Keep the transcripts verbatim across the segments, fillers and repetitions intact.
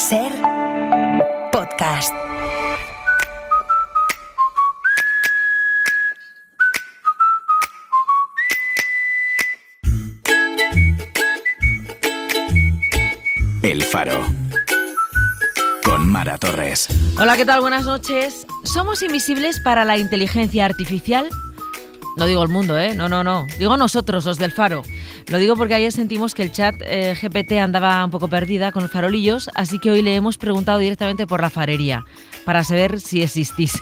Ser podcast. El Faro, con Mara Torres. Hola, ¿qué tal? Buenas noches. ¿Somos invisibles para la inteligencia artificial? No digo el mundo, ¿eh? No, no, no. Digo nosotros, los del Faro. Lo digo porque ayer sentimos que el chat eh, G P T andaba un poco perdida con los farolillos, así que hoy le hemos preguntado directamente por la farería, para saber si existís.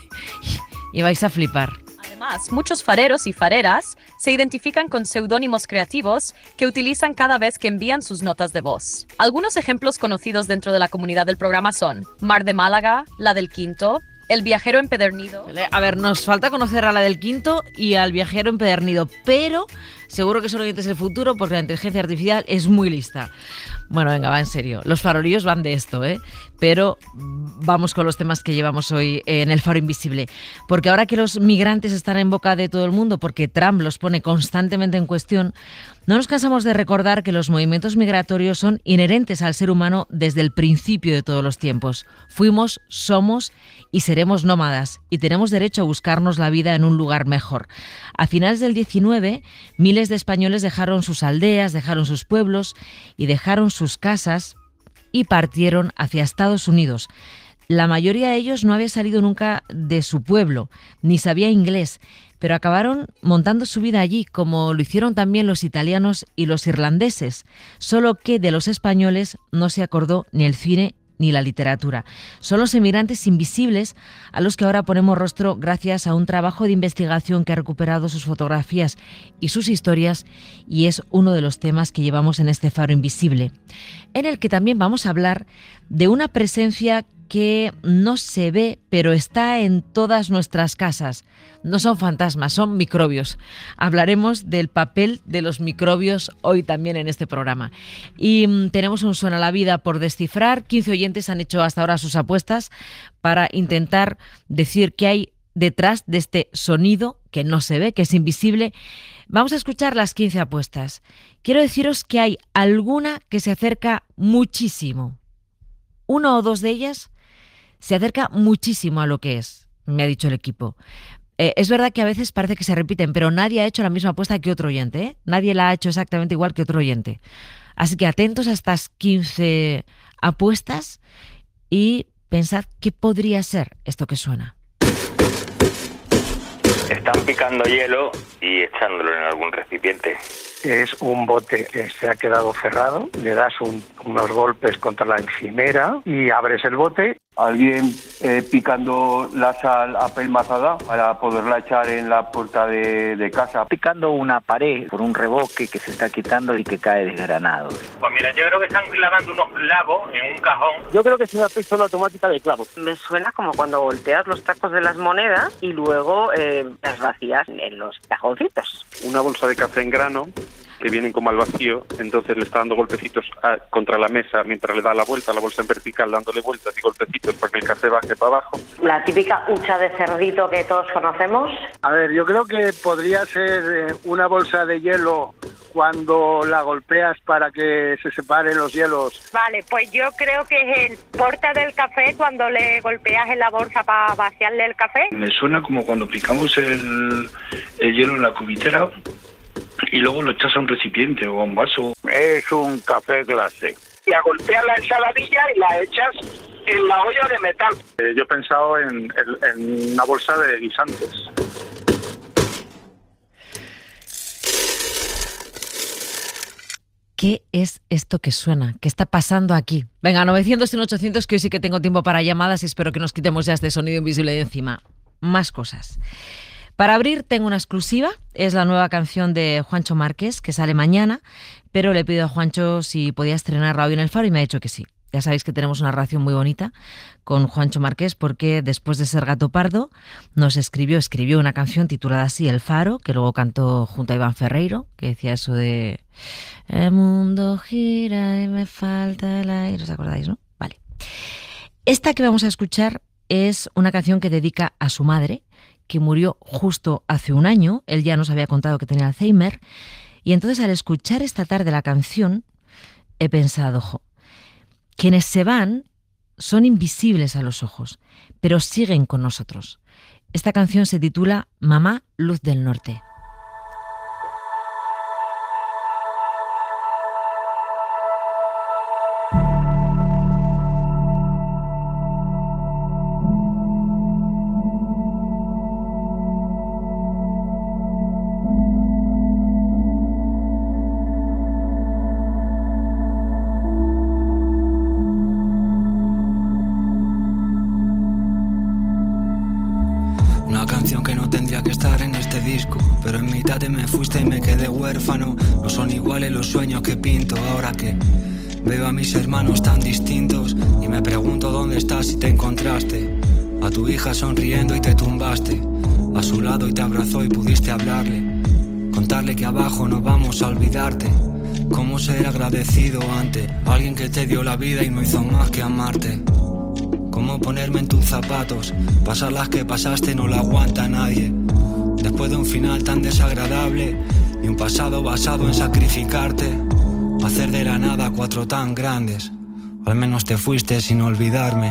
Y vais a flipar. Además, muchos fareros y fareras se identifican con seudónimos creativos que utilizan cada vez que envían sus notas de voz. Algunos ejemplos conocidos dentro de la comunidad del programa son Mar de Málaga, La del Quinto, El Viajero Empedernido. A ver, nos falta conocer a La del Quinto y al Viajero Empedernido, pero seguro que son oyentes del futuro porque la inteligencia artificial es muy lista. Bueno, venga, va en serio. Los farolillos van de esto, ¿eh? Pero vamos con los temas que llevamos hoy en el Faro Invisible. Porque ahora que los migrantes están en boca de todo el mundo, porque Trump los pone constantemente en cuestión, no nos cansamos de recordar que los movimientos migratorios son inherentes al ser humano desde el principio de todos los tiempos. Fuimos, somos y seremos nómadas y tenemos derecho a buscarnos la vida en un lugar mejor. A finales del diecinueve, miles de españoles dejaron sus aldeas, dejaron sus pueblos y dejaron sus casas y partieron hacia Estados Unidos. La mayoría de ellos no había salido nunca de su pueblo, ni sabía inglés, pero acabaron montando su vida allí, como lo hicieron también los italianos y los irlandeses, solo que de los españoles no se acordó ni el cine ni la literatura. Son los emigrantes invisibles a los que ahora ponemos rostro gracias a un trabajo de investigación que ha recuperado sus fotografías y sus historias, y es uno de los temas que llevamos en este Faro Invisible, en el que también vamos a hablar de una presencia que no se ve, pero está en todas nuestras casas. No son fantasmas, son microbios. Hablaremos del papel de los microbios hoy también en este programa. Y mmm, tenemos un Suena la Vida por descifrar. quince oyentes han hecho hasta ahora sus apuestas para intentar decir qué hay detrás de este sonido que no se ve, que es invisible. Vamos a escuchar las quince apuestas. Quiero deciros que hay alguna que se acerca muchísimo. Una o dos de ellas se acerca muchísimo a lo que es, me ha dicho el equipo. Eh, es verdad que a veces parece que se repiten, pero nadie ha hecho la misma apuesta que otro oyente, ¿eh? Nadie la ha hecho exactamente igual que otro oyente. Así que atentos a estas quince apuestas y pensad qué podría ser esto que suena. Están picando hielo y echándolo en algún recipiente. Es un bote que se ha quedado cerrado, le das un, unos golpes contra la encimera y abres el bote. Alguien eh, picando la sal apelmazada para poderla echar en la puerta de, de casa. Picando una pared por un revoque que se está quitando y que cae desgranado. Pues mira, yo creo que están clavando unos clavos en un cajón. Yo creo que es una pistola automática de clavos. Me suena como cuando volteas los tacos de las monedas y luego eh, las vacías en los cajoncitos. Una bolsa de café en grano que vienen como al vacío, entonces le está dando golpecitos a, contra la mesa mientras le da la vuelta, la bolsa en vertical, dándole vueltas y golpecitos para que el café baje para abajo. La típica hucha de cerdito que todos conocemos. A ver, yo creo que podría ser eh, una bolsa de hielo cuando la golpeas para que se separen los hielos. Vale, pues yo creo que es el porta del café cuando le golpeas en la bolsa para vaciarle el café. Me suena como cuando picamos el, el hielo en la cubitera y luego lo echas a un recipiente o a un vaso. Es un café clase. Y a golpear la ensaladilla y la echas en la olla de metal. Eh, yo he pensado en, en, en una bolsa de guisantes. ¿Qué es esto que suena? ¿Qué está pasando aquí? Venga, novecientos y ochocientos, que hoy sí que tengo tiempo para llamadas y espero que nos quitemos ya este sonido invisible de encima. Más cosas. Para abrir tengo una exclusiva, es la nueva canción de Juancho Márquez, que sale mañana, pero le pido a Juancho si podía estrenarla hoy en el Faro y me ha dicho que sí. Ya sabéis que tenemos una relación muy bonita con Juancho Márquez porque después de ser Gato Pardo nos escribió, escribió una canción titulada así, El Faro, que luego cantó junto a Iván Ferreiro, que decía eso de el mundo gira y me falta el aire, ¿os acordáis, no? Vale. Esta que vamos a escuchar es una canción que dedica a su madre, que murió justo hace un año. Él ya nos había contado que tenía Alzheimer. Y entonces al escuchar esta tarde la canción, he pensado, jo, quienes se van son invisibles a los ojos, pero siguen con nosotros. Esta canción se titula Mamá, Luz del Norte. Pero en mitad te me fuiste y me quedé huérfano. No son iguales los sueños que pinto ahora que veo a mis hermanos tan distintos. Y me pregunto dónde estás si te encontraste a tu hija sonriendo y te tumbaste a su lado y te abrazó y pudiste hablarle, contarle que abajo no vamos a olvidarte. Cómo ser agradecido ante alguien que te dio la vida y no hizo más que amarte. Cómo ponerme en tus zapatos, pasar las que pasaste no la aguanta nadie. Después de un final tan desagradable y un pasado basado en sacrificarte, hacer de la nada cuatro tan grandes. Al menos te fuiste sin olvidarme.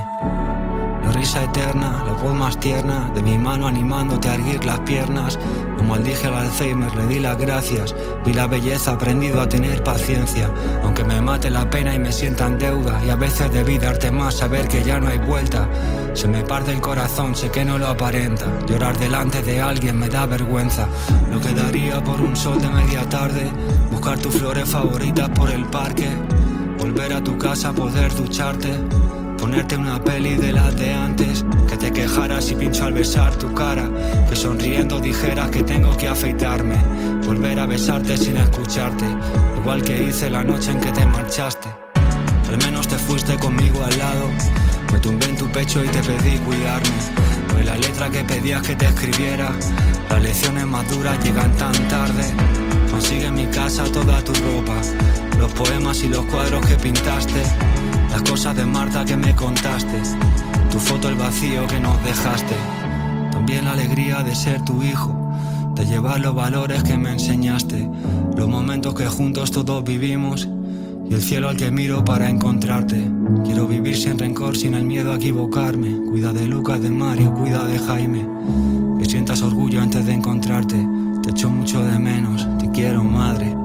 La risa eterna, la voz más tierna de mi mano animándote a erguir las piernas. No maldije al Alzheimer, le di las gracias. Vi la belleza, aprendido a tener paciencia. Aunque me mate la pena y me sienta en deuda. Y a veces debí darte más, saber que ya no hay vuelta. Se me parte el corazón, sé que no lo aparenta. Llorar delante de alguien me da vergüenza. Lo que daría por un sol de media tarde. Buscar tus flores favoritas por el parque. Volver a tu casa, poder ducharte. Ponerte una peli de las de antes. Que te quejaras y pincho al besar tu cara. Que sonriendo dijeras que tengo que afeitarme. Volver a besarte sin escucharte. Igual que hice la noche en que te marchaste. Al menos te fuiste conmigo al lado. Me tumbé en tu pecho y te pedí cuidarme. Fue la letra que pedías que te escribiera. Las lecciones más duras llegan tan tarde. Consigue en mi casa toda tu ropa. Los poemas y los cuadros que pintaste. Las cosas de Marta que me contaste. Tu foto, el vacío que nos dejaste. También la alegría de ser tu hijo. De llevar los valores que me enseñaste. Los momentos que juntos todos vivimos. Y el cielo al que miro para encontrarte. Quiero vivir sin rencor, sin el miedo a equivocarme. Cuida de Lucas, de Mario, cuida de Jaime. Que sientas orgullo antes de encontrarte. Te echo mucho de menos, te quiero, madre.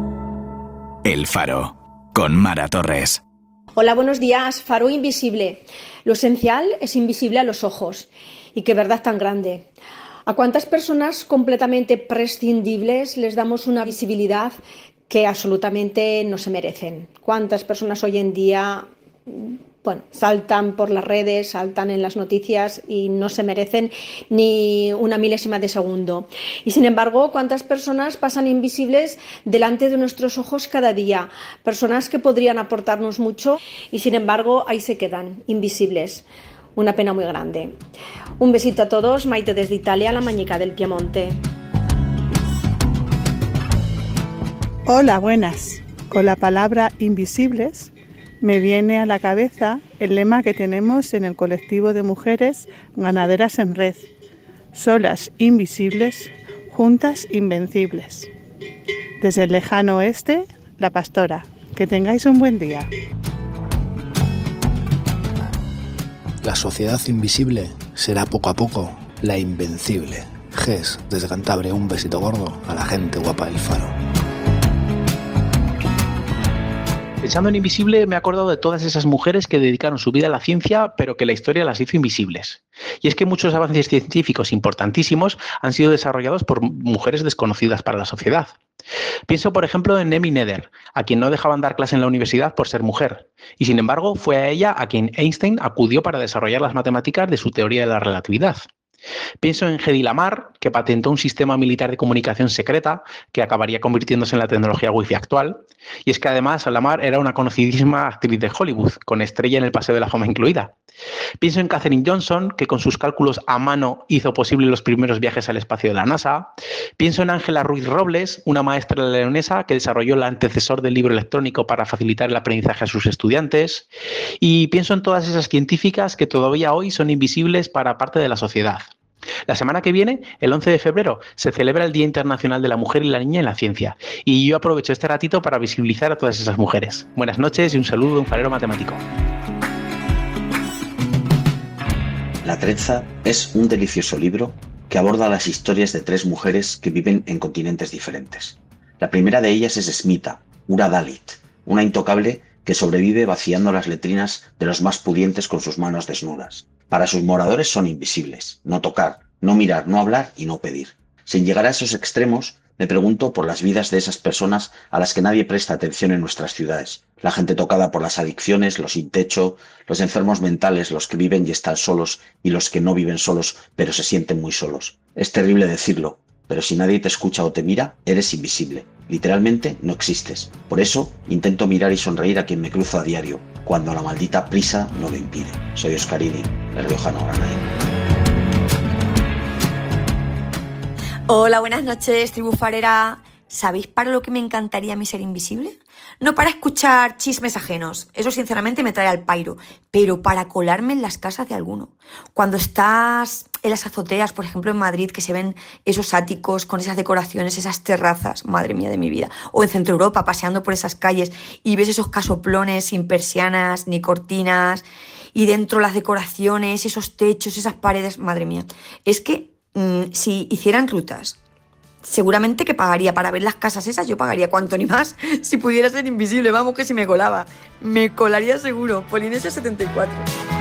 El Faro, con Mara Torres. Hola, buenos días. Faro invisible. Lo esencial es invisible a los ojos. Y qué verdad tan grande. ¿A cuántas personas completamente prescindibles les damos una visibilidad que absolutamente no se merecen? ¿Cuántas personas hoy en día, bueno, saltan por las redes, saltan en las noticias y no se merecen ni una milésima de segundo? Y sin embargo, ¿cuántas personas pasan invisibles delante de nuestros ojos cada día? Personas que podrían aportarnos mucho y sin embargo ahí se quedan, invisibles. Una pena muy grande. Un besito a todos, Maite desde Italia, la Mañica del Piemonte. Hola, buenas. Con la palabra invisibles me viene a la cabeza el lema que tenemos en el colectivo de mujeres ganaderas en red. Solas invisibles, juntas invencibles. Desde el lejano oeste, La Pastora. Que tengáis un buen día. La sociedad invisible será poco a poco la invencible. Ges, desde Cantabria, un besito gordo a la gente guapa del Faro. Pensando en invisible, me he acordado de todas esas mujeres que dedicaron su vida a la ciencia, pero que la historia las hizo invisibles. Y es que muchos avances científicos importantísimos han sido desarrollados por mujeres desconocidas para la sociedad. Pienso, por ejemplo, en Emmy Noether, a quien no dejaban dar clase en la universidad por ser mujer. Y sin embargo, fue a ella a quien Einstein acudió para desarrollar las matemáticas de su teoría de la relatividad. Pienso en Hedy Lamarr, que patentó un sistema militar de comunicación secreta que acabaría convirtiéndose en la tecnología wifi actual. Y es que además Lamarr era una conocidísima actriz de Hollywood, con estrella en el Paseo de la Fama incluida. Pienso en Katherine Johnson, que con sus cálculos a mano hizo posible los primeros viajes al espacio de la NASA. Pienso en Ángela Ruiz Robles, una maestra leonesa que desarrolló el antecesor del libro electrónico para facilitar el aprendizaje a sus estudiantes. Y pienso en todas esas científicas que todavía hoy son invisibles para parte de la sociedad. La semana que viene, el once de febrero, se celebra el Día Internacional de la Mujer y la Niña en la Ciencia. Y yo aprovecho este ratito para visibilizar a todas esas mujeres. Buenas noches y un saludo de un farero matemático. La trenza es un delicioso libro que aborda las historias de tres mujeres que viven en continentes diferentes. La primera de ellas es Smita, una Dalit, una intocable que sobrevive vaciando las letrinas de los más pudientes con sus manos desnudas. Para sus moradores son invisibles, no tocar, no mirar, no hablar y no pedir. Sin llegar a esos extremos, me pregunto por las vidas de esas personas a las que nadie presta atención en nuestras ciudades. La gente tocada por las adicciones, los sin techo, los enfermos mentales, los que viven y están solos y los que no viven solos pero se sienten muy solos. Es terrible decirlo, pero si nadie te escucha o te mira, eres invisible. Literalmente no existes. Por eso intento mirar y sonreír a quien me cruzo a diario, cuando la maldita prisa no lo impide. Soy Oscarini, el riojano Granaín. Hola, buenas noches, tribu farera. ¿Sabéis para lo que me encantaría a mí ser invisible? No para escuchar chismes ajenos, eso sinceramente me trae al pairo, pero para colarme en las casas de alguno. Cuando estás en las azoteas, por ejemplo en Madrid, que se ven esos áticos con esas decoraciones, esas terrazas, madre mía de mi vida, o en Centro Europa paseando por esas calles y ves esos casoplones sin persianas ni cortinas y dentro las decoraciones, esos techos, esas paredes, madre mía. Es que mmm, si hicieran rutas, seguramente que pagaría para ver las casas esas, yo pagaría cuanto ni más si pudiera ser invisible, vamos que si me colaba. Me colaría seguro, Polinesia setenta y cuatro.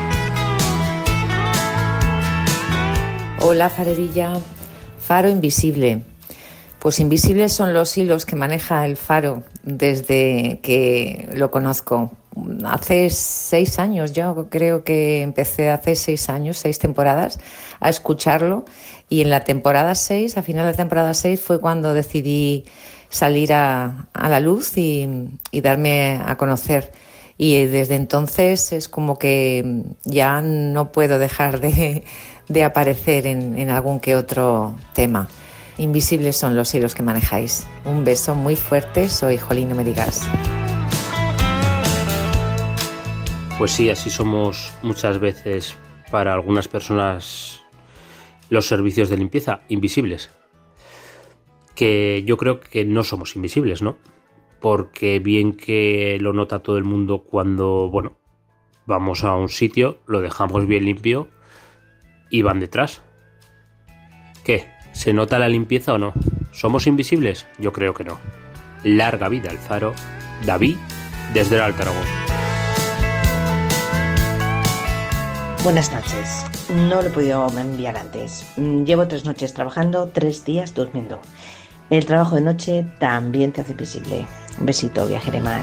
Hola farerilla, faro invisible. Pues invisibles son los hilos que maneja el faro desde que lo conozco. Hace seis años, yo creo que empecé hace seis años, seis temporadas, a escucharlo. Y en la temporada seis, a final de la temporada seis, fue cuando decidí salir a, a la luz y, y darme a conocer. Y desde entonces es como que ya no puedo dejar de, de aparecer en, en algún que otro tema. Invisibles son los hilos que manejáis. Un beso muy fuerte, soy Jolín, no me digas. Pues sí, así somos muchas veces para algunas personas los servicios de limpieza invisibles. Que yo creo que no somos invisibles, ¿no? Porque bien que lo nota todo el mundo cuando, bueno, vamos a un sitio, lo dejamos bien limpio y van detrás. ¿Qué? ¿Se nota la limpieza o no? ¿Somos invisibles? Yo creo que no. Larga vida al faro. David, desde el Alto Aragón. Buenas noches. No lo he podido enviar antes. Llevo tres noches trabajando, tres días durmiendo. El trabajo de noche también te hace visible. Un besito, viajaré más.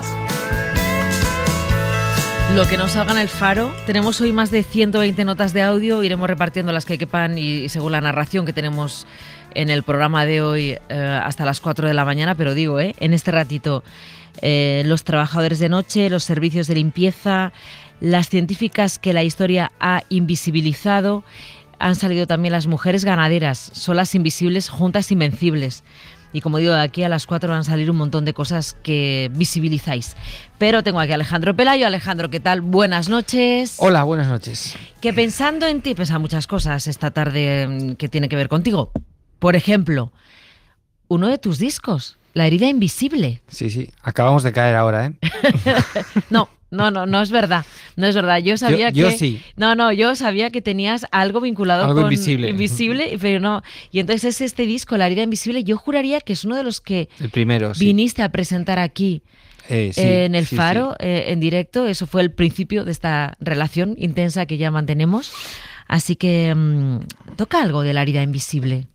Lo que nos salga en el faro. Tenemos hoy más de ciento veinte notas de audio. Iremos repartiendo las que quepan y según la narración que tenemos en el programa de hoy eh, hasta las cuatro de la mañana. Pero digo, eh, en este ratito, eh, los trabajadores de noche, los servicios de limpieza, las científicas que la historia ha invisibilizado, han salido también las mujeres ganaderas, son las invisibles, juntas invencibles. Y como digo, de aquí a las cuatro van a salir un montón de cosas que visibilizáis. Pero tengo aquí a Alejandro Pelayo. Alejandro, ¿qué tal? Buenas noches. Hola, buenas noches. Que pensando en ti, pesa muchas cosas esta tarde que tiene que ver contigo. Por ejemplo, uno de tus discos, La herida invisible. Sí, sí, acabamos de caer ahora, ¿eh? No. No, no, no es verdad, no es verdad. Yo sabía yo, yo que... sí. No, no, yo sabía que tenías algo vinculado algo con... invisible. Invisible, pero no. Y entonces es este disco, La herida invisible, yo juraría que es uno de los que... El primero, sí. Viniste a presentar aquí eh, sí, eh, en el sí, Faro, sí. Eh, en directo. Eso fue el principio de esta relación intensa que ya mantenemos. Así que mmm, toca algo de La herida invisible.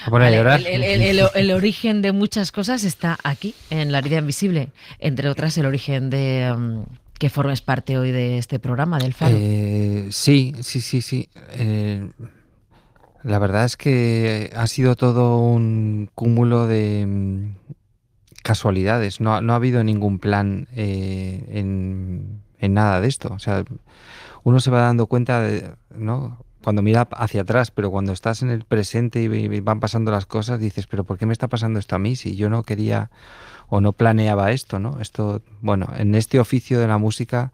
A poner a llorar. El, el, el, el, el origen de muchas cosas está aquí, en La herida invisible. Entre otras, el origen de um, que formes parte hoy de este programa, del Faro. Eh, sí, sí, sí, sí. Eh, la verdad es que ha sido todo un cúmulo de um, casualidades. No, no ha habido ningún plan eh, en, en nada de esto. O sea, uno se va dando cuenta de, ¿no?, cuando mira hacia atrás, pero cuando estás en el presente y van pasando las cosas, dices, pero ¿por qué me está pasando esto a mí si yo no quería o no planeaba esto, ¿no? Esto, bueno, en este oficio de la música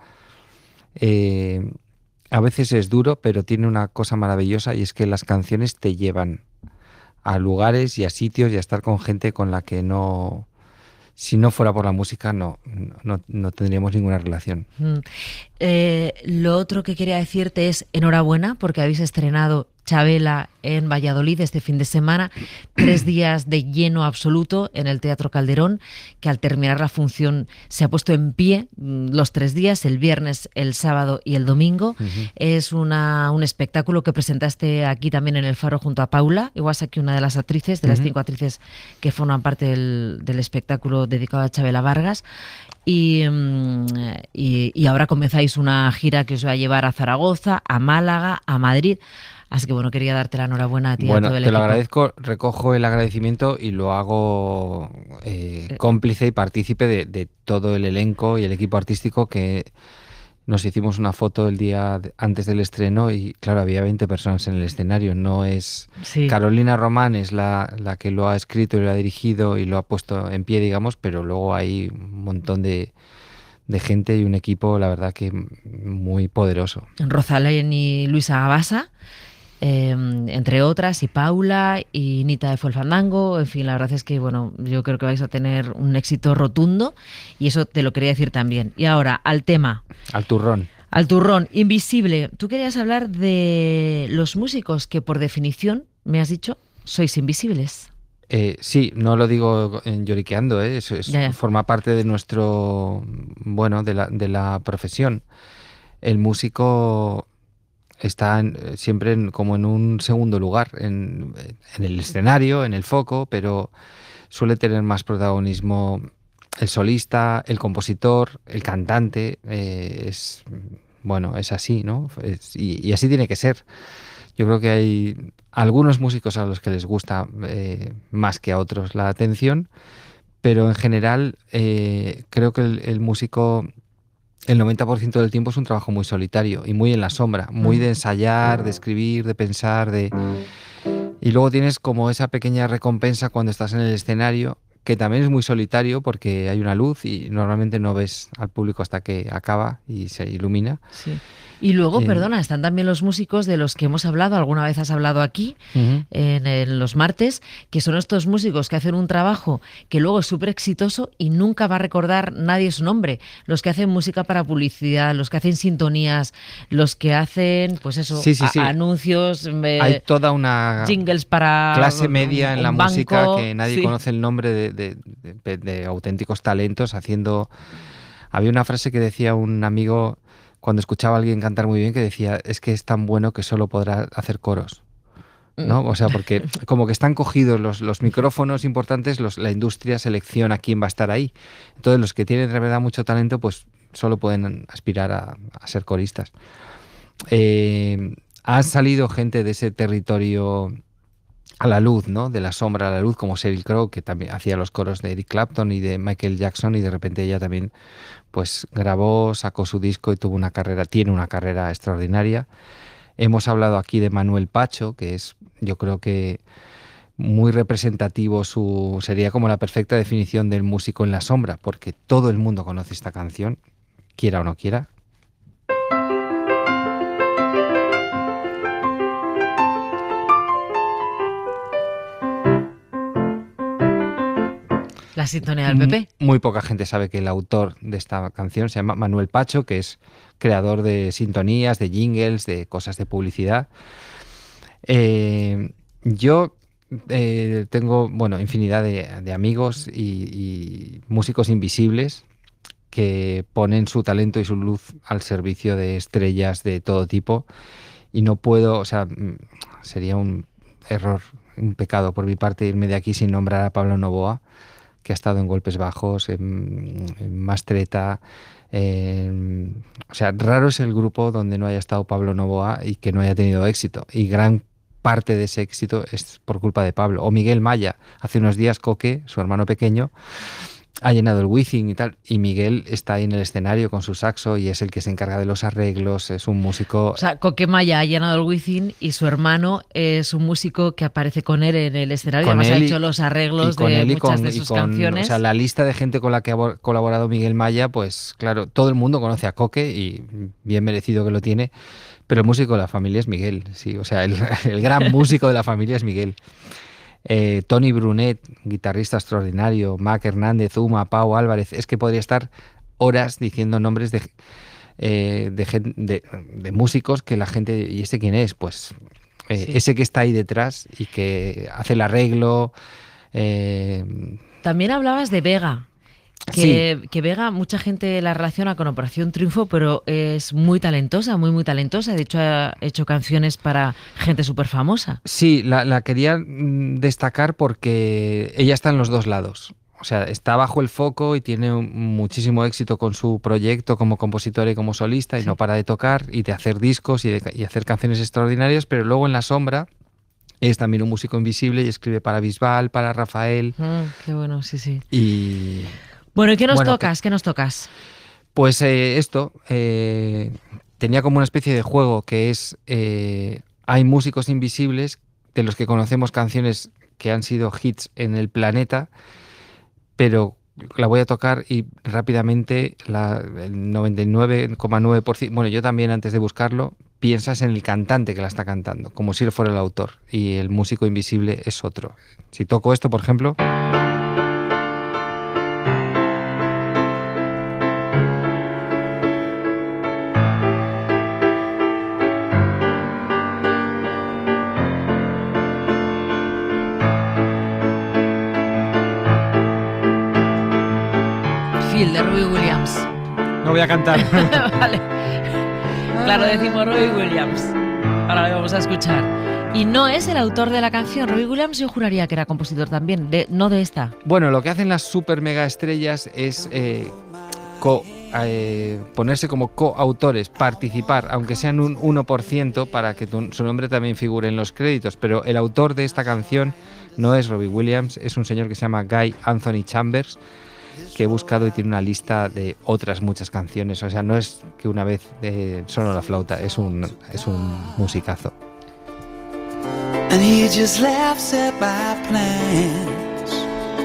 eh, a veces es duro, pero tiene una cosa maravillosa, y es que las canciones te llevan a lugares y a sitios y a estar con gente con la que no... Si no fuera por la música, no, no, no tendríamos ninguna relación. Mm. Eh, lo otro que quería decirte es enhorabuena, porque habéis estrenado Chabela en Valladolid este fin de semana, tres días de lleno absoluto en el Teatro Calderón, que al terminar la función se ha puesto en pie los tres días, el viernes, el sábado y el domingo. Uh-huh. Es una, un espectáculo que presentaste aquí también en el Faro junto a Paula Iwasaki, una de las actrices, de las uh-huh. cinco actrices que forman parte del, del espectáculo dedicado a Chabela Vargas. Y, y, y ahora comenzáis una gira que os va a llevar a Zaragoza, a Málaga, a Madrid. Así que bueno, quería darte la enhorabuena a ti y bueno, a todo el equipo. Bueno, te lo agradezco, recojo el agradecimiento y lo hago eh, cómplice y partícipe de, de todo el elenco y el equipo artístico, que nos hicimos una foto el día antes del estreno y claro, había veinte personas en el escenario. No es sí. Carolina Román es la, la que lo ha escrito y lo ha dirigido y lo ha puesto en pie, digamos, pero luego hay un montón de... de gente y un equipo, la verdad, que muy poderoso. Rosalén y Luisa Gabasa, eh, entre otras, y Paula y Nita de Fuelfandango. En fin, la verdad es que, bueno, yo creo que vais a tener un éxito rotundo y eso te lo quería decir también. Y ahora, al tema. Al turrón. Al turrón, Invisible. Tú querías hablar de los músicos que, por definición, me has dicho, sois invisibles. Eh, sí, no lo digo en lloriqueando, ¿eh? Eso es, ya, ya. forma parte de nuestro, bueno, de la, de la profesión. El músico está en, siempre en, como en un segundo lugar, en, en el escenario, en el foco, pero suele tener más protagonismo el solista, el compositor, el cantante. Eh, es, bueno, es así, ¿no? Es, y, y así tiene que ser. Yo creo que hay algunos músicos a los que les gusta eh, más que a otros la atención, pero en general eh, creo que el, el músico, el noventa por ciento del tiempo es un trabajo muy solitario y muy en la sombra, muy de ensayar, de escribir, de pensar, de... Y luego tienes como esa pequeña recompensa cuando estás en el escenario, que también es muy solitario porque hay una luz y normalmente no ves al público hasta que acaba y se ilumina. Sí. Y luego, Eh, perdona, están también los músicos de los que hemos hablado, alguna vez has hablado aquí, uh-huh. en, en los martes, que son estos músicos que hacen un trabajo que luego es súper exitoso y nunca va a recordar nadie su nombre. Los que hacen música para publicidad, los que hacen sintonías, los que hacen, pues eso, Sí, sí, sí. a- anuncios, eh, Hay toda una jingles para clase media en un la banco, música que nadie sí. conoce el nombre de, de- de- de auténticos talentos haciendo... Había una frase que decía un amigo cuando escuchaba a alguien cantar muy bien, que decía, es que es tan bueno que solo podrá hacer coros, ¿no? O sea, porque como que están cogidos los, los micrófonos importantes, los, la industria selecciona quién va a estar ahí. Entonces los que tienen de verdad mucho talento, pues solo pueden aspirar a, a ser coristas. Eh, ha salido gente de ese territorio a la luz, ¿no? De la sombra a la luz, como Sheryl Crow, que también hacía los coros de Eric Clapton y de Michael Jackson, y de repente ella también pues grabó, sacó su disco y tuvo una carrera, tiene una carrera extraordinaria. Hemos hablado aquí de Manuel Pacho, que es, yo creo que muy representativo, su sería como la perfecta definición del músico en la sombra, porque todo el mundo conoce esta canción, quiera o no quiera. La sintonía del P P. Muy poca gente sabe que el autor de esta canción se llama Manuel Pacho, que es creador de sintonías, de jingles, de cosas de publicidad. Eh, yo eh, tengo, bueno, infinidad de, de amigos y, y músicos invisibles que ponen su talento y su luz al servicio de estrellas de todo tipo, y no puedo, o sea, sería un error, un pecado por mi parte irme de aquí sin nombrar a Pablo Novoa, que ha estado en Golpes Bajos, en, en Mastreta. En, o sea, raro es el grupo donde no haya estado Pablo Novoa y que no haya tenido éxito. Y gran parte de ese éxito es por culpa de Pablo. O Miguel Maya. Hace unos días Coque, su hermano pequeño, ha llenado el Wizzing y tal, y Miguel está ahí en el escenario con su saxo y es el que se encarga de los arreglos, es un músico... O sea, Coque Maya ha llenado el Wizzing y su hermano es un músico que aparece con él en el escenario, con además él ha y, hecho los arreglos con de él y muchas con, de y sus con, canciones. O sea, la lista de gente con la que ha colaborado Miguel Maya, pues claro, todo el mundo conoce a Coque y bien merecido que lo tiene, pero el músico de la familia es Miguel, sí, o sea, el, el gran músico de la familia es Miguel. Eh, Tony Brunet, guitarrista extraordinario, Mac Hernández, Uma, Pau Álvarez, es que podría estar horas diciendo nombres de, eh, de, de, de músicos que la gente, ¿y ese quién es? Pues eh, sí. Ese que está ahí detrás y que hace el arreglo. Eh... También hablabas de Vega. Que, sí. que Vega, mucha gente la relaciona con Operación Triunfo, pero es muy talentosa, muy, muy talentosa. De hecho, ha hecho canciones para gente súper famosa. Sí, la, la quería destacar porque ella está en los dos lados. O sea, está bajo el foco y tiene muchísimo éxito con su proyecto como compositora y como solista, y sí. no para de tocar y de hacer discos y de y hacer canciones extraordinarias, pero luego en la sombra es también un músico invisible y escribe para Bisbal, para Rafael. Mm, qué bueno, sí, sí. Y... Bueno, ¿y qué nos bueno, tocas? ¿Qué nos tocas? Pues eh, esto, eh, tenía como una especie de juego que es, eh, hay músicos invisibles de los que conocemos canciones que han sido hits en el planeta, pero la voy a tocar y rápidamente la, el noventa y nueve coma nueve por ciento, bueno, yo también antes de buscarlo, piensas en el cantante que la está cantando, como si él fuera el autor, y el músico invisible es otro. Si toco esto, por ejemplo... De Robbie Williams. No voy a cantar. Vale. Claro, decimos Robbie Williams. Ahora lo vamos a escuchar. Y no es el autor de la canción. Robbie Williams yo juraría que era compositor también, de, no de esta. Bueno, lo que hacen las super mega estrellas es eh, co, eh, ponerse como coautores, participar, aunque sean un uno por ciento, para que tu, su nombre también figure en los créditos. Pero el autor de esta canción no es Robbie Williams, es un señor que se llama Guy Anthony Chambers, que he buscado y tiene una lista de otras muchas canciones. O sea, no es que una vez eh, sonó la flauta, es un, es un musicazo. And he just laughs at my plans.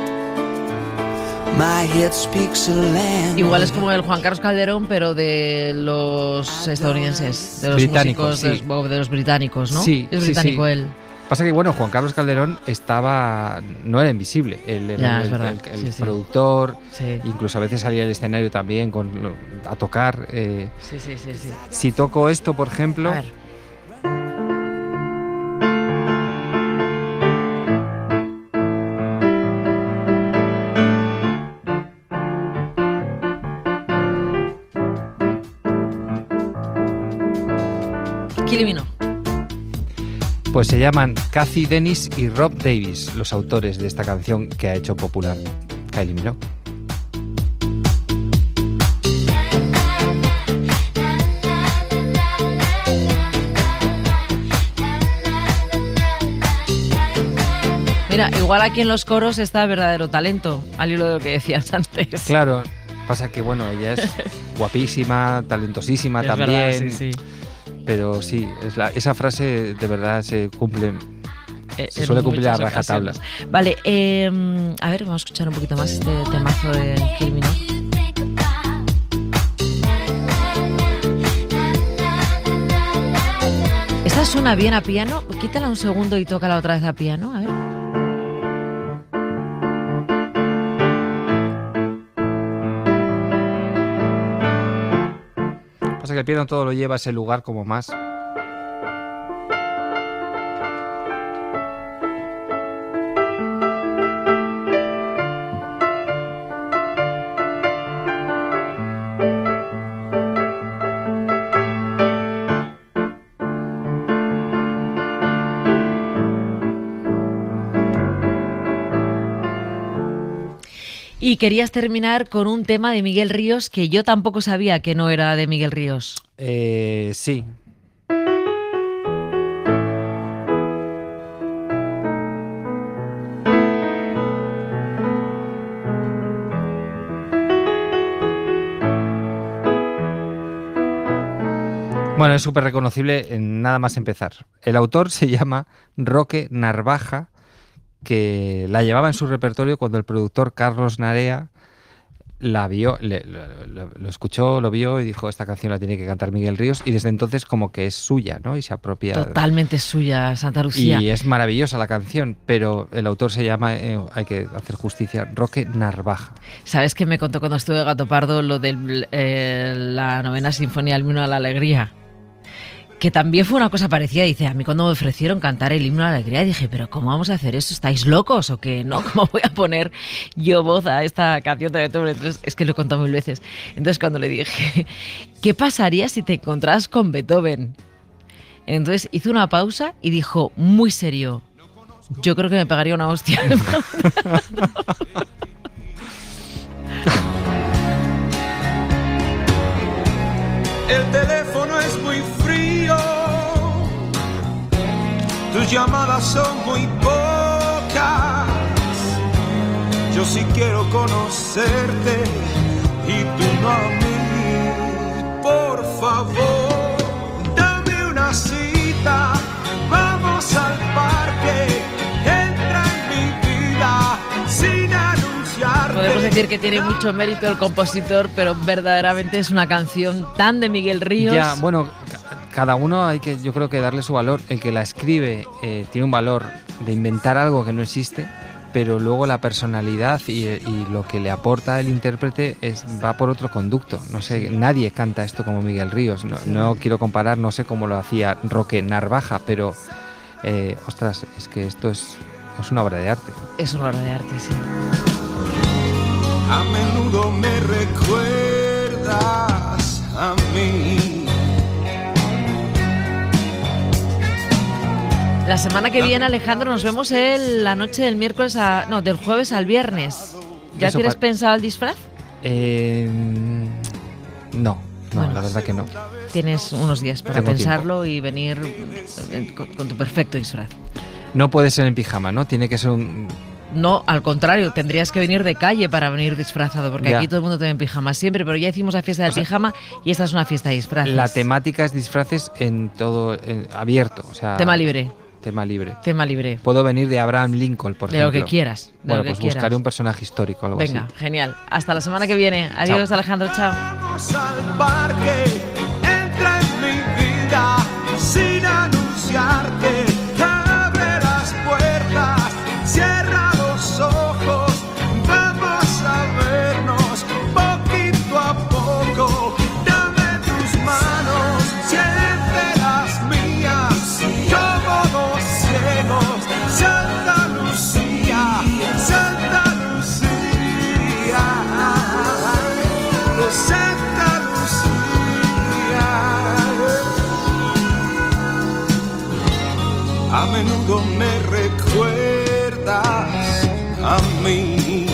My head speaks a language. Igual es como el Juan Carlos Calderón, pero de los estadounidenses, de los británicos, músicos, sí. de, de los británicos, ¿no? Sí, es británico sí, sí. él. Pasa que, bueno, Juan Carlos Calderón estaba, no era invisible, él era ya, el, el, el sí, productor, sí. incluso a veces salía al escenario también con, a tocar. Eh. Sí, sí, sí, sí. Si toco esto, por ejemplo... A ver. ¿Quién eliminó? Pues se llaman Cathy Dennis y Rob Davis, los autores de esta canción que ha hecho popular Kylie Minogue. Mira, igual aquí en los coros está verdadero talento, al hilo de lo que decías antes. Claro, pasa que bueno, ella es guapísima, talentosísima es también. Verdad, sí, sí. Pero sí, es la, esa frase de verdad se cumple, eh, se suele cumplir a rajatabla. Vale, eh, a ver, vamos a escuchar un poquito más este temazo de Kylie Minogue. Esta suena bien a piano, quítala un segundo y tócala otra vez a piano, a ver. Que el piano todo lo lleva a ese lugar como más. Y querías terminar con un tema de Miguel Ríos que yo tampoco sabía que no era de Miguel Ríos. Eh, sí. Bueno, es súper reconocible en nada más empezar. El autor se llama Roque Narvaja, que la llevaba en su repertorio cuando el productor Carlos Narea la vio, le, lo, lo, lo escuchó, lo vio y dijo, esta canción la tiene que cantar Miguel Ríos, y desde entonces como que es suya, ¿no? Y se apropia. Totalmente suya, Santa Lucía. Y es maravillosa la canción, pero el autor se llama, eh, hay que hacer justicia, Roque Narvaja. ¿Sabes qué me contó cuando estuve en Gato Pardo lo de eh, la novena sinfonía del himno a la alegría? Que también fue una cosa parecida. Dice, a mí cuando me ofrecieron cantar el himno a la alegría, dije, pero ¿cómo vamos a hacer eso? ¿Estáis locos o qué? ¿No? ¿Cómo voy a poner yo voz a esta canción de Beethoven? Entonces, es que lo he contado mil veces. Entonces, cuando le dije, ¿qué pasaría si te encontrás con Beethoven? Entonces, hizo una pausa y dijo, muy serio, yo creo que me pegaría una hostia. El teléfono es muy frío, tus llamadas son muy pocas. Yo sí quiero conocerte y tú no a mí. Por favor, dame una cita, vamos al parque, entra en mi vida sin anunciarte. Podemos decir que tiene mucho mérito el compositor, pero verdaderamente es una canción tan de Miguel Ríos. Ya, bueno, cada uno hay que, yo creo que darle su valor. El que la escribe eh, tiene un valor de inventar algo que no existe, pero luego la personalidad y, y lo que le aporta el intérprete es, va por otro conducto. No sé, nadie canta esto como Miguel Ríos. No, no quiero comparar, no sé cómo lo hacía Roque Narvaja, pero eh, ostras, es que esto es, es una obra de arte. Es una obra de arte, sí. A menudo me recuerdas a mí. La semana que viene, Alejandro, nos vemos el, la noche del miércoles a, no, del jueves al viernes. ¿Ya Eso tienes pa- pensado el disfraz? Eh, no, no, Bueno. la verdad que no. Tienes unos días para Tengo pensarlo y venir eh, con, con tu perfecto disfraz. No puede ser en pijama, ¿no? Tiene que ser un... No, al contrario, tendrías que venir de calle para venir disfrazado, porque Ya. aquí todo el mundo te ve en pijama siempre, pero ya hicimos la fiesta del pijama y esta es una fiesta de disfraces. La temática es disfraces en todo en- abierto, o sea... Tema libre. Tema libre. Tema libre. Puedo venir de Abraham Lincoln, por De lo ejemplo. que quieras, de Bueno, lo que pues quieras. buscaré un personaje histórico, algo Venga, así. genial. Hasta la semana que viene. Adiós, Alejandro, chao. Vamos al parque, entra en mi vida sin anunciarte. Abre las puertas, cierra los ojos, vamos a vernos poquito a poco. Dame tus manos, siente las mías, como dos ciegos. Santa Lucía, Santa Lucía, oh, Santa Lucía. A menudo me recuerdas a mí.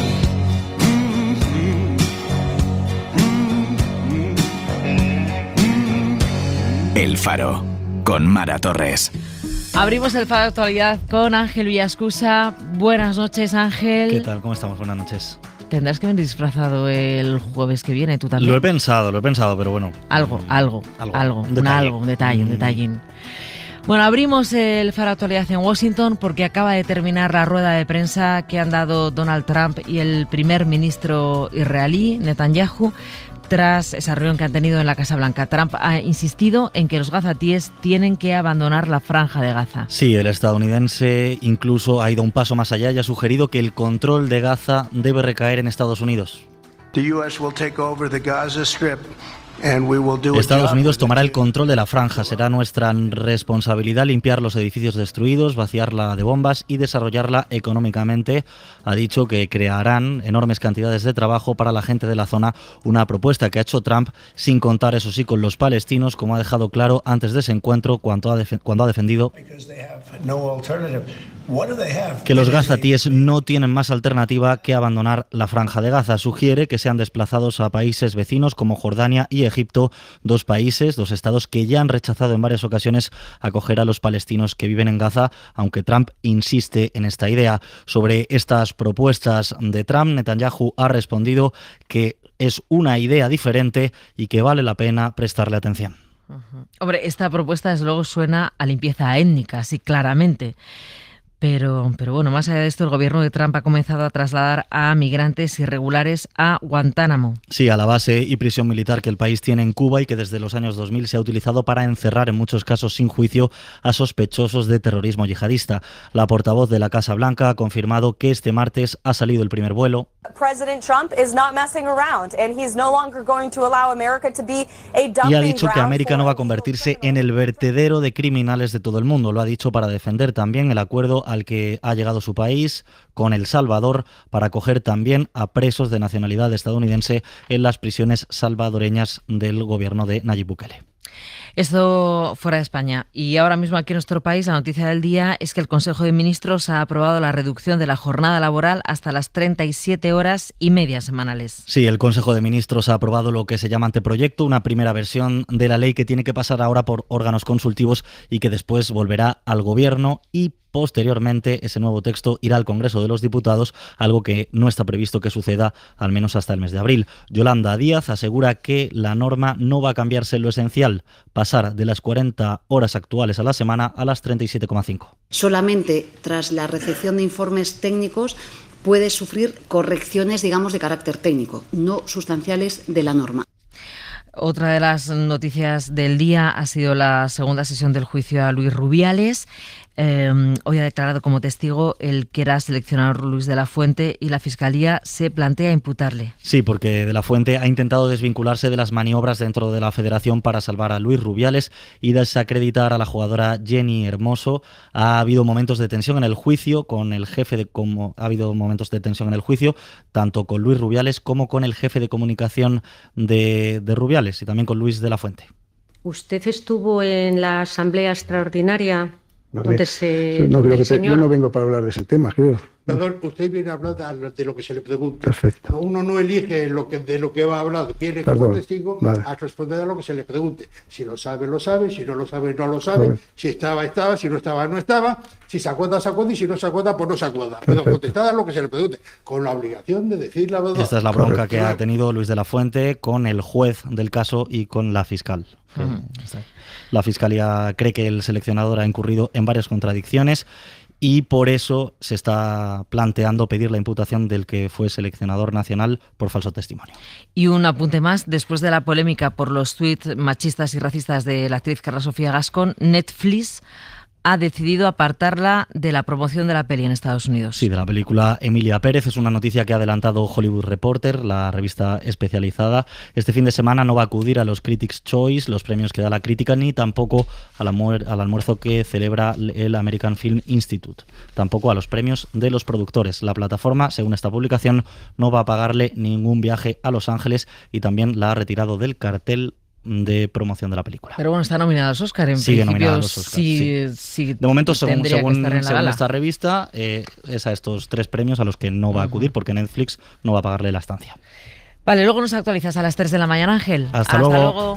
El Faro, con Mara Torres. Abrimos el Faro de Actualidad con Ángel Villascusa. Buenas noches, Ángel. ¿Qué tal? ¿Cómo estamos? Buenas noches. Tendrás que venir disfrazado el jueves que viene, tú también. Lo he pensado, lo he pensado, pero bueno. Algo, algo, Algo, algo, un un detalle. algo, un detalle, un Mm. detallín. Bueno, abrimos el Faro de Actualidad en Washington porque acaba de terminar la rueda de prensa que han dado Donald Trump y el primer ministro israelí, Netanyahu, tras esa reunión que han tenido en la Casa Blanca. Trump ha insistido en que los gazatíes tienen que abandonar la franja de Gaza. Sí, el estadounidense incluso ha ido un paso más allá y ha sugerido que el control de Gaza debe recaer en Estados Unidos. The U S will take over the Gaza Strip and we will do a Estados job Unidos with tomará el control de la franja. Será nuestra responsabilidad limpiar los edificios destruidos, vaciarla de bombas y desarrollarla económicamente. Ha dicho que crearán enormes cantidades de trabajo para la gente de la zona, una propuesta que ha hecho Trump sin contar, eso sí, con los palestinos, como ha dejado claro antes de ese encuentro cuando ha, def- cuando ha defendido because they have no alternative. que los gazatíes no tienen más alternativa que abandonar la Franja de Gaza. Sugiere que sean desplazados a países vecinos como Jordania y Egipto, dos países, dos estados que ya han rechazado en varias ocasiones acoger a los palestinos que viven en Gaza, aunque Trump insiste en esta idea. Sobre estas propuestas de Trump, Netanyahu ha respondido que es una idea diferente y que vale la pena prestarle atención. Uh-huh. Hombre, esta propuesta desde luego suena a limpieza étnica, sí, claramente. Pero, pero bueno, más allá de esto, el gobierno de Trump ha comenzado a trasladar a migrantes irregulares a Guantánamo. Sí, a la base y prisión militar que el país tiene en Cuba y que desde los años dos mil se ha utilizado para encerrar en muchos casos sin juicio a sospechosos de terrorismo yihadista. La portavoz de la Casa Blanca ha confirmado que este martes ha salido el primer vuelo. Y ha dicho que América no va a convertirse en el vertedero de criminales de todo el mundo. Lo ha dicho para defender también el acuerdo al que ha llegado su país con El Salvador para acoger también a presos de nacionalidad estadounidense en las prisiones salvadoreñas del gobierno de Nayib Bukele. Esto fuera de España. Y ahora mismo aquí en nuestro país la noticia del día es que el Consejo de Ministros ha aprobado la reducción de la jornada laboral hasta las treinta y siete horas y media semanales. Sí, el Consejo de Ministros ha aprobado lo que se llama anteproyecto, una primera versión de la ley que tiene que pasar ahora por órganos consultivos y que después volverá al Gobierno y posteriormente ese nuevo texto irá al Congreso de los Diputados, algo que no está previsto que suceda al menos hasta el mes de abril. Yolanda Díaz asegura que la norma no va a cambiarse en lo esencial, pasar de las cuarenta horas actuales a la semana a las treinta y siete coma cinco. Solamente tras la recepción de informes técnicos puede sufrir correcciones, digamos, de carácter técnico, no sustanciales de la norma. Otra de las noticias del día ha sido la segunda sesión del juicio a Luis Rubiales. Eh, hoy ha declarado como testigo el que era seleccionador Luis de la Fuente y la Fiscalía se plantea imputarle. Sí, porque de la Fuente ha intentado desvincularse de las maniobras dentro de la Federación para salvar a Luis Rubiales y desacreditar a la jugadora Jenny Hermoso. Ha habido momentos de tensión en el juicio con el jefe de como ha habido momentos de tensión en el juicio tanto con Luis Rubiales como con el jefe de comunicación de, de Rubiales y también con Luis de la Fuente. ¿Usted estuvo en la asamblea extraordinaria? No, se no, creo que te, yo no vengo para hablar de ese tema, creo. Perdón, usted viene a hablar de lo que se le pregunta. Perfecto. Uno no elige lo que, de lo que va a hablar, viene como testigo vale. a responder a lo que se le pregunte. Si lo sabe, lo sabe, si no lo sabe, no lo sabe, vale. si estaba, estaba, si no estaba, no estaba, si se acuerda, se acuerda y si no se acuerda, pues no se acuerda. Pero contestada a lo que se le pregunte, con la obligación de decir la verdad. Esta es la bronca Correcto. que ha tenido Luis de la Fuente con el juez del caso y con la fiscal. Uh-huh. La Fiscalía cree que el seleccionador ha incurrido en varias contradicciones y por eso se está planteando pedir la imputación del que fue seleccionador nacional por falso testimonio. Y un apunte más, después de la polémica por los tuits machistas y racistas de la actriz Carla Sofía Gascón, Netflix ha decidido apartarla de la promoción de la peli en Estados Unidos. Sí, de la película Emilia Pérez. Es una noticia que ha adelantado Hollywood Reporter, la revista especializada. Este fin de semana no va a acudir a los Critics' Choice, los premios que da la crítica, ni tampoco al, almuer- al almuerzo que celebra el American Film Institute. Tampoco a los premios de los productores. La plataforma, según esta publicación, no va a pagarle ningún viaje a Los Ángeles y también la ha retirado del cartel de promoción de la película. Pero bueno, está nominada a los Oscar. En Sigue principio, nominada a los Oscar, sí, sí. sí de momento, según, según, según esta revista, eh, es a estos tres premios a los que no va a acudir porque Netflix no va a pagarle la estancia. Vale, luego nos actualizas a las tres de la mañana, Ángel. Hasta, Hasta luego. luego.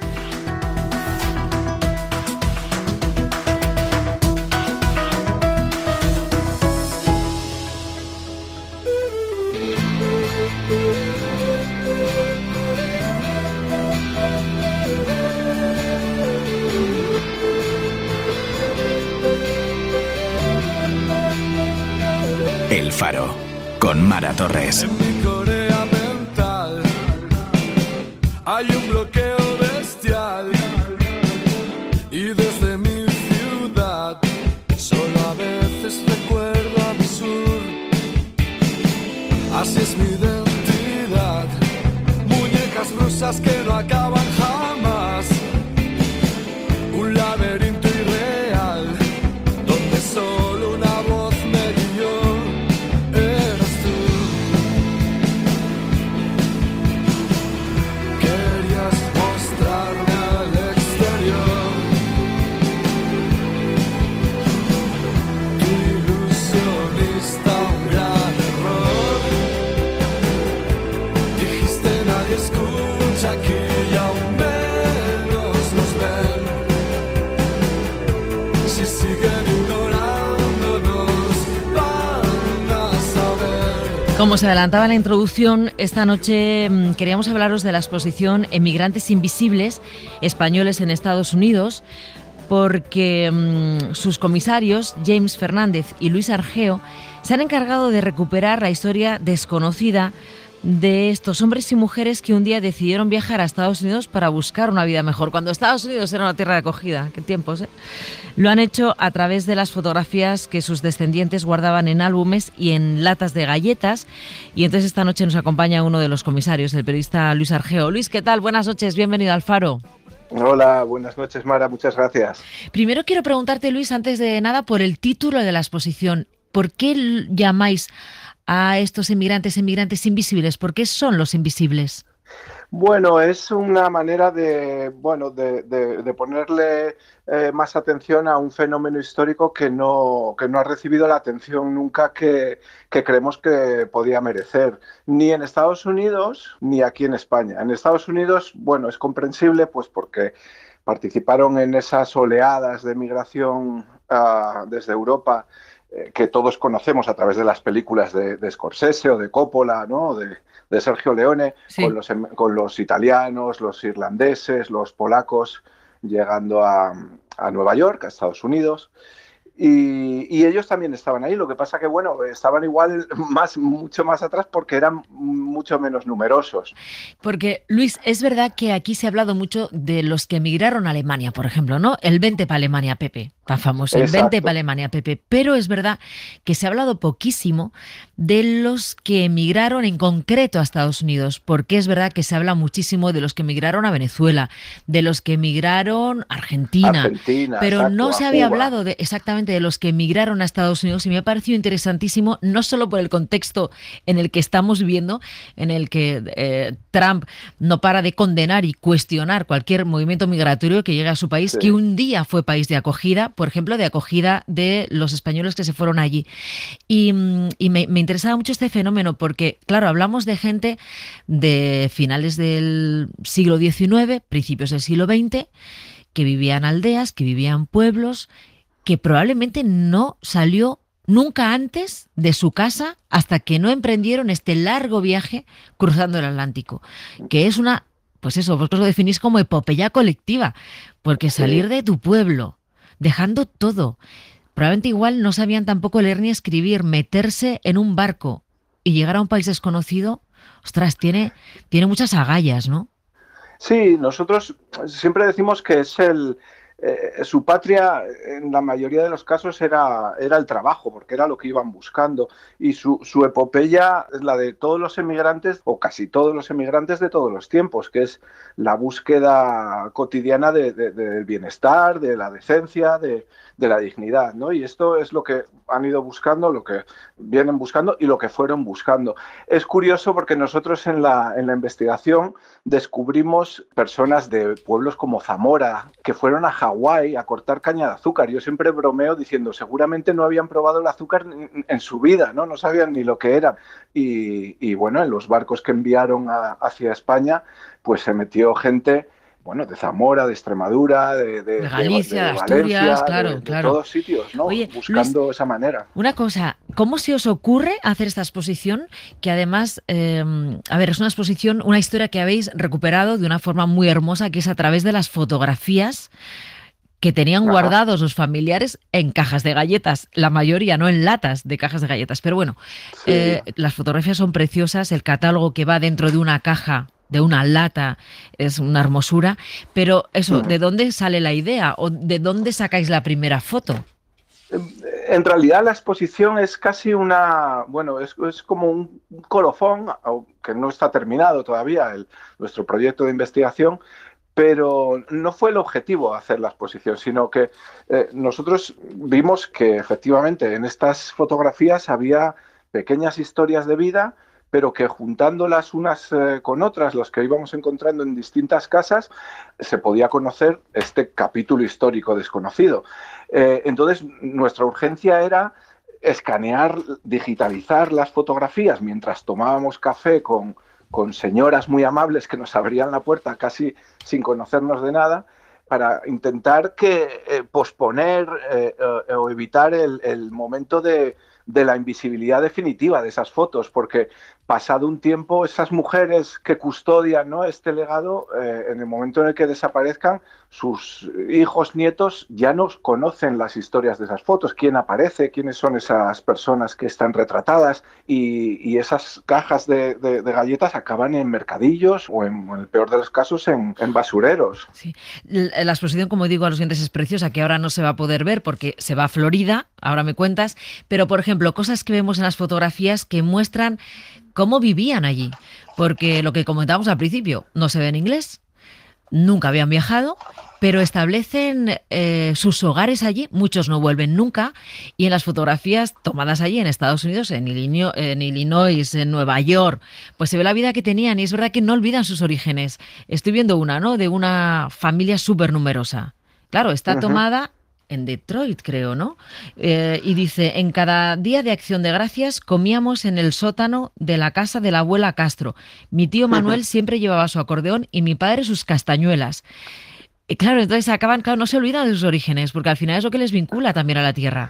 El Faro, con Mara Torres. En mi Corea mental hay un bloqueo bestial y desde mi ciudad solo a veces recuerdo a mi sur. Así es mi identidad, muñecas rusas que no acaban jamás, un laberinto irreal donde solo una voz me guió. Como se adelantaba en la introducción, esta noche mmm, queríamos hablaros de la exposición Emigrantes Invisibles, españoles en Estados Unidos, porque mmm, sus comisarios, James Fernández y Luis Argeo, se han encargado de recuperar la historia desconocida de estos hombres y mujeres que un día decidieron viajar a Estados Unidos para buscar una vida mejor, cuando Estados Unidos era una tierra de acogida. Qué tiempos, ¿eh? Lo han hecho a través de las fotografías que sus descendientes guardaban en álbumes y en latas de galletas. Y entonces esta noche nos acompaña uno de los comisarios, el periodista Luis Argeo. Luis, ¿qué tal? Buenas noches, bienvenido al Faro. Hola, buenas noches, Mara, muchas gracias. Primero quiero preguntarte, Luis, antes de nada, por el título de la exposición. ¿Por qué llamáis a estos emigrantes, emigrantes invisibles? ¿Por qué son los invisibles? Bueno, es una manera de, bueno, de, de, de ponerle eh, más atención a un fenómeno histórico que no, que no ha recibido la atención nunca que, que creemos que podía merecer, ni en Estados Unidos ni aquí en España. En Estados Unidos, bueno, es comprensible pues porque participaron en esas oleadas de migración uh, desde Europa que todos conocemos a través de las películas de, de Scorsese o de Coppola, ¿no? de, de Sergio Leone, sí. con, los, con los italianos, los irlandeses, los polacos, llegando a, a Nueva York, a Estados Unidos. Y, y ellos también estaban ahí, lo que pasa que, bueno, estaban igual más, mucho más atrás porque eran mucho menos numerosos. Porque, Luis, es verdad que aquí se ha hablado mucho de los que emigraron a Alemania, por ejemplo, ¿no? El vente para Alemania, Pepe, tan famoso, el vente para Alemania, Pepe. Pero es verdad que se ha hablado poquísimo de los que emigraron en concreto a Estados Unidos, porque es verdad que se habla muchísimo de los que emigraron a Venezuela, de los que emigraron a Argentina, Argentina pero exacto, no se había hablado de exactamente de los que emigraron a Estados Unidos, y me ha parecido interesantísimo, no solo por el contexto en el que estamos viviendo, en el que eh, Trump no para de condenar y cuestionar cualquier movimiento migratorio que llegue a su país, sí. que un día fue país de acogida, por ejemplo, de acogida de los españoles que se fueron allí. Y, y me, me interesaba mucho este fenómeno porque, claro, hablamos de gente de finales del siglo diecinueve, principios del siglo veinte, que vivían en aldeas, que vivían en pueblos, que probablemente no salió nunca antes de su casa hasta que no emprendieron este largo viaje cruzando el Atlántico, que es una, pues eso, vosotros lo definís como epopeya colectiva, porque salir de tu pueblo, dejando todo, probablemente igual no sabían tampoco leer ni escribir, meterse en un barco y llegar a un país desconocido, ostras, tiene, tiene muchas agallas, ¿no? Sí, nosotros siempre decimos que es el... Eh, su patria en la mayoría de los casos era, era el trabajo, porque era lo que iban buscando, y su, su epopeya es la de todos los emigrantes, o casi todos los emigrantes de todos los tiempos, que es la búsqueda cotidiana de, de, de, del bienestar, de la decencia, de, de la dignidad, ¿no? Y esto es lo que han ido buscando, lo que vienen buscando y lo que fueron buscando. Es curioso porque nosotros en la, en la investigación descubrimos personas de pueblos como Zamora que fueron a Hawái a cortar caña de azúcar. Yo siempre bromeo diciendo, seguramente no habían probado el azúcar en, en su vida, ¿no? No sabían ni lo que era. Y, y bueno, en los barcos que enviaron a, hacia España, pues se metió gente... Bueno, de Zamora, de Extremadura, de, de, de Galicia, de, de, de Asturias, Valencia, claro, de, de claro. todos sitios, ¿no? Oye, buscando Luis, esa manera. Una cosa, ¿cómo se os ocurre hacer esta exposición? Que además, eh, a ver, es una exposición, una historia que habéis recuperado de una forma muy hermosa, que es a través de las fotografías que tenían Ajá. guardados los familiares en cajas de galletas, la mayoría, no en latas de cajas de galletas. Pero bueno, sí. eh, las fotografías son preciosas, el catálogo que va dentro de una caja, de una lata, es una hermosura, pero eso, ¿de dónde sale la idea o de dónde sacáis la primera foto? En realidad la exposición es casi una, bueno, es, es como un colofón, que no está terminado todavía, el, nuestro proyecto de investigación, pero no fue el objetivo hacer la exposición, sino que eh, nosotros vimos que efectivamente en estas fotografías había pequeñas historias de vida, pero que juntándolas unas eh, con otras, las que íbamos encontrando en distintas casas, se podía conocer este capítulo histórico desconocido. Eh, entonces, nuestra urgencia era escanear, digitalizar las fotografías mientras tomábamos café con, con señoras muy amables que nos abrían la puerta casi sin conocernos de nada, para intentar que eh, posponer eh, eh, o evitar el, el momento de de la invisibilidad definitiva de esas fotos, porque pasado un tiempo esas mujeres que custodian, ¿no?, este legado, eh, en el momento en el que desaparezcan, sus hijos, nietos ya no conocen las historias de esas fotos, quién aparece, quiénes son esas personas que están retratadas, y, y esas cajas de, de, de galletas acaban en mercadillos o, en, en el peor de los casos, en, en basureros. Sí. La exposición, como digo, a los dientes es preciosa, que ahora no se va a poder ver porque se va a Florida, ahora me cuentas, pero por ejemplo, cosas que vemos en las fotografías que muestran cómo vivían allí, porque lo que comentábamos al principio, no se ve en inglés, nunca habían viajado, pero establecen eh, sus hogares allí, muchos no vuelven nunca, y en las fotografías tomadas allí en Estados Unidos, en Illinois, en, Illinois, en Nueva York, pues se ve la vida que tenían, y es verdad que no olvidan sus orígenes. Estoy viendo una, ¿no?, de una familia súper numerosa. Claro, está uh-huh. tomada en Detroit, creo, ¿no? Eh, y dice, en cada día de Acción de Gracias comíamos en el sótano de la casa de la abuela Castro. Mi tío Manuel siempre llevaba su acordeón y mi padre sus castañuelas. Y claro, entonces acaban, claro, no se olvidan de sus orígenes, porque al final es lo que les vincula también a la tierra.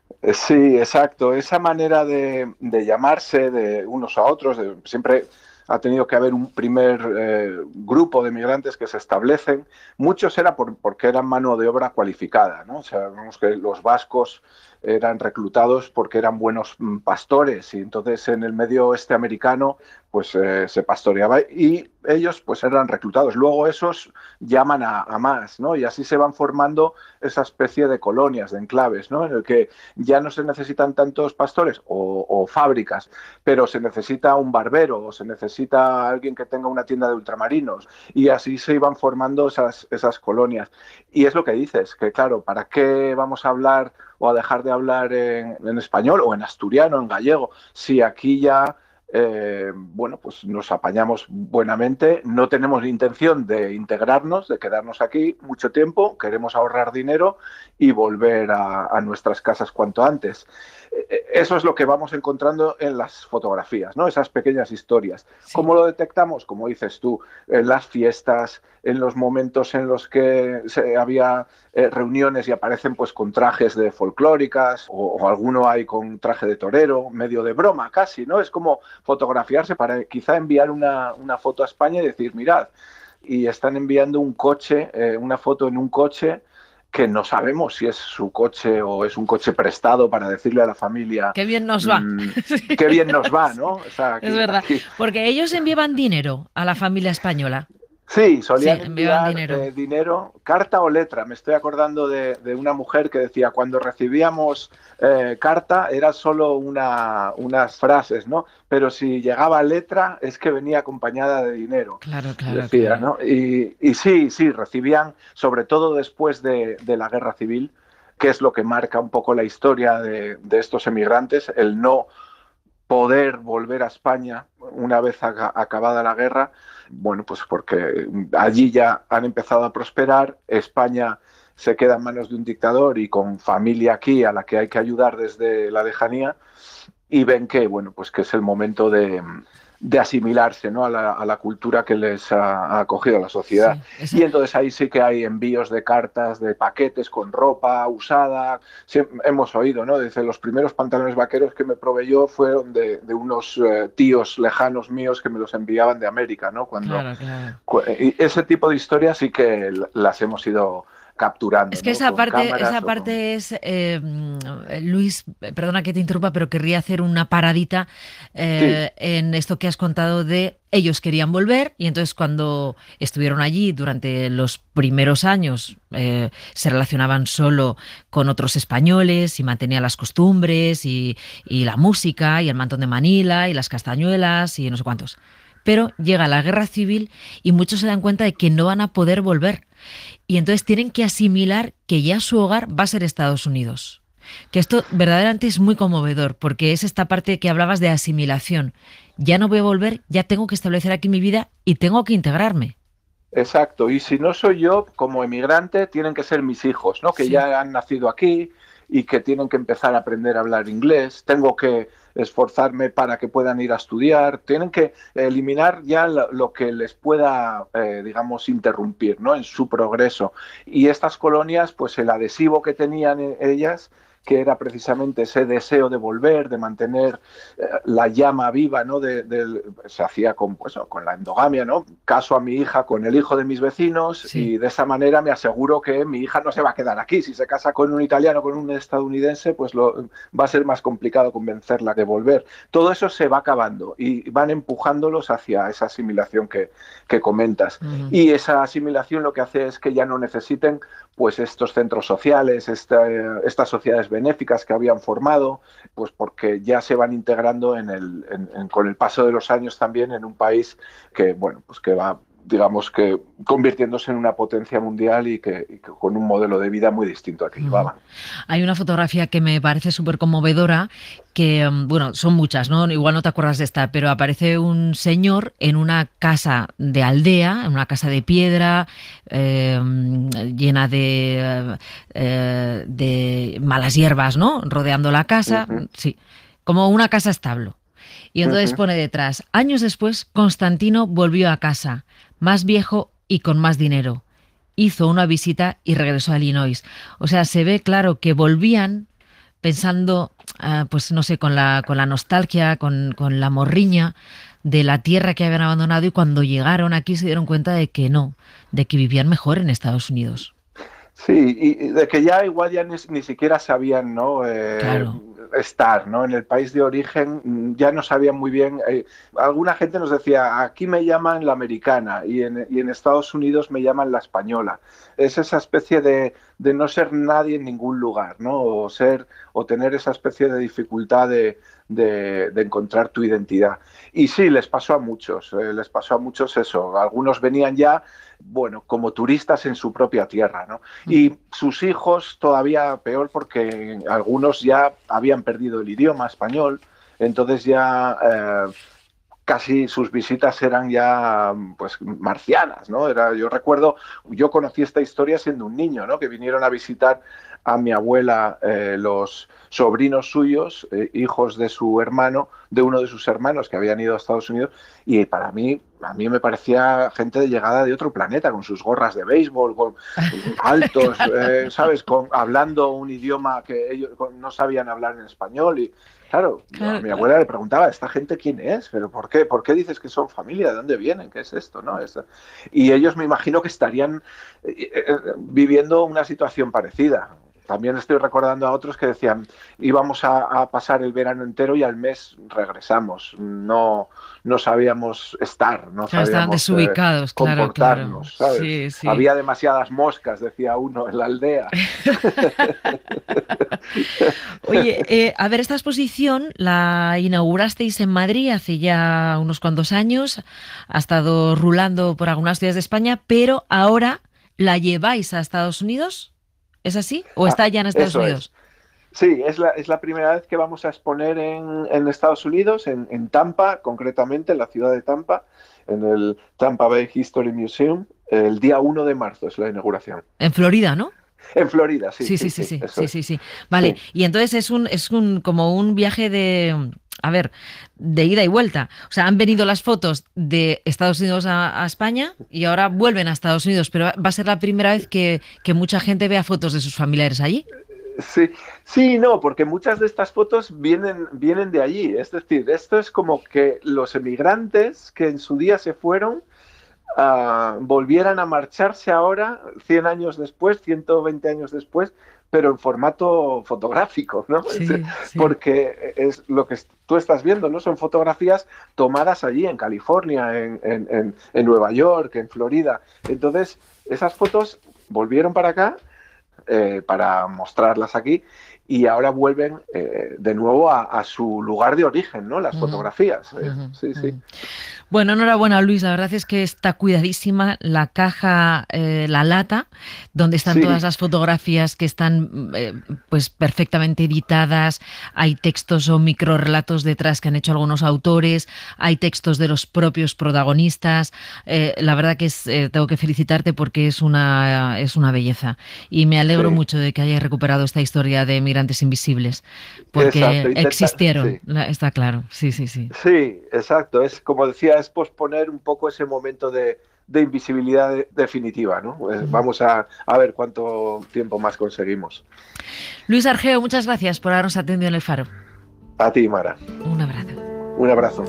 Sí, exacto. Esa manera de, de llamarse de unos a otros, de, siempre ha tenido que haber un primer eh, grupo de migrantes que se establecen. Muchos era por, porque eran mano de obra cualificada, ¿no? O sea, vemos que los vascos eran reclutados porque eran buenos pastores, y entonces en el medio oeste americano pues eh, se pastoreaba y ellos pues eran reclutados. Luego esos llaman a, a más, ¿no? Y así se van formando esa especie de colonias, de enclaves, ¿no?, en el que ya no se necesitan tantos pastores o, o fábricas, pero se necesita un barbero o se necesita alguien que tenga una tienda de ultramarinos, y así se iban formando esas, esas colonias. Y es lo que dices, que claro, ¿para qué vamos a hablar o a dejar de hablar en, en español o en asturiano, en gallego, si aquí ya eh, bueno, pues nos apañamos buenamente, no tenemos intención de integrarnos, de quedarnos aquí mucho tiempo, queremos ahorrar dinero y volver a, a nuestras casas cuanto antes? Eso es lo que vamos encontrando en las fotografías, ¿no? Esas pequeñas historias. Sí. ¿Cómo lo detectamos? Como dices tú, en las fiestas, en los momentos en los que se, había eh, reuniones y aparecen pues con trajes de folclóricas, o, o alguno hay con traje de torero, medio de broma casi, ¿no? Es como fotografiarse para quizá enviar una, una foto a España y decir, mirad, y están enviando un coche, eh, una foto en un coche, que no sabemos si es su coche o es un coche prestado para decirle a la familia... ¡Qué bien nos va! Mmm, ¡Qué bien nos va!, ¿no? O sea, aquí, es verdad, aquí. Porque ellos enviaban dinero a la familia española. Sí, solían sí, enviar dinero. Eh, dinero, carta o letra. Me estoy acordando de, de una mujer que decía, cuando recibíamos eh, carta era solo una, unas frases, ¿no? Pero si llegaba letra es que venía acompañada de dinero. Claro, claro. Decía, claro. ¿no? Y, y sí, sí, recibían, sobre todo después de, de la Guerra Civil, que es lo que marca un poco la historia de, de estos emigrantes, el no poder volver a España una vez a, acabada la guerra. Bueno, pues porque allí ya han empezado a prosperar, España se queda en manos de un dictador y con familia aquí a la que hay que ayudar desde la lejanía, y ven que, bueno, pues que es el momento de, de asimilarse, ¿no?, a la, a la cultura que les ha, ha acogido la sociedad. Sí, y entonces ahí sí que hay envíos de cartas, de paquetes con ropa usada. Sí, hemos oído, ¿no? Dice, los primeros pantalones vaqueros que me proveyó fueron de, de unos eh, tíos lejanos míos que me los enviaban de América, ¿no? Cuando, claro, claro. Cu- y ese tipo de historias sí que las hemos ido capturando. Es que ¿no? esa Con parte, esa con... parte es, eh, Luis, perdona que te interrumpa, pero querría hacer una paradita eh, sí. en esto que has contado de ellos querían volver, y entonces cuando estuvieron allí durante los primeros años eh, se relacionaban solo con otros españoles y mantenían las costumbres y, y la música y el mantón de Manila y las castañuelas y no sé cuántos. Pero llega la guerra civil y muchos se dan cuenta de que no van a poder volver. Y entonces tienen que asimilar que ya su hogar va a ser Estados Unidos. Que esto verdaderamente es muy conmovedor, porque es esta parte que hablabas de asimilación. Ya no voy a volver, ya tengo que establecer aquí mi vida y tengo que integrarme. Exacto, y si no soy yo como emigrante, tienen que ser mis hijos, ¿no? Que sí. ya han nacido aquí y que tienen que empezar a aprender a hablar inglés. Tengo que esforzarme para que puedan ir a estudiar, tienen que eliminar ya lo, lo que les pueda, eh, digamos, interrumpir, ¿no?, en su progreso. Y estas colonias, pues el adhesivo que tenían ellas, que era precisamente ese deseo de volver, de mantener eh, la llama viva, ¿no? De, de, se hacía con, pues, con la endogamia, ¿no? Caso a mi hija con el hijo de mis vecinos, sí. Y de esa manera me aseguro que mi hija no se va a quedar aquí. Si se casa con un italiano, con un estadounidense, pues lo, va a ser más complicado convencerla de volver. Todo eso se va acabando y van empujándolos hacia esa asimilación que, que comentas. Uh-huh. Y esa asimilación lo que hace es que ya no necesiten pues estos centros sociales, esta, estas sociedades benéficas que habían formado, pues porque ya se van integrando en el, en, en, con el paso de los años también en un país que, bueno, pues que va, digamos que convirtiéndose en una potencia mundial y que, y que con un modelo de vida muy distinto al que llevaban. Hay una fotografía que me parece súper conmovedora, que, bueno, son muchas, ¿no? Igual no te acuerdas de esta, pero aparece un señor en una casa de aldea, en una casa de piedra, eh, llena de, eh, de malas hierbas, ¿no? Rodeando la casa, uh-huh. Sí, como una casa establo. Y entonces uh-huh. pone detrás, años después, Constantino volvió a casa, más viejo y con más dinero. Hizo una visita y regresó a Illinois. O sea, se ve claro que volvían pensando, uh, pues no sé, con la, con la nostalgia, con, con la morriña de la tierra que habían abandonado, y cuando llegaron aquí se dieron cuenta de que no, de que vivían mejor en Estados Unidos. Sí, y de que ya igual ya ni, ni siquiera sabían, ¿no? Eh, claro. Estar, ¿no? En el país de origen ya no sabían muy bien. Eh, alguna gente nos decía, aquí me llaman la americana y en, y en Estados Unidos me llaman la española. Es esa especie de, de no ser nadie en ningún lugar, ¿no? O ser, o tener esa especie de dificultad de, de, de encontrar tu identidad. Y sí, les pasó a muchos, eh, les pasó a muchos eso. Algunos venían ya, bueno, como turistas en su propia tierra, ¿no? Y sus hijos todavía peor, porque algunos ya habían perdido el idioma español, entonces ya eh, casi sus visitas eran ya pues marcianas, ¿no? Era, yo recuerdo, yo conocí esta historia siendo un niño, ¿no? Que vinieron a visitar a mi abuela eh, los sobrinos suyos, eh, hijos de su hermano, de uno de sus hermanos que habían ido a Estados Unidos, y para mí, a mí me parecía gente de llegada de otro planeta, con sus gorras de béisbol, con altos, eh, ¿sabes? Con, hablando un idioma que ellos no sabían hablar en español. Y claro, claro, a mi abuela le preguntaba, ¿esta gente quién es? ¿Pero por qué? ¿Por qué dices que son familia? ¿De dónde vienen? ¿Qué es esto? ¿No? Es, y ellos me imagino que estarían eh, eh, viviendo una situación parecida. También estoy recordando a otros que decían, íbamos a, a pasar el verano entero y al mes regresamos. No, no sabíamos estar, no claro, sabíamos desubicados, eh, comportarnos. Claro, claro. ¿Sabes? Sí, sí. Había demasiadas moscas, decía uno, en la aldea. Oye, eh, a ver, esta exposición la inaugurasteis en Madrid hace ya unos cuantos años, ha estado rulando por algunas ciudades de España, pero ahora la lleváis a Estados Unidos. ¿Es así? ¿O está ya en Estados Eso Unidos? Es. Sí, es la, es la primera vez que vamos a exponer en, en Estados Unidos, en, en Tampa, concretamente, en la ciudad de Tampa, en el Tampa Bay History Museum, el día uno de marzo es la inauguración. En Florida, ¿no? En Florida, sí. Sí, sí, sí, sí, sí, sí, sí, sí. Vale, sí. Y entonces es un, es un como un viaje de, a ver, de ida y vuelta. O sea, han venido las fotos de Estados Unidos a, a España y ahora vuelven a Estados Unidos, pero va a ser la primera vez que, que mucha gente vea fotos de sus familiares allí. Sí, sí, no, porque muchas de estas fotos vienen, vienen de allí. Es decir, esto es como que los emigrantes que en su día se fueron Uh, volvieran a marcharse ahora, cien años después, ciento veinte años después, pero en formato fotográfico, ¿no? Sí, sí. Porque es lo que tú estás viendo, ¿no? Son fotografías tomadas allí, en California, en, en, en, en Nueva York, en Florida. Entonces, esas fotos volvieron para acá, eh, para mostrarlas aquí, y ahora vuelven eh, de nuevo a, a su lugar de origen, ¿no? Las uh-huh. fotografías. Eh, uh-huh. Sí, sí. Bueno, enhorabuena, Luis. La verdad es que está cuidadísima la caja, eh, la lata, donde están sí. todas las fotografías que están eh, pues perfectamente editadas. Hay textos o microrelatos detrás que han hecho algunos autores. Hay textos de los propios protagonistas. Eh, la verdad que es, eh, tengo que felicitarte porque es una, es una belleza. Y me alegro sí. mucho de que hayas recuperado esta historia de Migrantes Invisibles, porque exacto, intenta, existieron, sí. está claro. Sí, sí, sí. Sí, exacto. Es como decía, es posponer un poco ese momento de, de invisibilidad de, definitiva, ¿no? Pues vamos a, a ver cuánto tiempo más conseguimos. Luis Argeo, muchas gracias por habernos atendido en El Faro. A ti, Mara. Un abrazo. Un abrazo.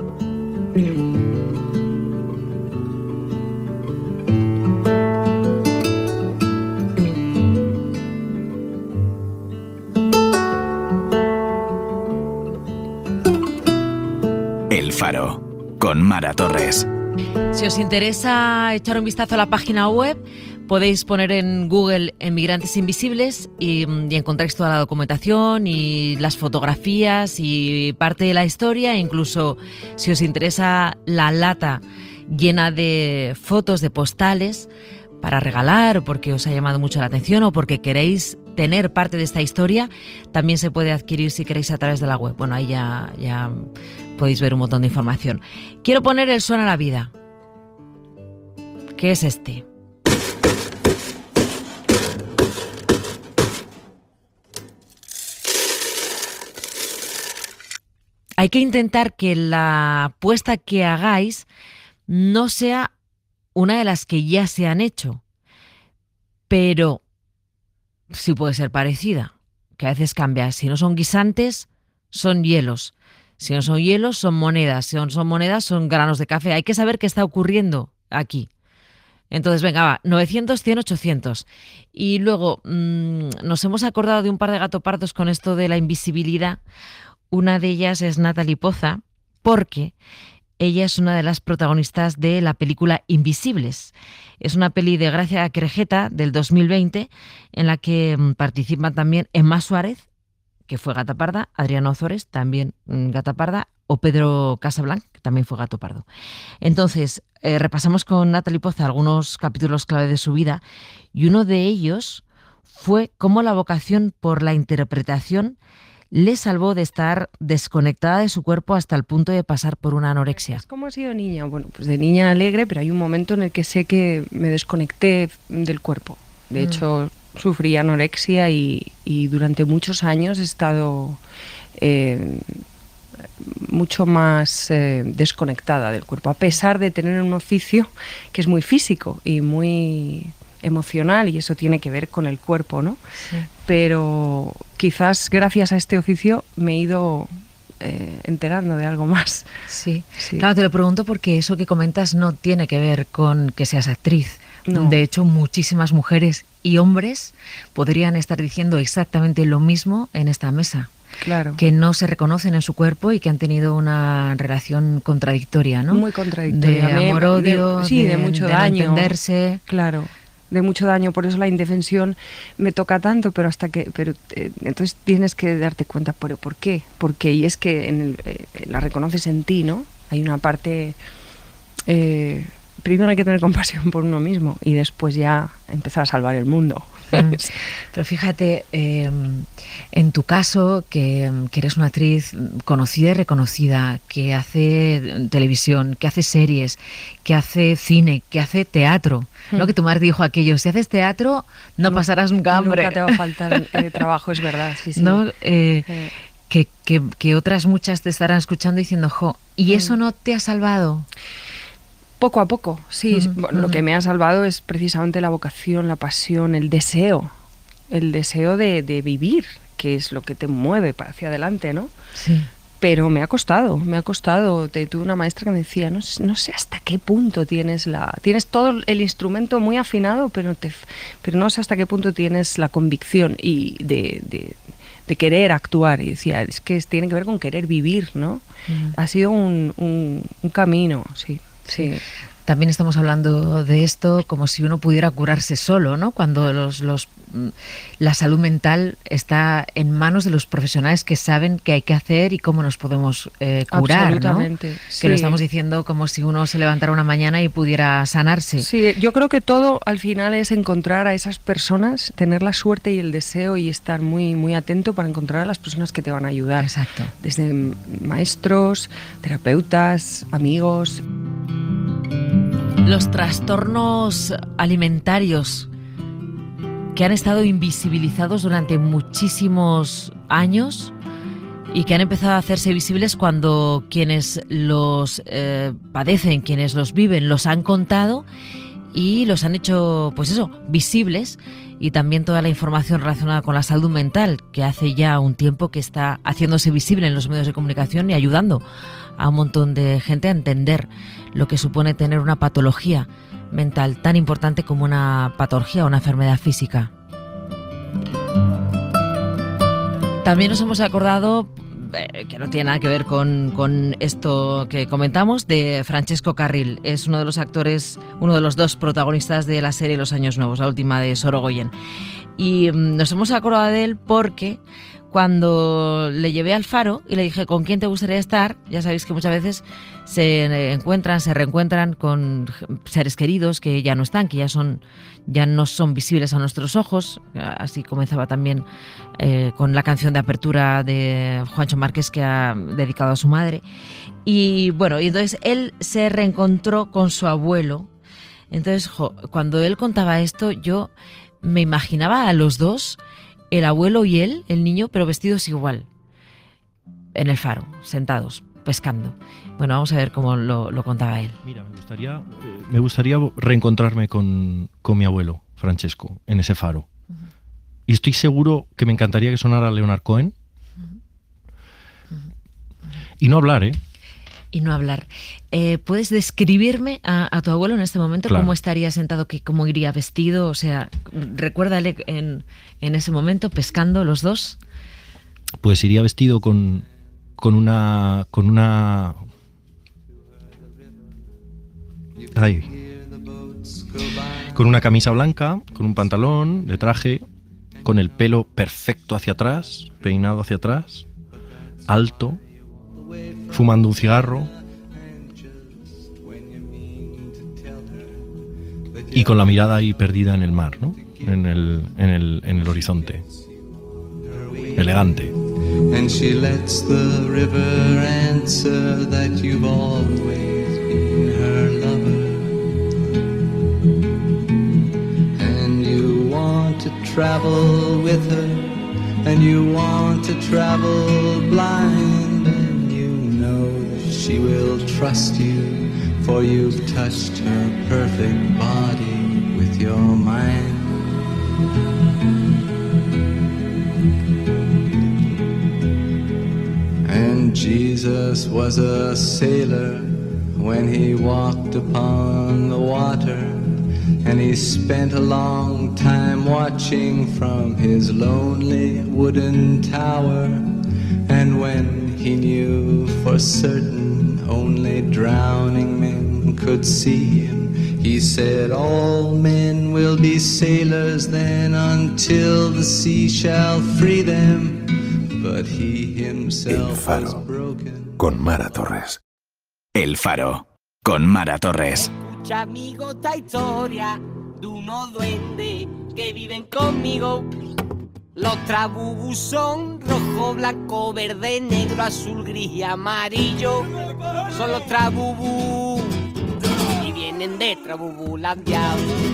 El Faro, con Mara Torres. Si os interesa echar un vistazo a la página web, podéis poner en Google Emigrantes Invisibles y, y encontráis toda la documentación y las fotografías y parte de la historia. Incluso si os interesa la lata llena de fotos, de postales para regalar, o porque os ha llamado mucho la atención o porque queréis tener parte de esta historia, también se puede adquirir si queréis a través de la web. Bueno, ahí ya, ya podéis ver un montón de información. Quiero poner el Suena la Vida, que es este. Hay que intentar que la apuesta que hagáis no sea una de las que ya se han hecho, pero sí puede ser parecida, que a veces cambia. Si no son guisantes, son hielos. Si no son hielos, son monedas. Si no son monedas, son granos de café. Hay que saber qué está ocurriendo aquí. Entonces, venga, va, novecientos, cien, ochocientos. Y luego mmm, nos hemos acordado de un par de gatopardos con esto de la invisibilidad. Una de ellas es Natalie Poza, porque ella es una de las protagonistas de la película Invisibles. Es una peli de Gracia Querejeta del dos mil veinte, en la que participan también Emma Suárez, que fue gata parda, Adriana Ozores, también gata parda, o Pedro Casablanc, que también fue gato pardo. Entonces, eh, repasamos con Natalie Poza algunos capítulos clave de su vida, y uno de ellos fue cómo la vocación por la interpretación le salvó de estar desconectada de su cuerpo hasta el punto de pasar por una anorexia. ¿Cómo ha sido niña? Bueno, pues de niña alegre, pero hay un momento en el que sé que me desconecté del cuerpo. De mm. hecho, sufrí anorexia y, y durante muchos años he estado eh, mucho más eh, desconectada del cuerpo, a pesar de tener un oficio que es muy físico y muy emocional, y eso tiene que ver con el cuerpo, ¿no? Sí. Pero quizás gracias a este oficio me he ido eh, enterando de algo más. Sí. sí, claro, te lo pregunto porque eso que comentas no tiene que ver con que seas actriz. No. De hecho, muchísimas mujeres y hombres podrían estar diciendo exactamente lo mismo en esta mesa. Claro. Que no se reconocen en su cuerpo y que han tenido una relación contradictoria, ¿no? Muy contradictoria. De amor-odio, de, sí, de, de mucho de daño. No entenderse. Claro. de mucho daño, por eso la indefensión me toca tanto, pero hasta que pero eh, entonces tienes que darte cuenta, pero ¿por qué? ¿Por qué? Y es que en el, eh, la reconoces en ti, ¿no? Hay una parte, eh, primero hay que tener compasión por uno mismo y después ya empezar a salvar el mundo. Pero fíjate, eh, en tu caso, que, que eres una actriz conocida y reconocida, que hace televisión, que hace series, que hace cine, que hace teatro, mm. ¿no? Que tu madre dijo aquello, si haces teatro no, no pasarás nunca hambre. Nunca te va a faltar eh, trabajo, es verdad. Sí, sí. ¿No? Eh, eh. Que, que, que otras muchas te estarán escuchando diciendo, jo, ¿y eso no te ha salvado? Poco a poco, sí. Uh-huh, bueno, uh-huh. Lo que me ha salvado es precisamente la vocación, la pasión, el deseo. El deseo de, de vivir, que es lo que te mueve para hacia adelante, ¿no? Sí. Pero me ha costado, me ha costado. Te, tuve una maestra que me decía, no, no sé hasta qué punto tienes la... Tienes todo el instrumento muy afinado, pero, te, pero no sé hasta qué punto tienes la convicción y de... de de querer actuar, y decía, es que tiene que ver con querer vivir, ¿no? Uh-huh. Ha sido un, un, un camino, sí. Sí. También estamos hablando de esto como si uno pudiera curarse solo, ¿no? Cuando los, los, la salud mental está en manos de los profesionales que saben qué hay que hacer y cómo nos podemos eh, curar, absolutamente, ¿no? Sí. Que lo estamos diciendo como si uno se levantara una mañana y pudiera sanarse. Sí, yo creo que todo al final es encontrar a esas personas, tener la suerte y el deseo y estar muy, muy atento para encontrar a las personas que te van a ayudar. Exacto. Desde maestros, terapeutas, amigos. Los trastornos alimentarios que han estado invisibilizados durante muchísimos años y que han empezado a hacerse visibles cuando quienes los eh, padecen, quienes los viven, los han contado y los han hecho, pues eso, visibles, y también toda la información relacionada con la salud mental, que hace ya un tiempo que está haciéndose visible en los medios de comunicación y ayudando a un montón de gente a entender lo que supone tener una patología mental tan importante como una patología o una enfermedad física. También nos hemos acordado, eh, que no tiene nada que ver con, con esto que comentamos, de Francesco Carril. Es uno de los actores, uno de los dos protagonistas de la serie Los Años Nuevos, la última de Sorogoyen. Y mm, nos hemos acordado de él porque cuando le llevé al Faro y le dije ¿con quién te gustaría estar? Ya sabéis que muchas veces se encuentran, se reencuentran con seres queridos que ya no están, que ya son, ya no son visibles a nuestros ojos. Así comenzaba también eh, con la canción de apertura de Juancho Márquez, que ha dedicado a su madre. Y bueno, y entonces él se reencontró con su abuelo. Entonces, jo, cuando él contaba esto, yo me imaginaba a los dos, el abuelo y él, el niño, pero vestidos igual, en el Faro, sentados, pescando. Bueno, vamos a ver cómo lo, lo contaba él. Mira, me gustaría, me gustaría reencontrarme con, con mi abuelo, Francesco, en ese Faro. Uh-huh. Y estoy seguro que me encantaría que sonara Leonard Cohen. Uh-huh. Uh-huh. Y no hablar, ¿eh? Y no hablar. Eh, ¿Puedes describirme a, a tu abuelo en este momento? Claro. ¿Cómo estaría sentado? Que, ¿Cómo iría vestido? O sea, recuérdale en, en ese momento, pescando los dos. Pues iría vestido con, con una... Con una... Ay. Con una camisa blanca, con un pantalón de traje, con el pelo perfecto hacia atrás, peinado hacia atrás, alto, fumando un cigarro y con la mirada ahí perdida en el mar, ¿no? En el, en el, en el horizonte. Elegante. And she lets the river answer that you've always been her lover. And you want to travel with her, and you want to travel blind, and you know that she will trust you, for you've touched her perfect body with your mind. And Jesus was a sailor when he walked upon the water, and he spent a long time watching from his lonely wooden tower. And when he knew for certain only drowning men could see him, he said, all men will be sailors then until the sea shall free them. But he himself El Faro, was broken. Con Mara Torres. El Faro, con Mara Torres. Escucha, amigo, esta historia de unos duendes que viven conmigo. Los trabubus son rojo, blanco, verde, negro, azul, gris y amarillo. Son los trabubus y vienen de Trabubulandia.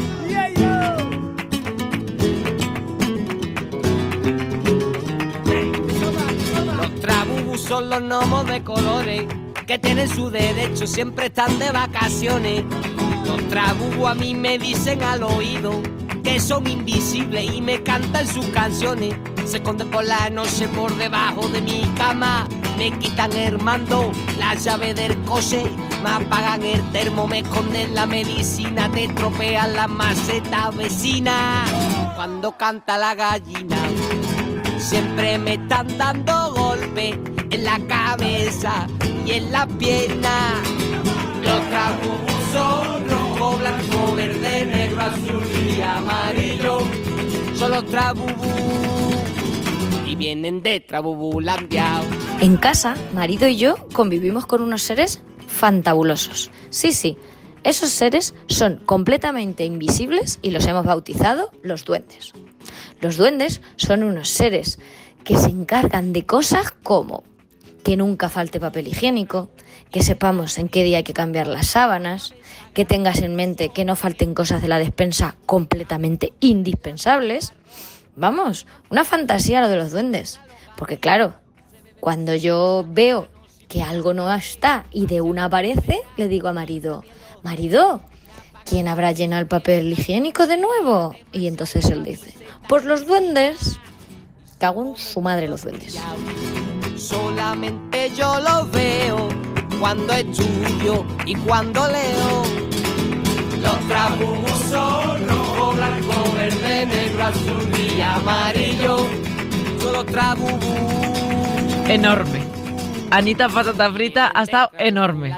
Los trabubus son los gnomos de colores que tienen su derecho, siempre están de vacaciones. Los trabubus a mí me dicen al oído que son invisibles y me cantan sus canciones. Se esconden por la noche por debajo de mi cama, me quitan el mando, la llave del coche, me apagan el termo, me esconden la medicina, te estropean la maceta vecina. Cuando canta la gallina, siempre me están dando golpes en la cabeza y en la pierna. Los trabubus son rojo, blanco, verde, negro, azul y amarillo. Son los trabubus y vienen de Trabubulandia. En casa, marido y yo convivimos con unos seres fantabulosos. Sí, sí, esos seres son completamente invisibles y los hemos bautizado los duendes. Los duendes son unos seres que se encargan de cosas como que nunca falte papel higiénico, que sepamos en qué día hay que cambiar las sábanas, que tengas en mente que no falten cosas de la despensa completamente indispensables. Vamos, una fantasía lo de los duendes, porque claro, Cuando yo veo que algo no está y de una aparece, le digo a marido, marido, ¿quién habrá llenado el papel higiénico de nuevo? Y entonces él dice, pues los duendes. Cago en su madre los duendes. Solamente yo los veo cuando estudio y cuando leo. Los trabujos son rojo, blanco, verde, negro, azul y amarillo. Yo los trabujos. Enorme. Anita Patata Frita ha estado enorme.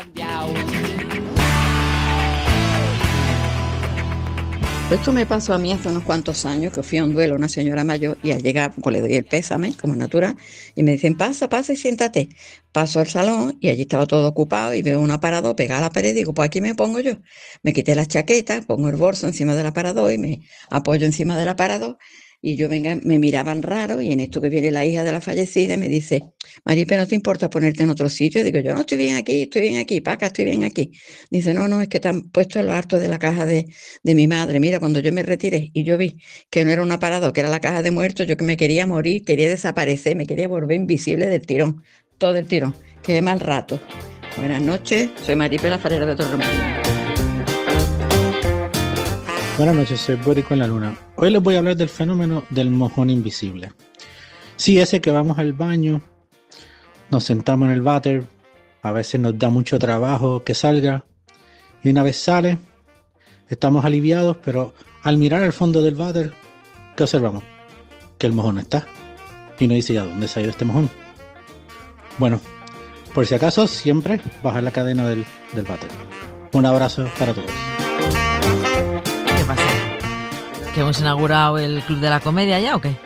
Esto me pasó a mí hace unos cuantos años, que fui a un duelo a una señora mayor y al llegar pues, le doy el pésame, como natural, y me dicen, pasa, pasa y siéntate. Paso al salón y allí estaba todo ocupado y veo un aparador pegado a la pared y digo, pues aquí me pongo yo. Me quité la chaqueta, pongo el bolso encima del aparador y me apoyo encima del aparador y yo venga, me miraban raro y en esto que viene la hija de la fallecida me dice, Maripe, ¿no te importa ponerte en otro sitio? Digo, yo no estoy bien aquí, estoy bien aquí, Paca, estoy bien aquí. Dice, no, no, es que te han puesto en lo harto de la caja de, de mi madre. Mira, cuando yo me retiré y yo vi que no era un aparador, que era la caja de muertos, yo que me quería morir, quería desaparecer, me quería volver invisible del tirón, todo el tirón. Qué mal rato. Buenas noches, soy Maripe, la farera de Torremolinos. Buenas noches, soy Borico en la Luna. Hoy les voy a hablar del fenómeno del mojón invisible. Sí, ese que vamos al baño, nos sentamos en el váter, a veces nos da mucho trabajo que salga, y una vez sale, estamos aliviados, pero al mirar al fondo del váter, ¿qué observamos? Que el mojón no está. Y nos dice, ¿a dónde se ha ido este mojón? Bueno, por si acaso, siempre bajar la cadena del, del váter. Un abrazo para todos. ¿Qué pasa? ¿Que hemos inaugurado el Club de la Comedia ya o qué?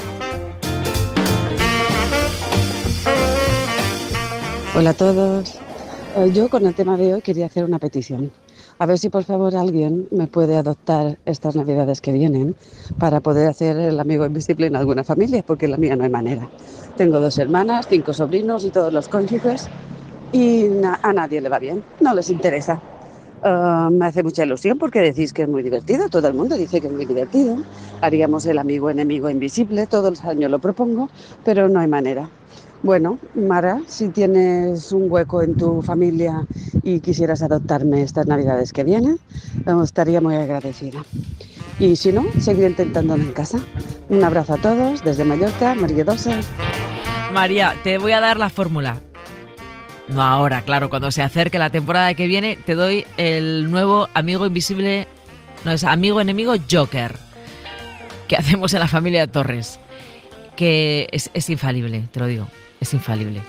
Hola a todos. Yo con el tema de hoy quería hacer una petición. A ver si por favor alguien me puede adoptar estas navidades que vienen para poder hacer el amigo invisible en alguna familia, porque en la mía no hay manera. Tengo dos hermanas, cinco sobrinos y todos los cónyuges y na- a nadie le va bien, no les interesa. Uh, me hace mucha ilusión porque decís que es muy divertido, todo el mundo dice que es muy divertido. Haríamos el amigo enemigo invisible, todos los años lo propongo, pero no hay manera. Bueno, Mara, si tienes un hueco en tu familia y quisieras adoptarme estas navidades que vienen, estaría muy agradecida. Y si no, seguiré intentándolo en casa. Un abrazo a todos, desde Mallorca, María Dosa. María, te voy a dar la fórmula. No ahora, claro, cuando se acerque la temporada que viene, te doy el nuevo amigo invisible, no es amigo enemigo Joker, que hacemos en la familia Torres, que es, es infalible, te lo digo, es infalible.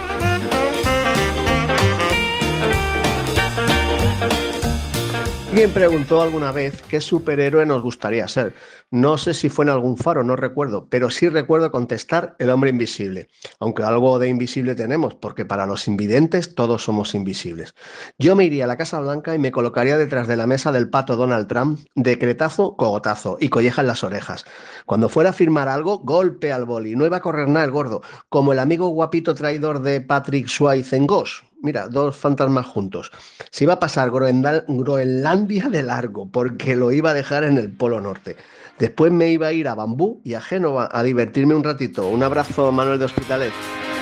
Alguien preguntó alguna vez qué superhéroe nos gustaría ser. No sé si fue en algún faro, no recuerdo, pero sí recuerdo contestar el hombre invisible. Aunque algo de invisible tenemos, porque para los invidentes todos somos invisibles. Yo me iría a la Casa Blanca y me colocaría detrás de la mesa del pato Donald Trump, decretazo, cogotazo y colleja en las orejas. Cuando fuera a firmar algo, golpe al boli. No iba a correr nada el gordo, como el amigo guapito traidor de Patrick Swayze en Ghost. Mira, dos fantasmas juntos. Se iba a pasar Groendal- Groenlandia de largo, porque lo iba a dejar en el Polo Norte. Después me iba a ir a Bambú y a Génova a divertirme un ratito. Un abrazo, Manuel de Hospitalet.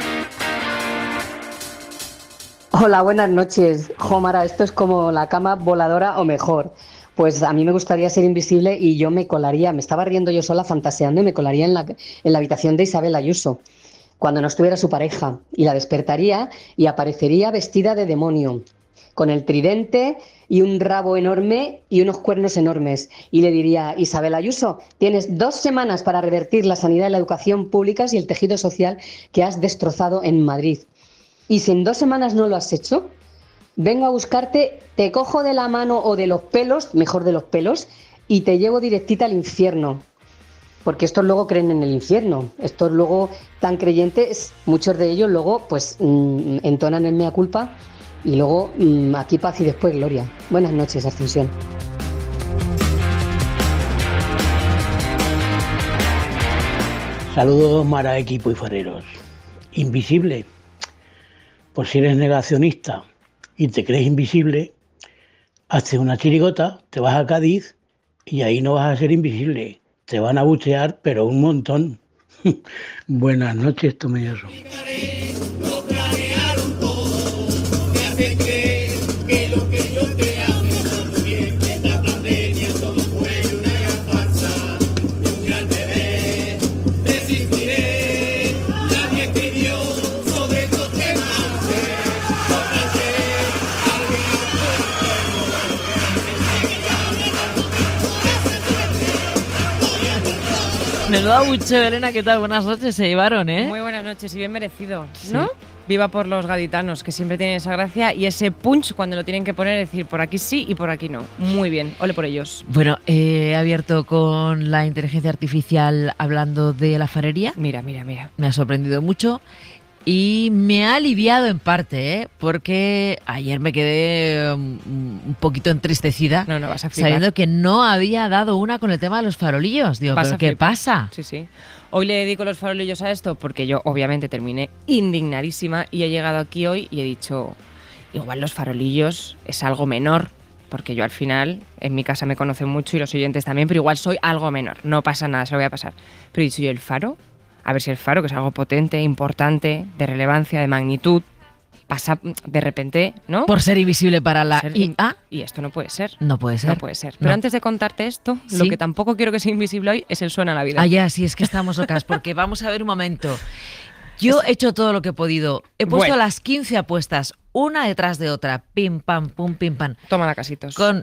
Hola, buenas noches. Jomara, esto es como la cama voladora o mejor. Pues a mí me gustaría ser invisible y yo me colaría, me estaba riendo yo sola fantaseando y me colaría en la, en la habitación de Isabel Ayuso, cuando no estuviera su pareja, y la despertaría y aparecería vestida de demonio, con el tridente y un rabo enorme y unos cuernos enormes. Y le diría, Isabel Ayuso, tienes dos semanas para revertir la sanidad y la educación públicas y el tejido social que has destrozado en Madrid. Y si en dos semanas no lo has hecho, vengo a buscarte, te cojo de la mano o de los pelos, mejor de los pelos, y te llevo directita al infierno. Porque estos luego creen en el infierno, estos luego tan creyentes, muchos de ellos luego pues mmm, entonan el mea culpa y luego mmm, aquí paz y después gloria. Buenas noches, Ascensión. Saludos, Mara, equipo y fareros. Invisible, por si eres negacionista y te crees invisible, haces una chirigota, te vas a Cádiz y ahí no vas a ser invisible. Te van a buchear, pero un montón. Buenas noches, Tomelloso. Menuda buche, Elena, ¿qué tal? Buenas noches, se llevaron, ¿eh? Muy buenas noches y bien merecido, ¿no? Sí. Viva por los gaditanos, que siempre tienen esa gracia y ese punch cuando lo tienen que poner, decir por aquí sí y por aquí no. Muy bien, ole por ellos. Bueno, eh, he abierto con la inteligencia artificial hablando de la farería. Mira, mira, mira. Me ha sorprendido mucho. Y me ha aliviado en parte, ¿eh? Porque ayer me quedé um, un poquito entristecida. No, no vas a flipar. Sabiendo que no había dado una con el tema de los farolillos. Digo, ¿pero qué pasa? Sí, sí. Hoy le dedico los farolillos a esto porque yo obviamente terminé indignadísima y he llegado aquí hoy y he dicho, igual los farolillos es algo menor, porque yo al final en mi casa me conocen mucho y los oyentes también, pero igual soy algo menor. No pasa nada, se lo voy a pasar. Pero he dicho yo, el faro... A ver si el faro, que es algo potente, importante, de relevancia, de magnitud, pasa de repente, ¿no? Por ser invisible para la I A. Y esto no puede ser. No puede ser. No puede ser. Pero no. Antes de contarte esto, ¿Sí? Lo que tampoco quiero que sea invisible hoy es el suena a la vida. Ah, ya, sí, es que estamos locas, porque vamos a ver un momento. Yo he hecho todo lo que he podido. He puesto Bueno. las quince apuestas, una detrás de otra. Pim, pam, pum, pim, pam. Toma la casitos. Con...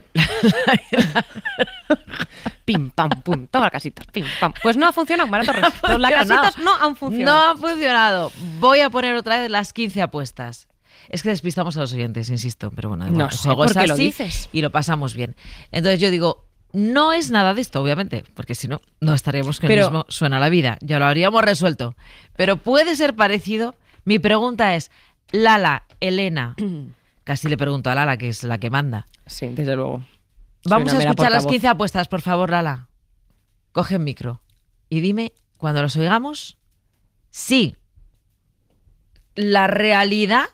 Pim, pam, pum. Toma la casitos. Pim, pam. Pues no ha funcionado, Mara Torres. Los lacasitos no han funcionado. No han funcionado. Voy a poner otra vez las quince apuestas. Es que despistamos a los oyentes, insisto. Pero bueno, no sé por qué lo dices. Y lo pasamos bien. Entonces yo digo... No es nada de esto, obviamente, porque si no, no estaríamos con Pero, el mismo suena la vida. Ya lo habríamos resuelto. Pero puede ser parecido. Mi pregunta es, Lala, Elena, casi le pregunto a Lala, que es la que manda. Sí, desde luego. Vamos a escuchar las quince apuestas, por favor, Lala. Coge el micro y dime, cuando los oigamos, si la realidad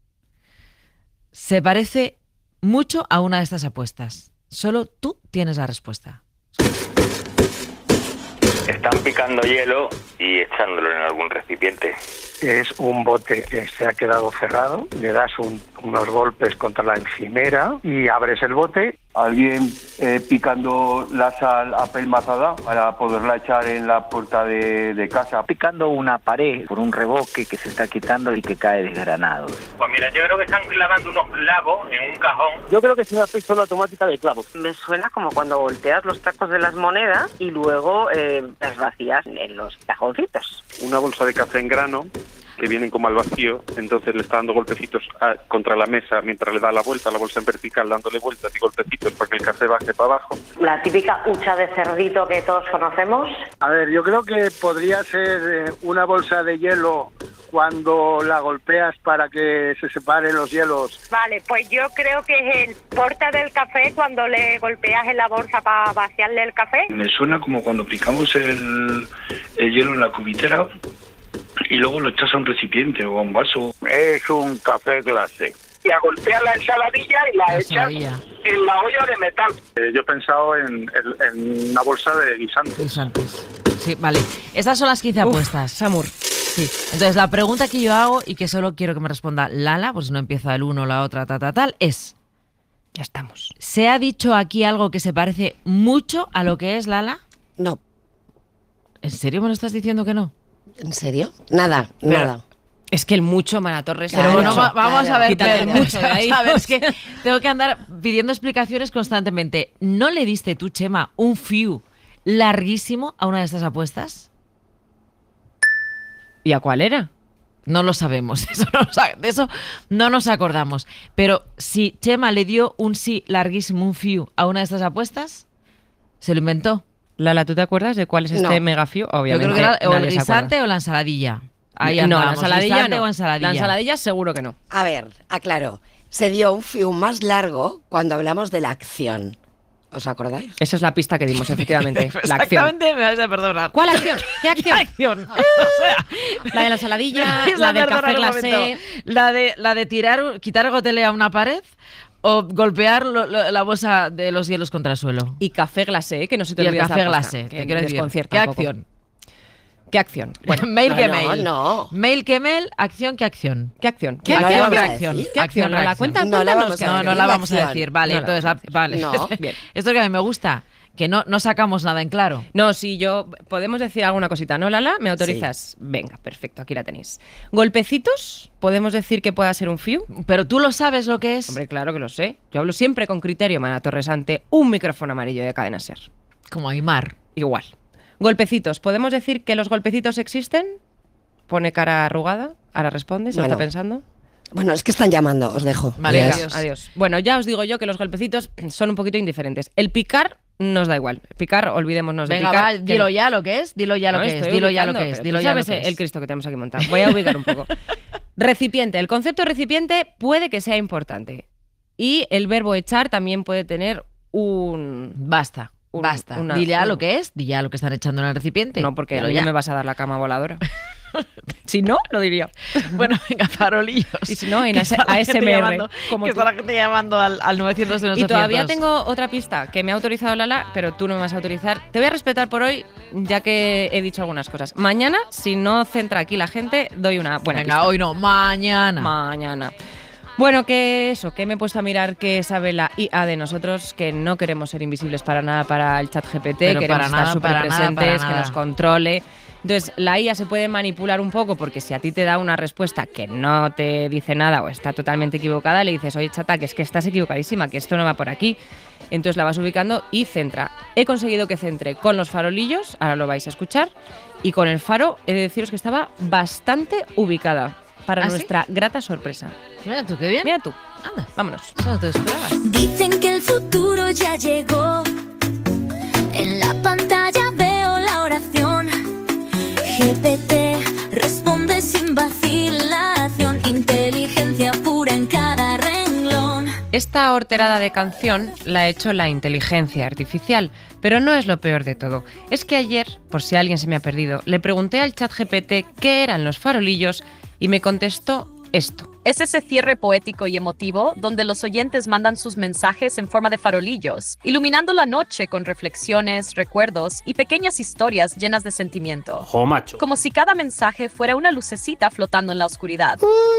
se parece mucho a una de estas apuestas. Solo tú tienes la respuesta. Están picando hielo y echándolo en algún recipiente. Es un bote que se ha quedado cerrado, le das un, unos golpes contra la encimera y abres el bote. Alguien eh, picando la sal apelmazada para poderla echar en la puerta de, de casa. Picando una pared por un revoque que se está quitando y que cae desgranado. Pues mira, yo creo que están clavando unos clavos en un cajón. Yo creo que es una pistola automática de clavos. Me suena como cuando volteas los tacos de las monedas y luego eh, las vacías en los cajoncitos. Una bolsa de café en grano que vienen como al vacío, entonces le está dando golpecitos a, contra la mesa mientras le da la vuelta, la bolsa en vertical, dándole vueltas y golpecitos para que el café baje para abajo. La típica hucha de cerdito que todos conocemos. A ver, yo creo que podría ser eh, una bolsa de hielo cuando la golpeas para que se separen los hielos. Vale, pues yo creo que es el porta del café cuando le golpeas en la bolsa para vaciarle el café. Me suena como cuando picamos el, el hielo en la cubitera y luego lo echas a un recipiente o a un vaso. Es un café glacé. Y a golpear la ensaladilla y la, la echas en la olla de metal. Eh, yo he pensado en, en, en una bolsa de guisantes. Guisantes. Sí, vale. Estas son las quince apuestas. Uf, Samur. Sí. Entonces, la pregunta que yo hago y que solo quiero que me responda Lala, pues no empieza el uno, la otra, ta, ta, tal, es... Ya estamos. ¿Se ha dicho aquí algo que se parece mucho a lo que es Lala? No. ¿En serio me lo estás diciendo que no? ¿En serio? Nada, Pero, nada. Es que el mucho, Mara Torres... Pero bueno, va, vamos claro. a ver, Quítale pero, mucho de ahí. A ver, es que tengo que andar pidiendo explicaciones constantemente. ¿No le diste tú, Chema, un fiu larguísimo a una de estas apuestas? ¿Y a cuál era? No lo sabemos, eso no, de eso no nos acordamos. Pero si Chema le dio un sí larguísimo, un fiu a una de estas apuestas, ¿se lo inventó? Lala, ¿tú te acuerdas de cuál es este No. mega fiu? Obviamente. Yo creo que era o el nadie se guisante acuerda. o la ensaladilla. Ahí no, la andábamos, ensaladilla guisante no. o ensaladilla. La ensaladilla seguro que no. A ver, aclaro. Se dio un fiu más largo cuando hablamos de la acción. ¿Os acordáis? Esa es la pista que dimos, efectivamente. La acción. Exactamente, me vas a perdonar. ¿Cuál acción? ¿Qué acción? ¿Qué acción? O sea, la de la ensaladilla, la del café glacé. La de, la de tirar, quitar gotele a una pared o golpear lo, lo, la bolsa de los hielos contra el suelo. Y café glacé, que no se te y el olvide café esta glacé, pasta, te quiero decir. desconcierta ¿Qué un poco. acción? ¿Qué acción? Bueno, mail no, que no, mail. no. Mail que mail, acción que acción. ¿Qué acción? ¿Qué No la acción? vamos ¿Qué a acción? decir. ¿Qué acción? ¿No la cuenta? No la Cuéntanos vamos qué a No, decir. no la vamos a acción. decir. Vale, No la entonces, vamos a vale. No. Bien. Esto es que a mí me gusta, que no, no sacamos nada en claro. No, si yo... ¿Podemos decir alguna cosita? ¿No, Lala? ¿Me autorizas? Venga, perfecto, aquí la tenéis. ¿Golpecitos? ¿Podemos decir que pueda ser un fiu? Pero tú lo sabes lo que es. Hombre, claro que lo sé. Yo hablo siempre con criterio, Mana Torres, ante un micrófono amarillo de Cadena Ser. Como Aymar. Igual. Golpecitos. ¿Podemos decir que los golpecitos existen? Pone cara arrugada. Ahora responde, se lo Bueno. está pensando. Bueno, es que están llamando, os dejo. Vale, Venga, adiós. adiós. Bueno, ya os digo yo que los golpecitos son un poquito indiferentes. El picar nos da igual. Picar, olvidémonos de Venga, picar. va, que dilo no. ya lo que es, dilo ya lo No, que es, estoy dilo ya lo ubicando, que es, pero dilo tú ya lo sabes que es. el Cristo que tenemos aquí montado. Voy a ubicar un poco. Recipiente. El concepto de recipiente puede que sea importante. Y el verbo echar también puede tener un... Basta, un- basta. una- Dile ya un- lo que es, di ya lo que están echando en el recipiente. No, porque Dilo no ya. me vas a dar la cama voladora. Si no, lo diría. Bueno, venga, farolillos. Y si no, en Que A S- está la gente A S M R, llamando- como que tú. está la gente llamando al, al novecientos de Y todavía ochocientos. tengo otra pista que me ha autorizado Lala, pero tú no me vas a autorizar. Te voy a respetar por hoy, ya que he dicho algunas cosas. Mañana, si no centra aquí la gente, doy una buena Venga, pista. hoy no, mañana. Mañana. Bueno, que eso, que me he puesto a mirar qué sabe la I A de nosotros, que no queremos ser invisibles para nada para el chat G P T, Pero queremos para estar nada, súper para nada, presentes, para que nada. nos controle. Entonces, la I A se puede manipular un poco porque si a ti te da una respuesta que no te dice nada o está totalmente equivocada, le dices, oye, chata, que es que estás equivocadísima, que esto no va por aquí. Entonces la vas ubicando y centra. He conseguido que centre con los farolillos, ahora lo vais a escuchar, y con el faro he de deciros que estaba bastante ubicada, para ¿Ah, sí? nuestra grata sorpresa. Mira tú, qué bien. Mira tú, Anda, vámonos. eso no te esperabas. Dicen que el futuro ya llegó. En la pantalla veo la oración. G P T responde sin vacilación. Inteligencia pura en cada renglón. Esta horterada de canción la ha hecho la inteligencia artificial, pero no es lo peor de todo. Es que ayer, por si alguien se me ha perdido, le pregunté al chat G P T qué eran los farolillos y me contestó esto. Es ese cierre poético y emotivo donde los oyentes mandan sus mensajes en forma de farolillos, iluminando la noche con reflexiones, recuerdos y pequeñas historias llenas de sentimiento. ¡Jo, macho! Como si cada mensaje fuera una lucecita flotando en la oscuridad.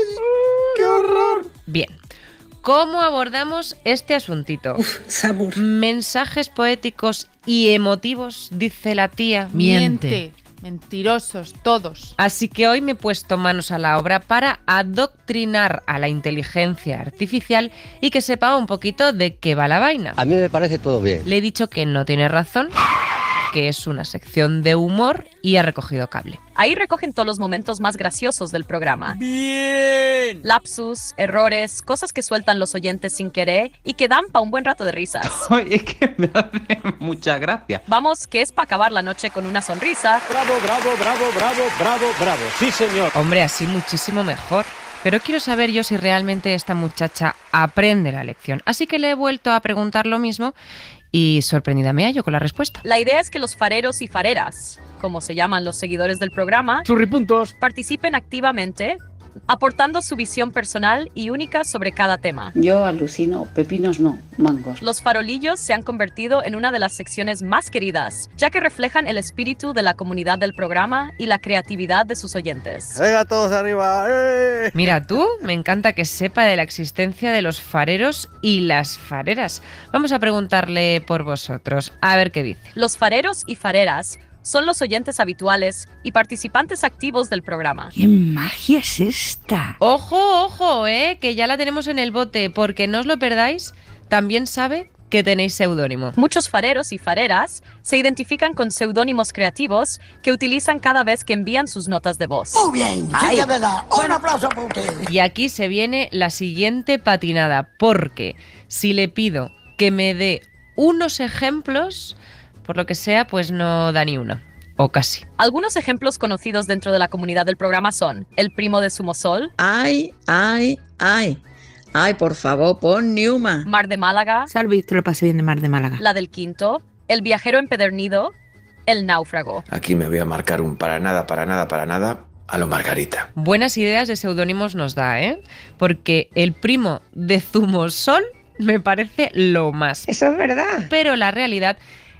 ¡Qué horror! Bien. ¿Cómo abordamos este asuntito? Sabur. Mensajes poéticos y emotivos, dice la tía. Miente. Mentirosos, todos. Así que hoy me he puesto manos a la obra para adoctrinar a la inteligencia artificial y que sepa un poquito de qué va la vaina. A mí me parece todo bien. Le he dicho que no tiene razón, que es una sección de humor y ha recogido cable. Ahí recogen todos los momentos más graciosos del programa. ¡Bien! Lapsus, errores, cosas que sueltan los oyentes sin querer y que dan para un buen rato de risas. Oye, es que me hace mucha gracia. Vamos, que es para acabar la noche con una sonrisa. Bravo, bravo, bravo, bravo, bravo, bravo. Sí, señor. Hombre, así muchísimo mejor. Pero quiero saber yo si realmente esta muchacha aprende la lección. Así que le he vuelto a preguntar lo mismo y sorprendida me hallo con la respuesta. La idea es que los fareros y fareras, como se llaman los seguidores del programa, Churripuntos. participen activamente, aportando su visión personal y única sobre cada tema. Yo alucino, pepinos no, mangos. Los farolillos se han convertido en una de las secciones más queridas, ya que reflejan el espíritu de la comunidad del programa y la creatividad de sus oyentes. Venga, todos arriba. ¡Eh! Mira tú, me encanta que sepa de la existencia de los fareros y las fareras. Vamos a preguntarle por vosotros, a ver qué dice. Los fareros y fareras son los oyentes habituales y participantes activos del programa. ¿Qué magia es esta? Ojo, ojo, eh, que ya la tenemos en el bote, porque no os lo perdáis, también sabe que tenéis seudónimo. Muchos fareros y fareras se identifican con seudónimos creativos que utilizan cada vez que envían sus notas de voz. Muy bien, sí que verdad. Un aplauso para ustedes. Y aquí se viene la siguiente patinada, porque si le pido que me dé unos ejemplos, por lo que sea, pues no da ni uno, o casi. Algunos ejemplos conocidos dentro de la comunidad del programa son El primo de Sumosol, Ay, ay, ay. Ay, por favor, pon Newman. Mar de Málaga, Salve, te lo pasé bien de Mar de Málaga. La del Quinto, El viajero empedernido, El náufrago. Aquí me voy a marcar un para nada, para nada, para nada a lo Margarita. Buenas ideas de seudónimos nos da, ¿eh? Porque el primo de Zumosol me parece lo más. Eso es verdad. Pero la realidad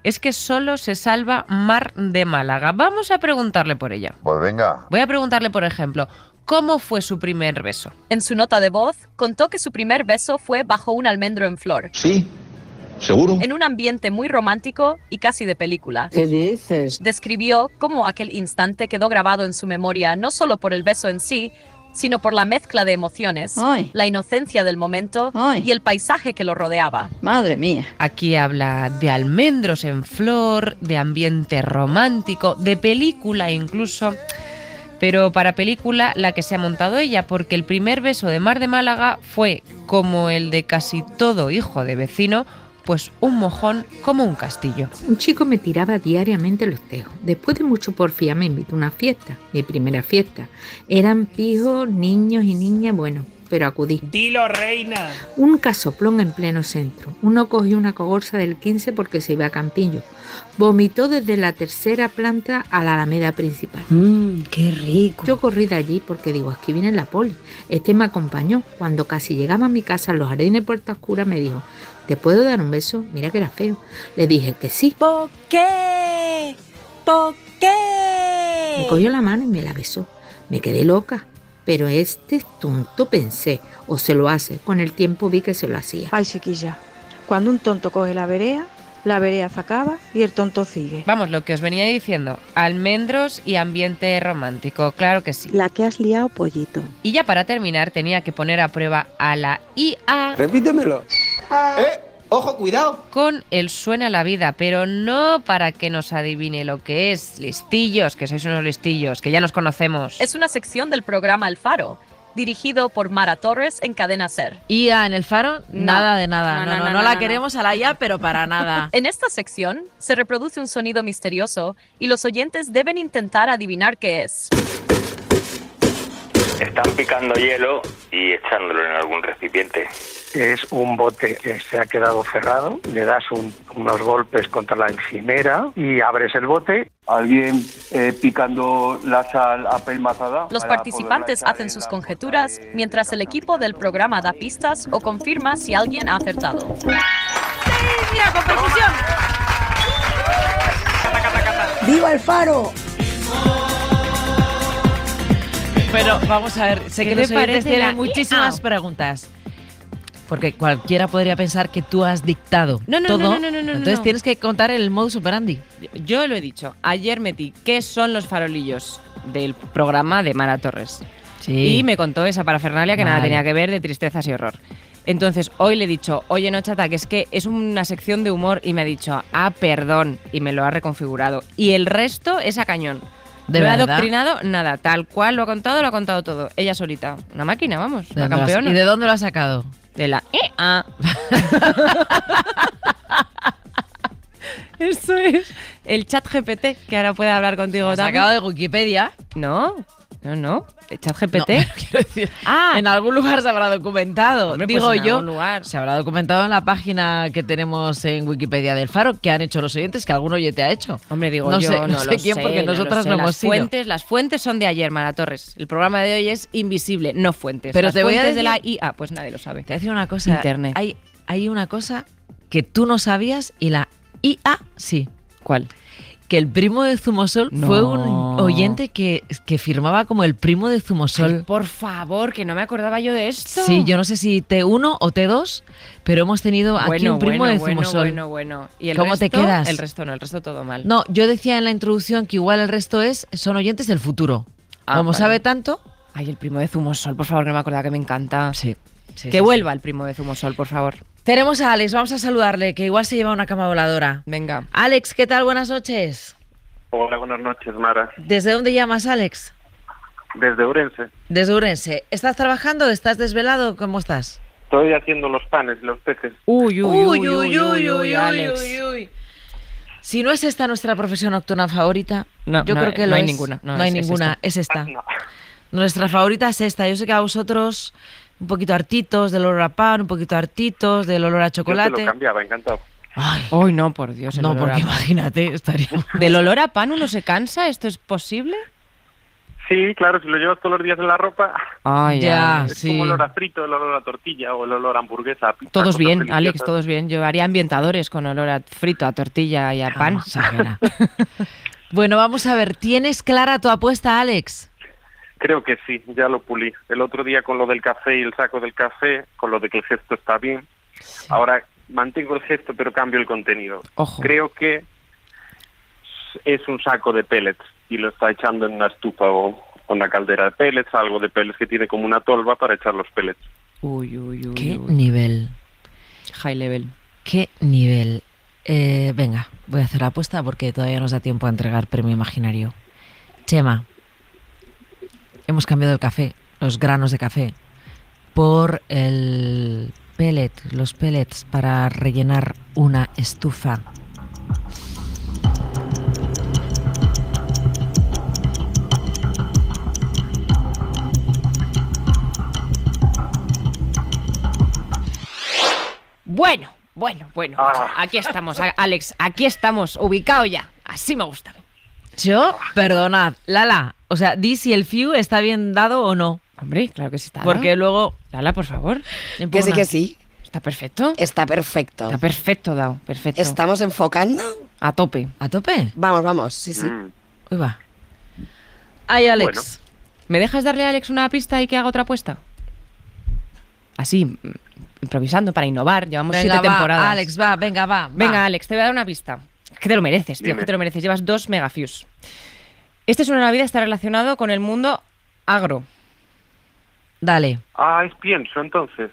es que solo se salva Mar de Málaga. Vamos a preguntarle por ella. Pues venga. Voy a preguntarle, por ejemplo, ¿cómo fue su primer beso? En su nota de voz, contó que su primer beso fue bajo un almendro en flor. Sí, seguro. En un ambiente muy romántico y casi de película. ¿Qué dices? Describió cómo aquel instante quedó grabado en su memoria, no solo por el beso en sí, sino por la mezcla de emociones, Ay. la inocencia del momento Ay. y el paisaje que lo rodeaba. Madre mía. Aquí habla de almendros en flor, de ambiente romántico, de película incluso. Pero para película la que se ha montado ella, porque el primer beso de Mar de Málaga fue, como el de casi todo hijo de vecino, pues un mojón como un castillo. Un chico me tiraba diariamente los tejos. Después de mucho porfía me invitó a una fiesta, mi primera fiesta. Eran pijos, niños y niñas, bueno, pero acudí. Dilo, reina. Un casoplón en pleno centro. Uno cogió una cogorza del quince porque se iba a Campillo. Vomitó desde la tercera planta a la alameda principal. Mmm, qué rico. Yo corrí de allí porque digo, aquí viene la poli. Este me acompañó. Cuando casi llegaba a mi casa en los jardines Puerta Oscura me dijo, ¿te puedo dar un beso? Mira que era feo. Le dije que sí. ¿Por qué? ¿Por qué? Me cogió la mano y me la besó. Me quedé loca. Pero este tonto pensé, o se lo hace. Con el tiempo vi que se lo hacía. Ay, chiquilla, cuando un tonto coge la vereda, la vereda se acaba y el tonto sigue. Vamos, lo que os venía diciendo, almendros y ambiente romántico, claro que sí. La que has liado, pollito. Y ya para terminar tenía que poner a prueba a la I A. Repítemelo. ¡Eh! ¡Ojo, cuidado! Con el Suena la Vida, pero no para que nos adivine lo que es. Listillos, que sois unos listillos, que ya nos conocemos. Es una sección del programa El Faro, dirigido por Mara Torres en Cadena SER. ¿I A en El Faro? No. Nada de nada. No, No, no, no, no, no no, la no, queremos a la I A, pero para nada. En esta sección se reproduce un sonido misterioso y los oyentes deben intentar adivinar qué es. Están picando hielo y echándolo en algún recipiente. Es un bote que se ha quedado cerrado, le das un- unos golpes contra la encimera y abres el bote. Alguien eh, picando la sal apelmazada. Los para participantes poderla echar hacen en sus la conjeturas mientras el equipo del programa da pistas o confirma si alguien ha acertado. ¡Mira, con percusión! ¡Viva el Faro! Pero vamos a ver, sé ¿Qué que te los oyentes parece tienen la muchísimas I A? preguntas. Porque cualquiera podría pensar que tú has dictado No, no, todo. no, no, no, no, no, Entonces no. tienes que contar el modus operandi. Yo lo he dicho, ayer metí qué son los farolillos del programa de Mara Torres. Sí. Y me contó esa parafernalia que nada Vale. tenía que ver, de tristezas y horror. Entonces, hoy le he dicho, oye, no, chata, que es que es una sección de humor. Y me ha dicho, ah, perdón. Y me lo ha reconfigurado. Y el resto es a cañón. ¿De no he verdad? adoctrinado nada. Tal cual lo ha contado, lo ha contado todo. Ella solita. Una máquina, vamos. ¿De Una dónde lo has- campeona. ¿Y de dónde lo has sacado? De la I A. Eso es. El chat G P T, que ahora puede hablar contigo ¿Lo has también. sacado de Wikipedia? No, no, no. El chat G P No, T. quiero decir, Ah, en algún lugar se habrá documentado. hombre, Digo pues en yo, algún lugar. se habrá documentado en la página que tenemos en Wikipedia del Faro, que han hecho los oyentes, que algún oyente ha hecho. Hombre, digo no yo, sé, no, no sé lo quién, sé, porque no lo nosotras sé. no hemos las sido. fuentes, Las fuentes son de ayer, Mara Torres. El programa de hoy es invisible, no fuentes. Pero las te voy a fuentes de la decir- I A, pues nadie lo sabe. Te voy a decir una cosa. Internet. Hay, hay una cosa que tú no sabías y la I A sí. ¿Cuál? Que el primo de Zumosol No. fue un oyente que, que firmaba como el primo de Zumosol. Ay, por favor, que no me acordaba yo de esto. Sí, yo no sé si T uno o T dos, pero hemos tenido aquí Bueno, un primo bueno, de bueno, Zumosol. bueno, bueno. ¿Y el ¿Cómo te resto? quedas? El resto no, el resto todo mal. No, yo decía en la introducción que igual el resto es son oyentes del futuro. Ah, Como vale. sabe tanto, Ay, el primo de Zumosol, por favor, que no me acordaba, que me encanta. sí. sí, que sí, vuelva el primo de Zumosol, por favor. sí. Tenemos a Alex, vamos a saludarle, que igual se lleva una cama voladora. Venga. Alex, ¿qué tal? Buenas noches. Hola, buenas noches, Mara. ¿Desde dónde llamas, Alex? Desde Ourense. Desde Urense. ¿Estás trabajando? ¿Estás desvelado? ¿Cómo estás? Estoy haciendo los panes, los peces. Uy, Uy, uy, uy, uy, Alex. uy, uy. Si no es esta nuestra profesión nocturna favorita, No, yo no, creo que no lo hay es. ninguna, no, No, hay es- es ninguna, esta. es esta. No. Nuestra favorita es esta. Yo sé que a vosotros un poquito hartitos del olor a pan, un poquito hartitos del olor a Yo te chocolate. lo cambiaba, encantado. Ay, Ay, no, por Dios. el no, olor porque a pan. imagínate, estaría... ¿Del olor a pan uno se cansa? ¿Esto es posible? Sí, claro, si lo llevas todos los días en la ropa, Ay, Ya, es sí. como el olor a frito, el olor a tortilla o el olor a hamburguesa. a pizza, Todos cosas bien, deliciosas. Alex, todos bien. Yo haría ambientadores con olor a frito, a tortilla y a pan. Exagera. Bueno, vamos a ver, ¿tienes clara tu apuesta, Alex? Creo que sí, ya lo pulí. El otro día con lo del café y el saco del café, con lo de que el gesto está bien. Ahora mantengo el gesto, pero cambio el contenido. Ojo. Creo que es un saco de pellets y lo está echando en una estufa o una caldera de pellets, algo de pellets que tiene como una tolva para echar los pellets. Uy, uy, uy. ¿Qué uy. nivel? High level. ¿Qué nivel? Eh, venga, voy a hacer la apuesta porque todavía nos da tiempo a entregar premio imaginario. Chema, hemos cambiado el café, los granos de café, por el pellet, los pellets para rellenar una estufa. Bueno, bueno, bueno. Ah. Aquí estamos, a- Alex. Aquí estamos, ubicado ya. Así me gusta. Yo, perdonad, Lala, o sea, di si el fiu está bien dado o no. Hombre, claro que sí está. Porque luego... Lala, por favor. Que sí, que sí. ¿Está perfecto? Está perfecto. Está perfecto, Dao. Perfecto. ¿Estamos enfocando? A tope. ¿A tope? Vamos, vamos, sí, sí. Mm. Uy, va. Ay, Alex. Bueno. ¿Me dejas darle a Alex una pista y que haga otra apuesta? Así, mm, improvisando para innovar. Llevamos Venga, siete va, temporadas. Alex, va, venga, va. Venga, va. Alex, te voy a dar una pista. Es que te lo mereces, tío, Dime. que te lo mereces. Llevas dos megafuse. Este es una Navidad, está relacionado con el mundo agro. Dale. Ah, es pienso entonces.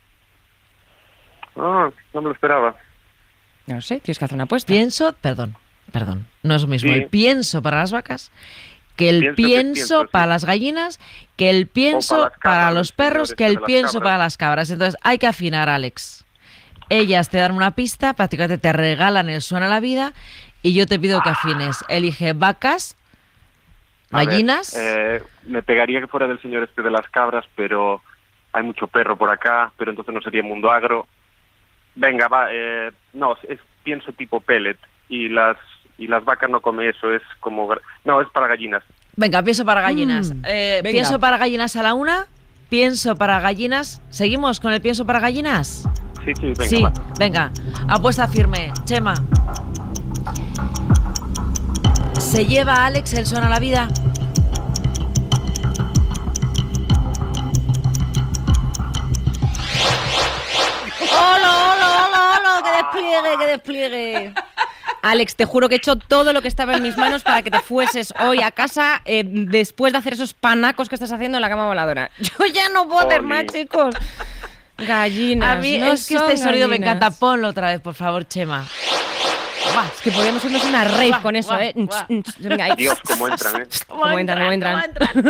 Ah, no me lo esperaba. No sé, tienes que hacer una apuesta. Pienso, perdón, perdón, no es lo mismo Sí. el pienso para las vacas que el Pienso que pienso, pienso, sí. para las gallinas, que el pienso las cabras, para los los perros, señores que de el las pienso cabras. para las cabras. Entonces hay que afinar, Alex. Ellas te dan una pista, prácticamente te regalan el suena a la vida y yo te pido que afines. Elige vacas, A ver, gallinas. eh, me pegaría que fuera del señor este de las cabras, pero hay mucho perro por acá, pero entonces no sería mundo agro. Venga, va, eh, no, es pienso tipo pellet y las y las vacas no come eso, es como... gra- No, es para gallinas. Venga, pienso para gallinas. Mm, Eh, venga. pienso para gallinas a la una, pienso para gallinas. ¿Seguimos con el pienso para gallinas? Sí, sí, venga, Sí, va. venga, apuesta firme. Chema. ¿Se lleva Alex el son a la vida? ¡Hola, hola, hola, hola! ¡Que despliegue, que despliegue! Alex, te juro que he hecho todo lo que estaba en mis manos para que te fueses hoy a casa eh, después de hacer esos panacos que estás haciendo en la cama voladora. Yo ya no puedo hacer más, Jolín. chicos. Gallinas. A mí no es que son este sonido me gallinas. encanta. Ponlo otra vez, por favor, Chema. Buah, es que podríamos irnos a una rave Guau, con eso, guau, ¿eh? guau. Venga, ahí. Dios, cómo entran, ¿eh? ¿Cómo entran, cómo entran?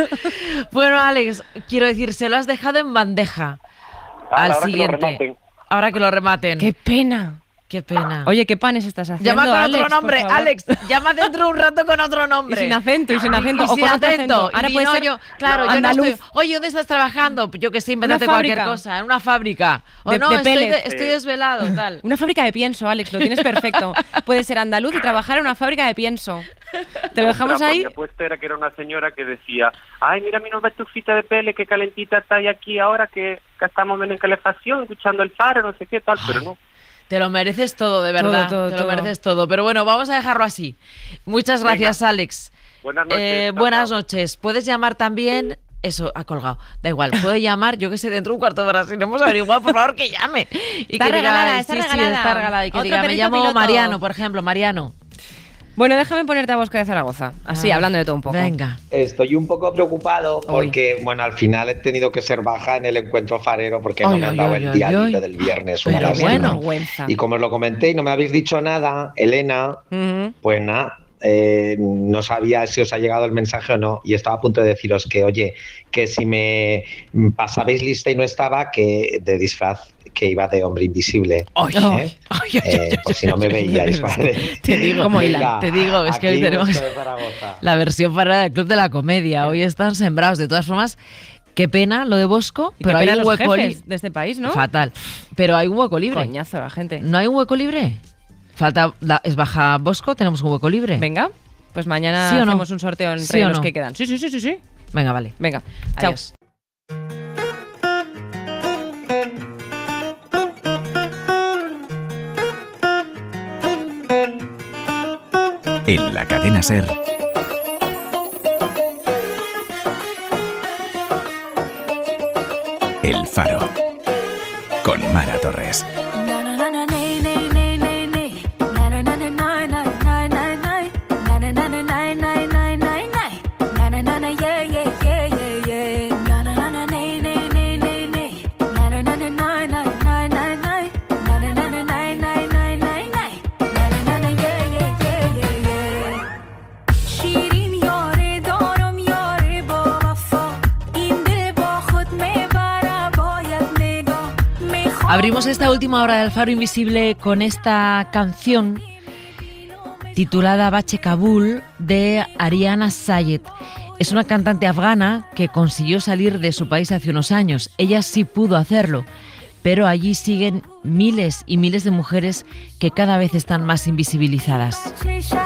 Bueno, Alex, quiero decir, se lo has dejado en bandeja Ah, al ahora que lo siguiente. rematen. Ahora que lo rematen. ¡Qué pena! Qué pena. Oye, ¿qué panes estás haciendo, llama con Alex, otro por nombre, favor? Alex. Llama dentro de un rato con otro Y nombre. sin acento, y sin acento. Y o sin con otro acento. Ahora Y puede no, ser yo, claro, yo no andaluz. estoy. Oye, ¿dónde estás trabajando? Yo que sé, invéntate Una cualquier fábrica. cosa. En una fábrica. O De- no, de estoy, pellets. de- estoy desvelado, tal. Una fábrica de pienso, Alex, lo tienes perfecto. Puedes ser andaluz y trabajar en una fábrica de pienso. Te lo dejamos Ostras, pues ahí. Mi apuesta era que era una señora que decía, ay, mira mi nueva estufita de pele, qué calentita está ahí aquí ahora que, que estamos en calefacción, escuchando el faro, no sé qué tal, pero no. Te lo mereces todo, de verdad. Todo, todo, te lo todo. mereces todo. Pero bueno, vamos a dejarlo así. Muchas gracias, Alex. Buenas noches. Eh, chao, buenas chao. noches. Puedes llamar también. Eso, ha colgado. Da igual. Puedo llamar, yo que sé, dentro de un cuarto de hora. Si no hemos averiguado, por favor, que llame. Y Está que regalada, diga, está sí, sí, regalada. está regalada. Y que Otro diga, me perrito llamo piloto. Mariano, por ejemplo. Mariano. Bueno, déjame ponerte a Bosque de Zaragoza. Así, Ah, hablando de todo un poco. Venga. Estoy un poco preocupado porque, bueno, al final he tenido que ser baja en el encuentro farero porque no Ay, me han ay, dado ay, el ay, día ay. libre del viernes. Una Pero lástima. bueno. Vergüenza. Y como os lo comenté y no me habéis dicho nada, Elena, Ujú. pues nada, eh, no sabía si os ha llegado el mensaje o no y estaba a punto de deciros que, oye, que si me pasabais lista y no estaba, que de disfraz que iba de hombre invisible. Ay, ¿eh? Eh, por si no me veíais, ¿vale? Te digo, ¿Cómo Venga, hilan? te digo, es que hoy aquí tenemos Bosque de Zaragoza. la versión para del Club de la Comedia. Hoy están sembrados. De todas formas, qué pena lo de Bosco, Y pero qué hay pena un los hueco jefes libre. de este país, ¿no? Fatal. Pero hay un hueco libre. Coñazo la gente. ¿No hay un hueco libre? Falta, la- es baja Bosco, tenemos un hueco libre. Venga, pues mañana ¿Sí o no? hacemos un sorteo entre ¿Sí o los no? que quedan. Sí, sí, sí, sí, sí. Venga, vale. Venga, Adiós. chao. En la cadena SER. El Faro. Con Mara Torres. Abrimos esta última hora del Faro Invisible con esta canción titulada Bache Kabul de Ariana Sayed. Es una cantante afgana que consiguió salir de su país hace unos años. Ella sí pudo hacerlo, pero allí siguen miles y miles de mujeres que cada vez están más invisibilizadas.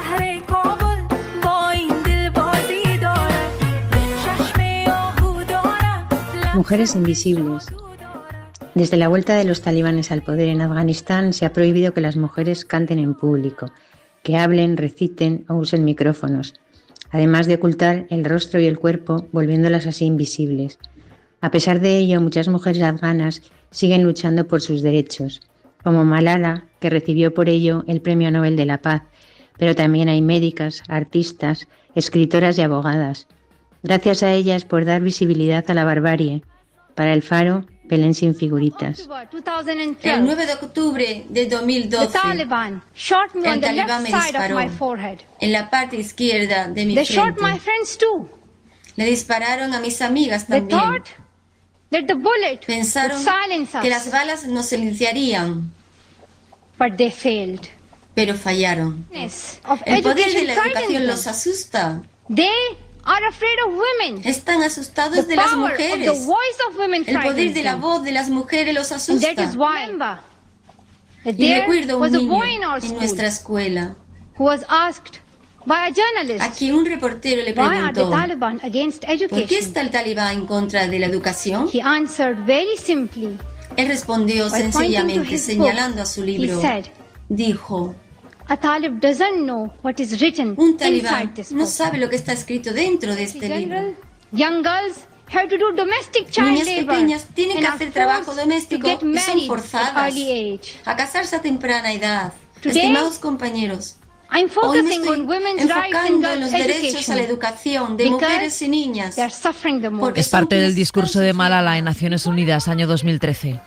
Mujeres invisibles. Desde la vuelta de los talibanes al poder en Afganistán se ha prohibido que las mujeres canten en público, que hablen, reciten o usen micrófonos, además de ocultar el rostro y el cuerpo, volviéndolas así invisibles. A pesar de ello, muchas mujeres afganas siguen luchando por sus derechos, como Malala, que recibió por ello el Premio Nobel de la Paz, pero también hay médicas, artistas, escritoras y abogadas. Gracias a ellas por dar visibilidad a la barbarie. Para el Faro, Belén sin figuritas. El nueve de octubre de dos mil doce, el talibán me disparó en la parte izquierda de mi frente. Le dispararon a mis amigas también. Pensaron que las balas nos silenciarían, pero fallaron. El poder de la educación los asusta. Están asustados de las mujeres. El poder de la voz de las mujeres los asusta. Y recuerdo un niño en nuestra escuela a quien un reportero le preguntó: ¿por qué está el talibán en contra de la educación? Él respondió sencillamente, señalando a su libro. Dijo: un talibán no sabe lo que está escrito dentro de este libro. Niñas pequeñas tienen que hacer trabajo doméstico y son forzadas a casarse a temprana edad. Estimados compañeros, hoy me estoy enfocando en los derechos a la educación de mujeres y niñas. Es parte del discurso de Malala en Naciones Unidas, año dos mil trece.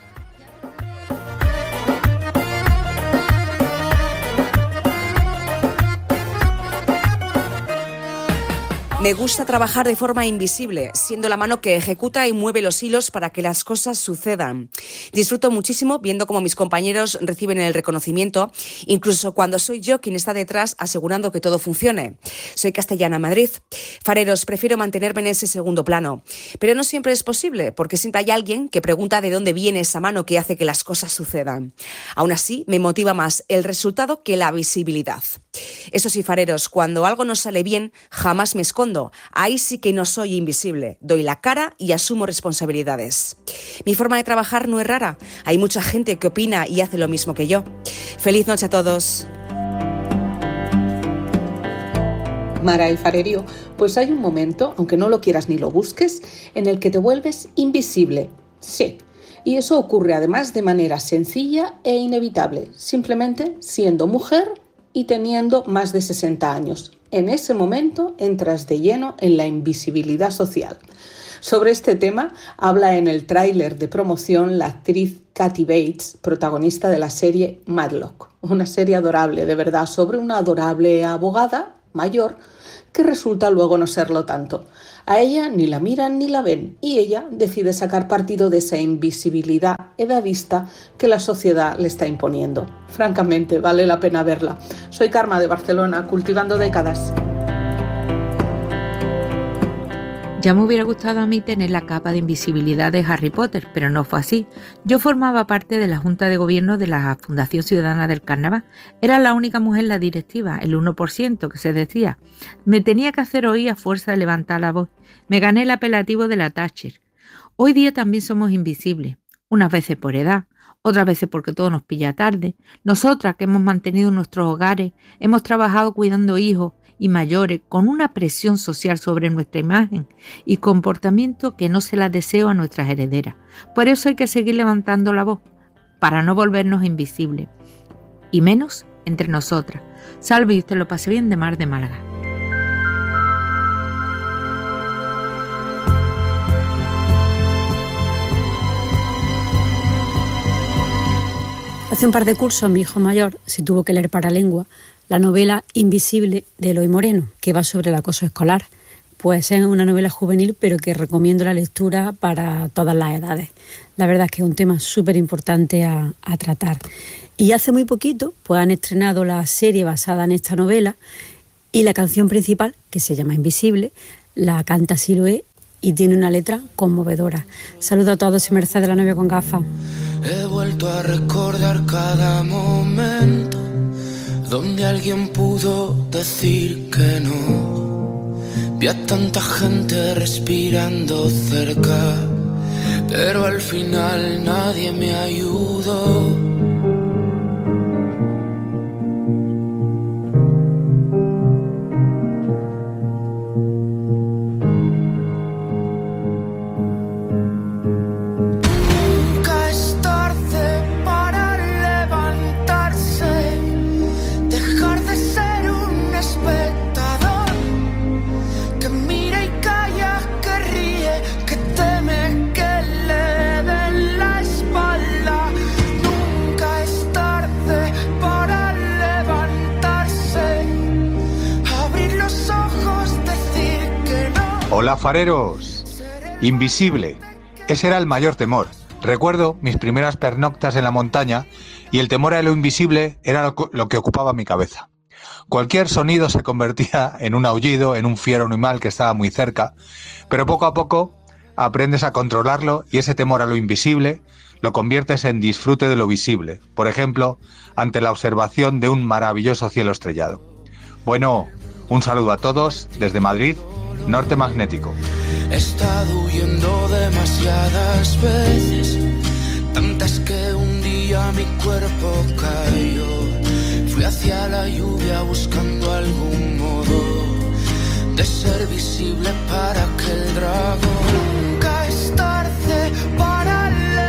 Me gusta trabajar de forma invisible, siendo la mano que ejecuta y mueve los hilos para que las cosas sucedan. Disfruto muchísimo viendo cómo mis compañeros reciben el reconocimiento, incluso cuando soy yo quien está detrás asegurando que todo funcione. Soy Castellana Madrid. Fareros, prefiero mantenerme en ese segundo plano. Pero no siempre es posible, porque siempre hay alguien que pregunta de dónde viene esa mano que hace que las cosas sucedan. Aún así, me motiva más el resultado que la visibilidad. Eso sí, fareros, cuando algo no sale bien, jamás me escondo. Ahí sí que no soy invisible. Doy la cara y asumo responsabilidades. Mi forma de trabajar no es rara. Hay mucha gente que opina y hace lo mismo que yo. Feliz noche a todos. Mara, el farerío, pues hay un momento, aunque no lo quieras ni lo busques, en el que te vuelves invisible. Sí. Y eso ocurre además de manera sencilla e inevitable, simplemente siendo mujer y teniendo más de sesenta años. En ese momento entras de lleno en la invisibilidad social. Sobre este tema habla en el tráiler de promoción la actriz Kathy Bates, protagonista de la serie Matlock, una serie adorable, de verdad, sobre una adorable abogada mayor que resulta luego no serlo tanto. A ella ni la miran ni la ven y ella decide sacar partido de esa invisibilidad edadista que la sociedad le está imponiendo. Francamente, vale la pena verla. Soy Karma de Barcelona, cultivando décadas. Ya me hubiera gustado a mí tener la capa de invisibilidad de Harry Potter, pero no fue así. Yo formaba parte de la Junta de Gobierno de la Fundación Ciudadana del Carnaval. Era la única mujer en la directiva, el uno por ciento que se decía. Me tenía que hacer oír a fuerza de levantar la voz. Me gané el apelativo de la Thatcher. Hoy día también somos invisibles, unas veces por edad, otras veces porque todo nos pilla tarde. Nosotras que hemos mantenido nuestros hogares, hemos trabajado cuidando hijos y mayores con una presión social sobre nuestra imagen y comportamiento que no se las deseo a nuestras herederas. Por eso hay que seguir levantando la voz, para no volvernos invisibles. Y menos entre nosotras. Salve y usted lo pase bien de Mar de Málaga. Hace un par de cursos mi hijo mayor se tuvo que leer para lengua la novela Invisible de Eloy Moreno, que va sobre el acoso escolar. Pues es una novela juvenil, pero que recomiendo la lectura para todas las edades. La verdad es que es un tema súper importante a, a tratar. Y hace muy poquito pues han estrenado la serie basada en esta novela y la canción principal, que se llama Invisible, la canta Siloé y tiene una letra conmovedora. Saludo a todos y Mercedes, la novia con gafas. He vuelto a recordar cada momento donde alguien pudo decir que no. Vi a tanta gente respirando cerca, pero al final nadie me ayudó. Hola fareros, Invisible, ese era el mayor temor. Recuerdo mis primeras pernoctas en la montaña y el temor a lo invisible era lo, lo que ocupaba mi cabeza. Cualquier sonido se convertía en un aullido, en un fiero animal que estaba muy cerca, pero poco a poco aprendes a controlarlo y ese temor a lo invisible lo conviertes en disfrute de lo visible, por ejemplo, ante la observación de un maravilloso cielo estrellado. Bueno, un saludo a todos desde Madrid, Norte Magnético. He estado huyendo demasiadas veces, tantas que un día mi cuerpo cayó. Fui hacia la lluvia buscando algún modo de ser visible para que el dragón nunca es tarde para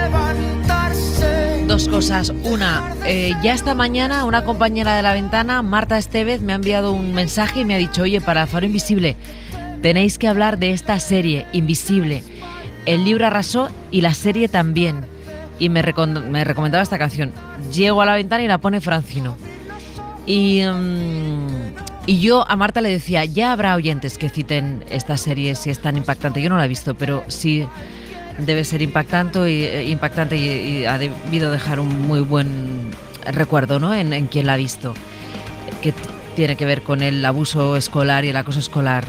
levantarse. Dos cosas. Una, eh, ya esta mañana una compañera de La Ventana, Marta Estevez, me ha enviado un mensaje y me ha dicho: oye, para Faro Invisible tenéis que hablar de esta serie, Invisible. El libro arrasó y la serie también. Y me, recom- me recomendaba esta canción. Llego a La Ventana y la pone Francino. Y, um, y yo a Marta le decía, ya habrá oyentes que citen esta serie si es tan impactante. Yo no la he visto, pero sí debe ser impactante y, eh, impactante y, y ha debido dejar un muy buen recuerdo, ¿no?, en, en quien la ha visto. Que t- tiene que ver con el abuso escolar y el acoso escolar.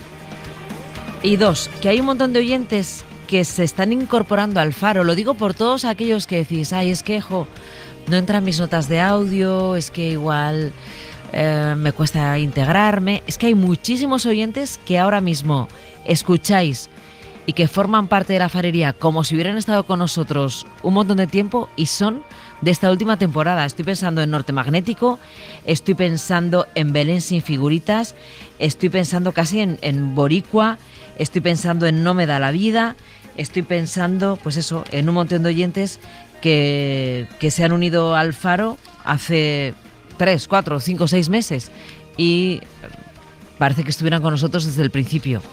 Y dos, que hay un montón de oyentes que se están incorporando al Faro. Lo digo por todos aquellos que decís, ay, es que, jo, no entran mis notas de audio, es que igual eh, me cuesta integrarme. Es que hay muchísimos oyentes que ahora mismo escucháis y que forman parte de la farería como si hubieran estado con nosotros un montón de tiempo y son de esta última temporada. Estoy pensando en Norte Magnético, estoy pensando en Belén sin figuritas, estoy pensando casi en, en Boricua, estoy pensando en No me da la vida, estoy pensando, pues eso, en un montón de oyentes que, que se han unido al Faro hace tres, cuatro, cinco, seis meses y parece que estuvieran con nosotros desde el principio.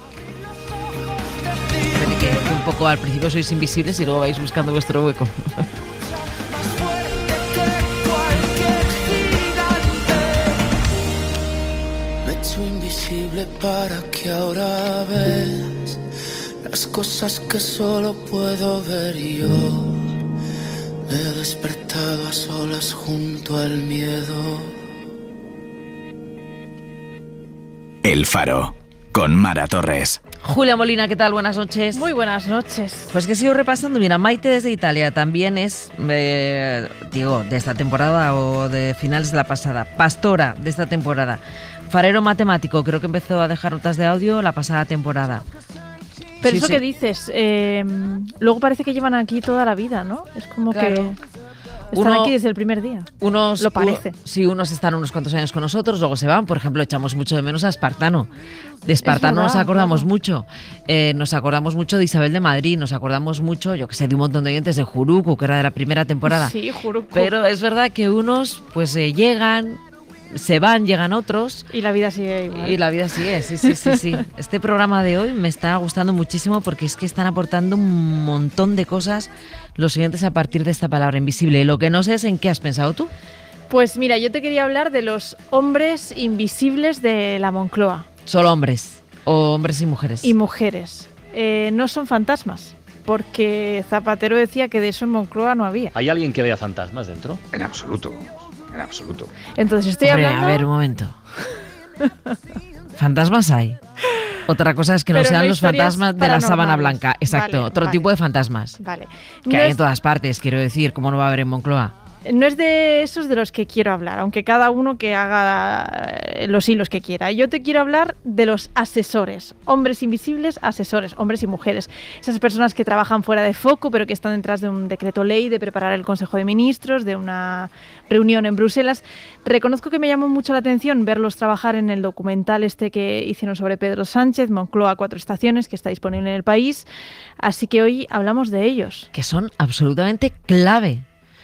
Un poco al principio sois invisibles y luego vais buscando vuestro hueco. Me he hecho invisible para que ahora veas las cosas que solo puedo ver yo. Me he despertado a solas junto al miedo. El Faro, con Mara Torres. Julia Molina, ¿qué tal? Buenas noches. Muy buenas noches. Pues que sigo repasando. Mira, Maite desde Italia también es, eh, digo, de esta temporada o de finales de la pasada. Pastora de esta temporada. Farero matemático, creo que empezó a dejar notas de audio la pasada temporada. Pero Sí, eso sí. que dices, eh, luego parece que llevan aquí toda la vida, ¿no? Es como Claro. que están Uno- aquí desde el primer día. Unos, Lo parece. u- sí, unos están unos cuantos años con nosotros, luego se van. Por ejemplo, echamos mucho de menos a Espartano. De Espartano verdad, nos acordamos claro. mucho. Eh, nos acordamos mucho de Isabel de Madrid, nos acordamos mucho, yo que sé, de un montón de oyentes de Juruco, que era de la primera temporada. Sí, juro. Pero es verdad que unos pues eh, llegan, se van, llegan otros. Y la vida sigue igual. Y la vida sigue, sí, sí, sí, sí. Este programa de hoy me está gustando muchísimo porque es que están aportando un montón de cosas los oyentes a partir de esta palabra invisible. Lo que no sé es en qué has pensado tú. Pues mira, yo te quería hablar de los hombres invisibles de la Moncloa. Solo hombres, o hombres y mujeres. Y mujeres. Eh, no son fantasmas, porque Zapatero decía que de eso en Moncloa no había. ¿Hay alguien que vea fantasmas dentro? En absoluto, en absoluto. Entonces estoy Hombre, hablando... a ver, un momento. Fantasmas hay. Otra cosa es que no Pero sean no los historias fantasmas de la sábana paranormales. blanca. Exacto, Vale, otro vale. tipo de fantasmas. Vale. Que No hay es- en todas partes, quiero decir. ¿Cómo no va a haber en Moncloa? No es de esos de los que quiero hablar, aunque cada uno que haga eh, los hilos que quiera. Yo te quiero hablar de los asesores, hombres invisibles, asesores, hombres y mujeres. Esas personas que trabajan fuera de foco, pero que están detrás de un decreto ley, de preparar el Consejo de Ministros, de una reunión en Bruselas. Reconozco que me llamó mucho la atención verlos trabajar en el documental este que hicieron sobre Pedro Sánchez, Moncloa Cuatro Estaciones, que está disponible en el país. Así que hoy hablamos de ellos. Que son absolutamente clave.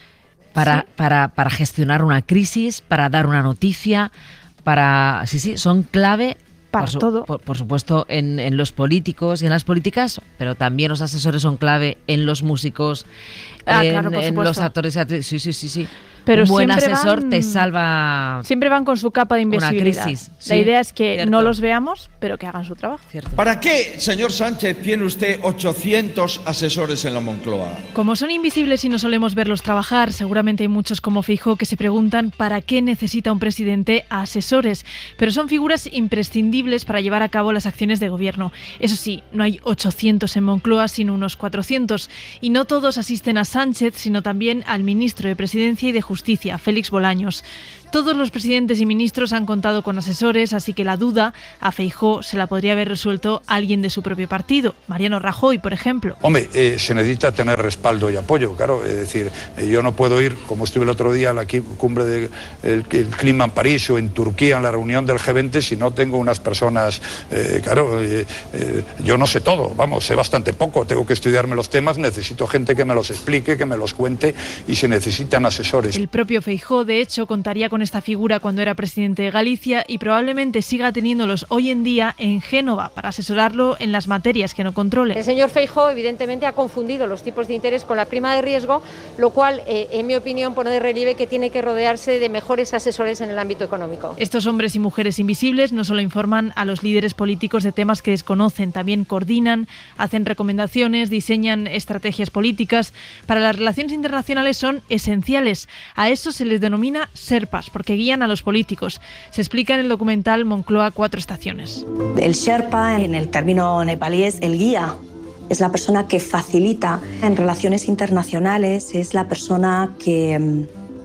Para, Sí. para, para gestionar una crisis, para dar una noticia, para... Sí, sí, son clave Para por su- todo. Por, por supuesto, en, en los políticos y en las políticas, pero también los asesores son clave en los músicos, Ah, en, claro, por en supuesto. los actores y actrices. Sí, sí, sí, sí. Pero Un buen siempre asesor van- te salva... Siempre van con su capa de Una invisibilidad. crisis, La sí, idea es que cierto. no los veamos, pero que hagan su trabajo. ¿Para qué, señor Sánchez, tiene usted ochocientos asesores en la Moncloa? Como son invisibles y no solemos verlos trabajar, seguramente hay muchos como Feijóo que se preguntan para qué necesita un presidente a asesores, pero son figuras imprescindibles para llevar a cabo las acciones de gobierno. Eso sí, no hay ochocientos en Moncloa, sino unos cuatrocientos, y no todos asisten a Sánchez, sino también al ministro de Presidencia y de Justicia, Félix Bolaños. Todos los presidentes y ministros han contado con asesores, así que la duda a Feijóo se la podría haber resuelto alguien de su propio partido, Mariano Rajoy, por ejemplo. Hombre, eh, se necesita tener respaldo y apoyo, claro. Es decir, eh, yo no puedo ir, como estuve el otro día en la qui- cumbre del clima en París o en Turquía en la reunión del G veinte, si no tengo unas personas, eh, claro, eh, eh, yo no sé todo, vamos, sé bastante poco, tengo que estudiarme los temas, necesito gente que me los explique, que me los cuente, y se necesitan asesores. El propio Feijóo, de hecho, contaría con esta figura cuando era presidente de Galicia y probablemente siga teniéndolos hoy en día en Génova para asesorarlo en las materias que no controle. El señor Feijóo evidentemente ha confundido los tipos de interés con la prima de riesgo, lo cual, eh, en mi opinión, pone de relieve que tiene que rodearse de mejores asesores en el ámbito económico. Estos hombres y mujeres invisibles no solo informan a los líderes políticos de temas que desconocen, también coordinan, hacen recomendaciones, diseñan estrategias políticas. Para las relaciones internacionales son esenciales. A eso se les denomina Sherpas, porque guían a los políticos. Se explica en el documental Moncloa Cuatro Estaciones. El Sherpa, en el término nepalí, es el guía. Es la persona que facilita en relaciones internacionales, es la persona que mm,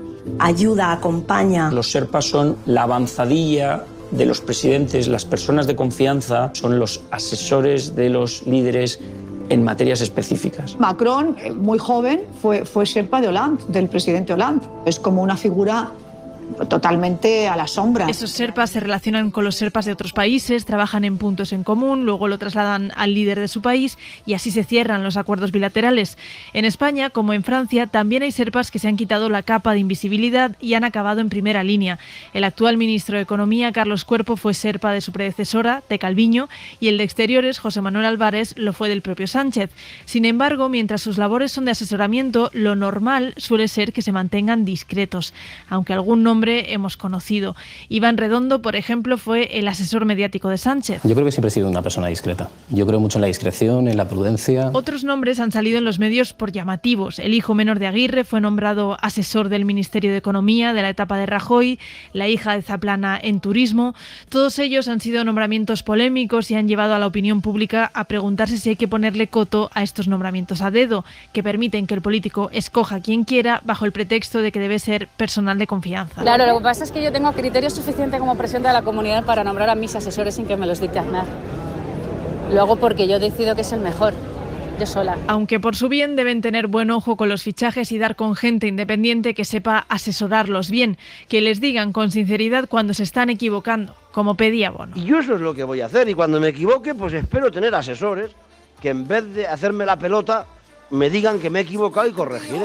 ayuda, acompaña. Los Sherpas son la avanzadilla de los presidentes, las personas de confianza, son los asesores de los líderes en materias específicas. Macron, eh, muy joven, fue, fue Sherpa de Hollande, del presidente Hollande. Es como una figura totalmente a la sombra. Esos Sherpas se relacionan con los Sherpas de otros países, trabajan en puntos en común, luego lo trasladan al líder de su país y así se cierran los acuerdos bilaterales. En España, como en Francia, también hay Sherpas que se han quitado la capa de invisibilidad y han acabado en primera línea. El actual ministro de Economía, Carlos Cuerpo, fue Sherpa de su predecesora, de Calviño, y el de Exteriores, José Manuel Álvarez, lo fue del propio Sánchez. Sin embargo, mientras sus labores son de asesoramiento, lo normal suele ser que se mantengan discretos, aunque algún nombre hemos conocido. Iván Redondo, por ejemplo, fue el asesor mediático de Sánchez. Yo creo que siempre he sido una persona discreta. Yo creo mucho en la discreción, en la prudencia. Otros nombres han salido en los medios por llamativos. El hijo menor de Aguirre fue nombrado asesor del Ministerio de Economía de la etapa de Rajoy, la hija de Zaplana en turismo. Todos ellos han sido nombramientos polémicos y han llevado a la opinión pública a preguntarse si hay que ponerle coto a estos nombramientos a dedo, que permiten que el político escoja a quien quiera bajo el pretexto de que debe ser personal de confianza. Claro, lo que pasa es que yo tengo criterio suficiente como presidenta de la comunidad para nombrar a mis asesores sin que me los dicte Aznar. Lo hago porque yo decido que es el mejor. Yo sola. Aunque por su bien deben tener buen ojo con los fichajes y dar con gente independiente que sepa asesorarlos bien, que les digan con sinceridad cuando se están equivocando, como pedía Bono. Y yo eso es lo que voy a hacer, y cuando me equivoque, pues espero tener asesores que en vez de hacerme la pelota, me digan que me he equivocado y corregiré.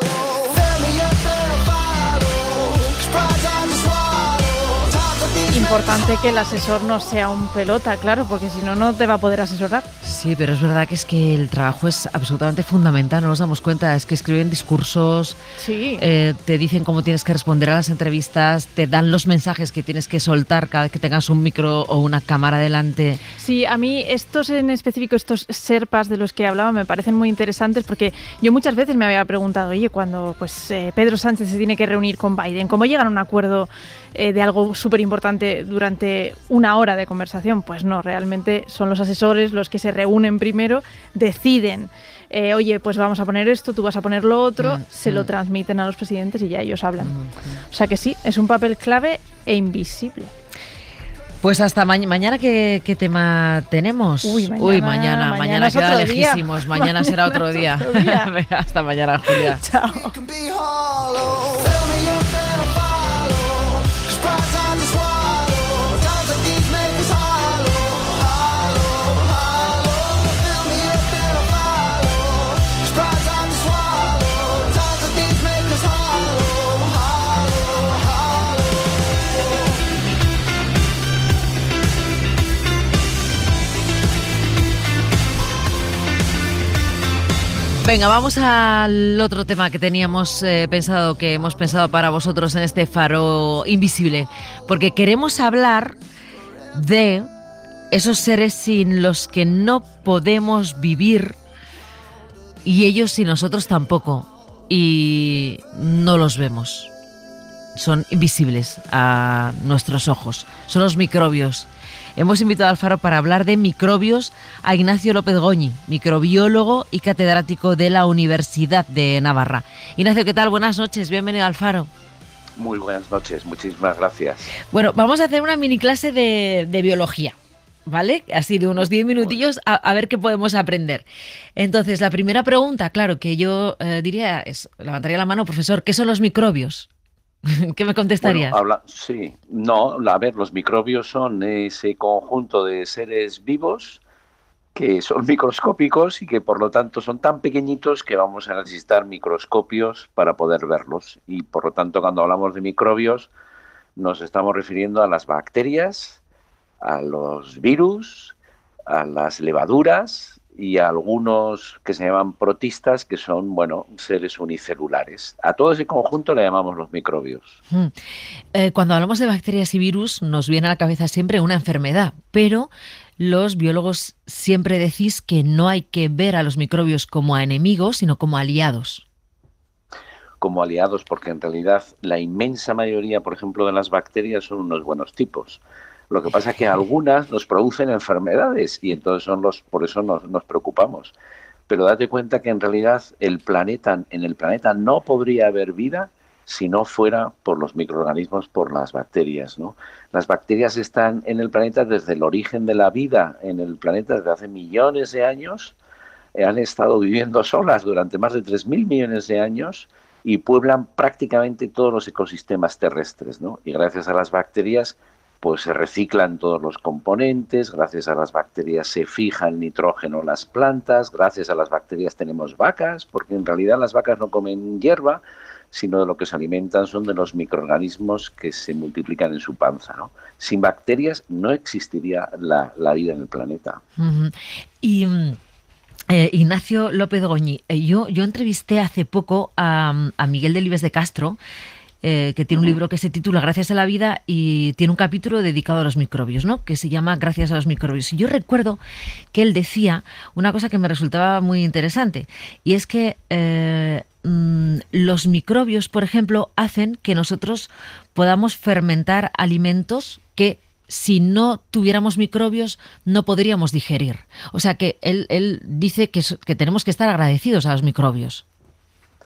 Importante que el asesor no sea un pelota, claro, porque si no, no te va a poder asesorar. Sí, pero es verdad que es que el trabajo es absolutamente fundamental, no nos damos cuenta, es que escriben discursos, sí. eh, te dicen cómo tienes que responder a las entrevistas, te dan los mensajes que tienes que soltar cada vez que tengas un micro o una cámara delante. Sí, a mí estos en específico, estos serpas de los que hablaba, me parecen muy interesantes porque yo muchas veces me había preguntado, oye, cuando pues eh, Pedro Sánchez se tiene que reunir con Biden, ¿cómo llegan a un acuerdo eh, de algo súper importante durante una hora de conversación? Pues no, realmente son los asesores los que se reúnen primero, deciden, eh, oye, pues vamos a poner esto, tú vas a poner lo otro, mm, se mm. lo transmiten a los presidentes y ya ellos hablan. Mm, mm. O sea que sí, es un papel clave e invisible. Pues hasta ma- mañana, ¿qué, ¿qué tema tenemos? Uy, mañana, Uy, mañana, mañana, mañana queda lejísimos, mañana, mañana será otro día. Otro día. Hasta mañana, Julia. Chao. Venga, vamos al otro tema que teníamos eh, pensado, que hemos pensado para vosotros en este Faro Invisible, porque queremos hablar de esos seres sin los que no podemos vivir y ellos sin nosotros tampoco, y no los vemos. Son invisibles a nuestros ojos, son los microbios. Hemos invitado al Faro para hablar de microbios a Ignacio López Goñi, microbiólogo y catedrático de la Universidad de Navarra. Ignacio, ¿qué tal? Buenas noches, bienvenido al Faro. Muy buenas noches, muchísimas gracias. Bueno, vamos a hacer una mini clase de, de biología, ¿vale? Así de unos diez minutillos a, a ver qué podemos aprender. Entonces, la primera pregunta, claro, que yo eh, diría es, levantaría la mano, profesor, ¿qué son los microbios? ¿Qué me contestarías? Bueno, habla, sí, no, a ver, los microbios son ese conjunto de seres vivos que son microscópicos y que por lo tanto son tan pequeñitos que vamos a necesitar microscopios para poder verlos. Y por lo tanto, cuando hablamos de microbios, nos estamos refiriendo a las bacterias, a los virus, a las levaduras y a algunos que se llaman protistas, que son, bueno, seres unicelulares. A todo ese conjunto le llamamos los microbios. Hmm. Eh, cuando hablamos de bacterias y virus, nos viene a la cabeza siempre una enfermedad, pero los biólogos siempre decís que no hay que ver a los microbios como a enemigos, sino como aliados. Como aliados, porque en realidad la inmensa mayoría, por ejemplo, de las bacterias son unos buenos tipos. Lo que pasa es que algunas nos producen enfermedades y entonces son los, por eso nos, nos preocupamos. Pero date cuenta que en realidad el planeta, en el planeta no podría haber vida si no fuera por los microorganismos, por las bacterias, ¿no? Las bacterias están en el planeta desde el origen de la vida en el planeta, desde hace millones de años. Eh, han estado viviendo solas durante más de tres mil millones de años y pueblan prácticamente todos los ecosistemas terrestres, ¿no? Y gracias a las bacterias pues se reciclan todos los componentes, gracias a las bacterias se fija el nitrógeno en las plantas, gracias a las bacterias tenemos vacas, porque en realidad las vacas no comen hierba, sino de lo que se alimentan son de los microorganismos que se multiplican en su panza, ¿no? Sin bacterias no existiría la, la vida en el planeta. Uh-huh. Y eh, Ignacio López Goñi, eh, yo, yo entrevisté hace poco a, a Miguel Delibes de Castro, Eh, que tiene un libro que se titula Gracias a la vida y tiene un capítulo dedicado a los microbios, ¿no? Que se llama Gracias a los microbios. Y yo recuerdo que él decía una cosa que me resultaba muy interesante, y es que eh, mmm, los microbios, por ejemplo, hacen que nosotros podamos fermentar alimentos que si no tuviéramos microbios no podríamos digerir. O sea que él, él dice que, que tenemos que estar agradecidos a los microbios.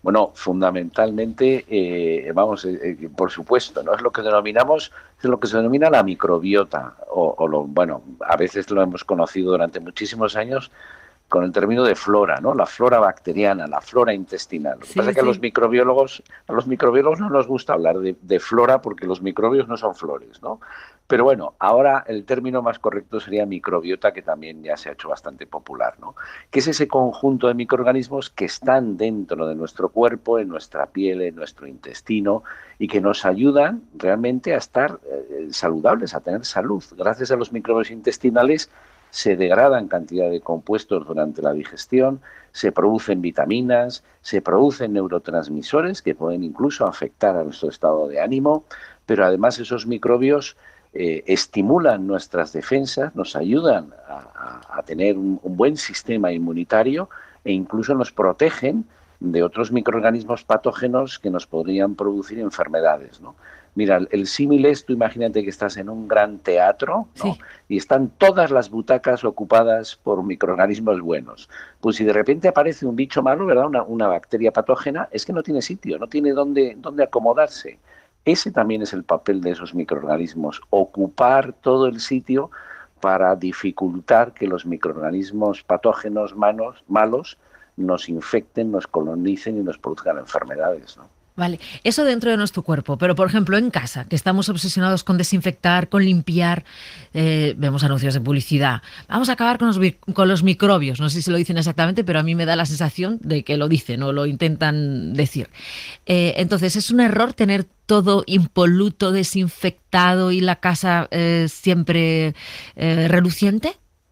Bueno, fundamentalmente, eh, vamos, eh, eh, por supuesto, ¿no? Es lo que denominamos, es lo que se denomina la microbiota, o, o lo, bueno, a veces lo hemos conocido durante muchísimos años con el término de flora, ¿no? La flora bacteriana, la flora intestinal. Lo que Sí, pasa es que sí. a los microbiólogos, a los microbiólogos no nos gusta hablar de, de flora porque los microbios no son flores, ¿no? Pero bueno, ahora el término más correcto sería microbiota, que también ya se ha hecho bastante popular, ¿no? Que es ese conjunto de microorganismos que están dentro de nuestro cuerpo, en nuestra piel, en nuestro intestino, y que nos ayudan realmente a estar eh, saludables, a tener salud. Gracias a los microbios intestinales se degradan cantidad de compuestos durante la digestión, se producen vitaminas, se producen neurotransmisores que pueden incluso afectar a nuestro estado de ánimo, pero además esos microbios eh, estimulan nuestras defensas, nos ayudan a, a, a tener un, un buen sistema inmunitario e incluso nos protegen de otros microorganismos patógenos que nos podrían producir enfermedades, ¿no? Mira, el símil es, tú imagínate que estás en un gran teatro, ¿no? Sí. Y están todas las butacas ocupadas por microorganismos buenos. Pues si de repente aparece un bicho malo, ¿verdad? Una, una bacteria patógena, es que no tiene sitio, no tiene dónde, dónde acomodarse. Ese también es el papel de esos microorganismos, ocupar todo el sitio para dificultar que los microorganismos patógenos malos, malos nos infecten, nos colonicen y nos produzcan enfermedades, ¿no? Vale, eso dentro de nuestro cuerpo, pero por ejemplo en casa, que estamos obsesionados con desinfectar, con limpiar, eh, vemos anuncios de publicidad, vamos a acabar con los, con los microbios, no sé si lo dicen exactamente, pero a mí me da la sensación de que lo dicen o lo intentan decir. Eh, entonces, ¿es un error tener todo impoluto, desinfectado y la casa eh, siempre eh, reluciente?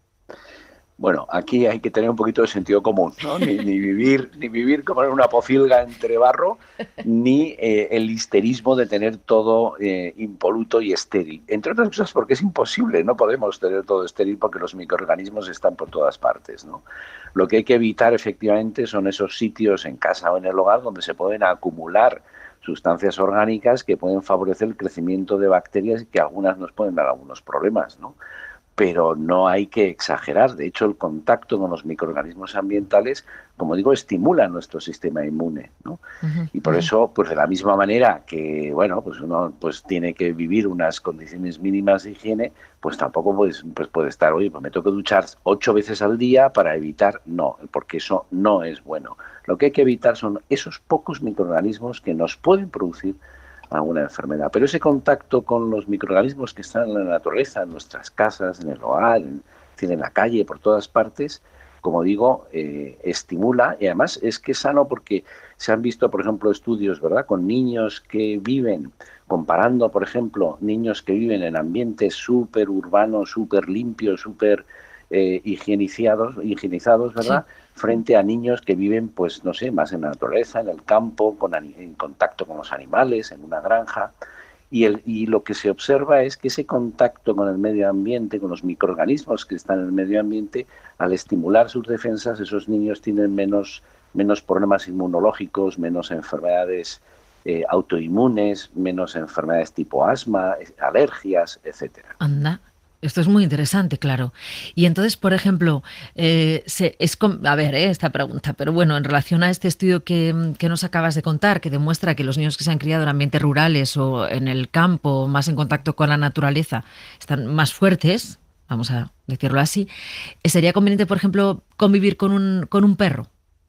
Bueno, aquí hay que tener un poquito de sentido común, ¿no? Ni, ni vivir ni vivir como en una pocilga entre barro, ni eh, el histerismo de tener todo eh, impoluto y estéril. Entre otras cosas porque es imposible, no podemos tener todo estéril porque los microorganismos están por todas partes, ¿no? Lo que hay que evitar efectivamente son esos sitios en casa o en el hogar donde se pueden acumular sustancias orgánicas que pueden favorecer el crecimiento de bacterias y que algunas nos pueden dar algunos problemas, ¿no? Pero no hay que exagerar. De hecho, el contacto con los microorganismos ambientales, como digo, estimula nuestro sistema inmune, ¿no? Uh-huh. Y por eso, pues de la misma manera que, bueno, pues uno pues tiene que vivir unas condiciones mínimas de higiene, pues tampoco pues, pues puede estar, oye, pues me tengo que duchar ocho veces al día para evitar, no, porque eso no es bueno. Lo que hay que evitar son esos pocos microorganismos que nos pueden producir alguna enfermedad. Pero ese contacto con los microorganismos que están en la naturaleza, en nuestras casas, en el hogar, en, en la calle, por todas partes, como digo, eh, estimula y además es que es sano porque se han visto, por ejemplo, estudios, ¿verdad?, con niños que viven, comparando, por ejemplo, niños que viven en ambientes súper urbanos, súper limpios, súper eh, higienizados, higienizados, ¿verdad?, sí, frente a niños que viven, pues no sé, más en la naturaleza, en el campo, con, en contacto con los animales, en una granja. Y, el, y lo que se observa es que ese contacto con el medio ambiente, con los microorganismos que están en el medio ambiente, al estimular sus defensas, esos niños tienen menos, menos problemas inmunológicos, menos enfermedades eh, autoinmunes, menos enfermedades tipo asma, alergias, etcétera. Anda. Esto es muy interesante, claro. Y entonces, por ejemplo, eh, se, es con, a ver, eh, esta pregunta, pero bueno, en relación a este estudio que, que nos acabas de contar, que demuestra que los niños que se han criado en ambientes rurales o en el campo, más en contacto con la naturaleza, están más fuertes, vamos a decirlo así, ¿sería conveniente, por ejemplo, convivir con un, con un perro?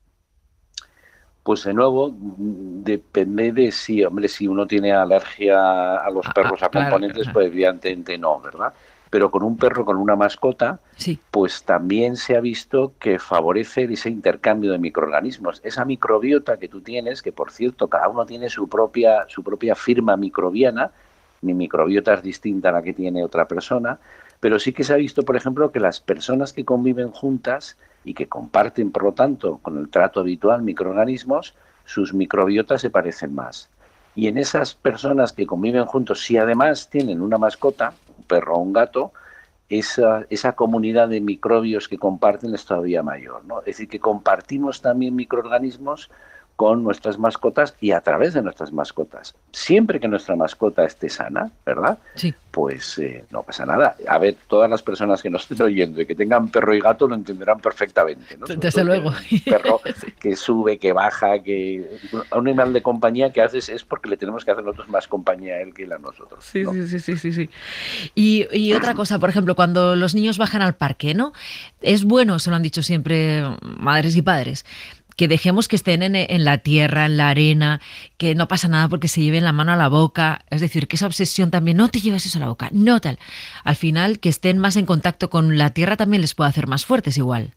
Pues de nuevo, depende de si, hombre, si uno tiene alergia a los perros, ah, a componentes, claro, pues evidentemente no, ¿verdad? Pero con un perro, con una mascota, sí, pues también se ha visto que favorece ese intercambio de microorganismos. Esa microbiota que tú tienes, que por cierto, cada uno tiene su propia, su propia firma microbiana, mi microbiota es distinta a la que tiene otra persona, pero sí que se ha visto, por ejemplo, que las personas que conviven juntas y que comparten, por lo tanto, con el trato habitual microorganismos, sus microbiotas se parecen más. Y en esas personas que conviven juntos, si además tienen una mascota, un perro o un gato, esa, esa comunidad de microbios que comparten es todavía mayor, ¿no? Es decir, que compartimos también microorganismos con nuestras mascotas y a través de nuestras mascotas. Siempre que nuestra mascota esté sana, ¿verdad? Sí. Pues eh, no pasa nada. A ver, todas las personas que nos estén oyendo y que tengan perro y gato lo entenderán perfectamente, ¿no? Desde luego. Un perro que sube, que baja, que a un animal de compañía que haces es porque le tenemos que hacer nosotros más compañía a él que él a nosotros. Sí, ¿no? sí, sí, sí, sí, sí. Y, y otra cosa, por ejemplo, cuando los niños bajan al parque, ¿no? Es bueno, se lo han dicho siempre madres y padres, que dejemos que estén en, en la tierra, en la arena, que no pasa nada porque se lleven la mano a la boca. Es decir, que esa obsesión también, no te lleves eso a la boca, no tal. Al final, que estén más en contacto con la tierra también les puede hacer más fuertes igual.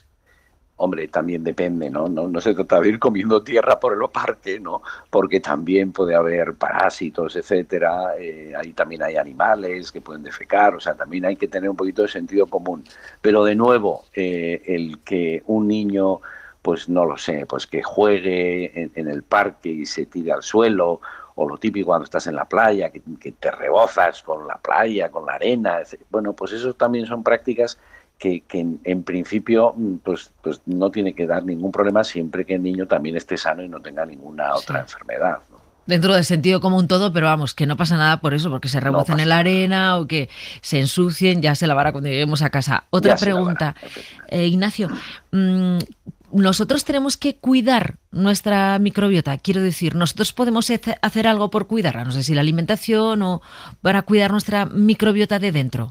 Hombre, también depende, ¿no? No, no se trata de ir comiendo tierra por el parque, ¿no? Porque también puede haber parásitos, etcétera. Eh, ahí también hay animales que pueden defecar, o sea, también hay que tener un poquito de sentido común. Pero de nuevo, eh, el que un niño, pues no lo sé, pues que juegue en, en el parque y se tire al suelo, o lo típico cuando estás en la playa, que, que te rebozas con la playa, con la arena, etcétera. Bueno, pues eso también son prácticas que, que en, en principio pues, pues no tiene que dar ningún problema siempre que el niño también esté sano y no tenga ninguna otra sí. enfermedad, ¿no? Dentro del sentido común todo, pero vamos, que no pasa nada por eso, porque se rebocen no en la arena o que se ensucien, ya se lavará cuando lleguemos a casa. Otra ya pregunta, eh, Ignacio, mmm, ¿nosotros tenemos que cuidar nuestra microbiota? Quiero decir, ¿nosotros podemos hacer algo por cuidarla? No sé si la alimentación o para cuidar nuestra microbiota de dentro.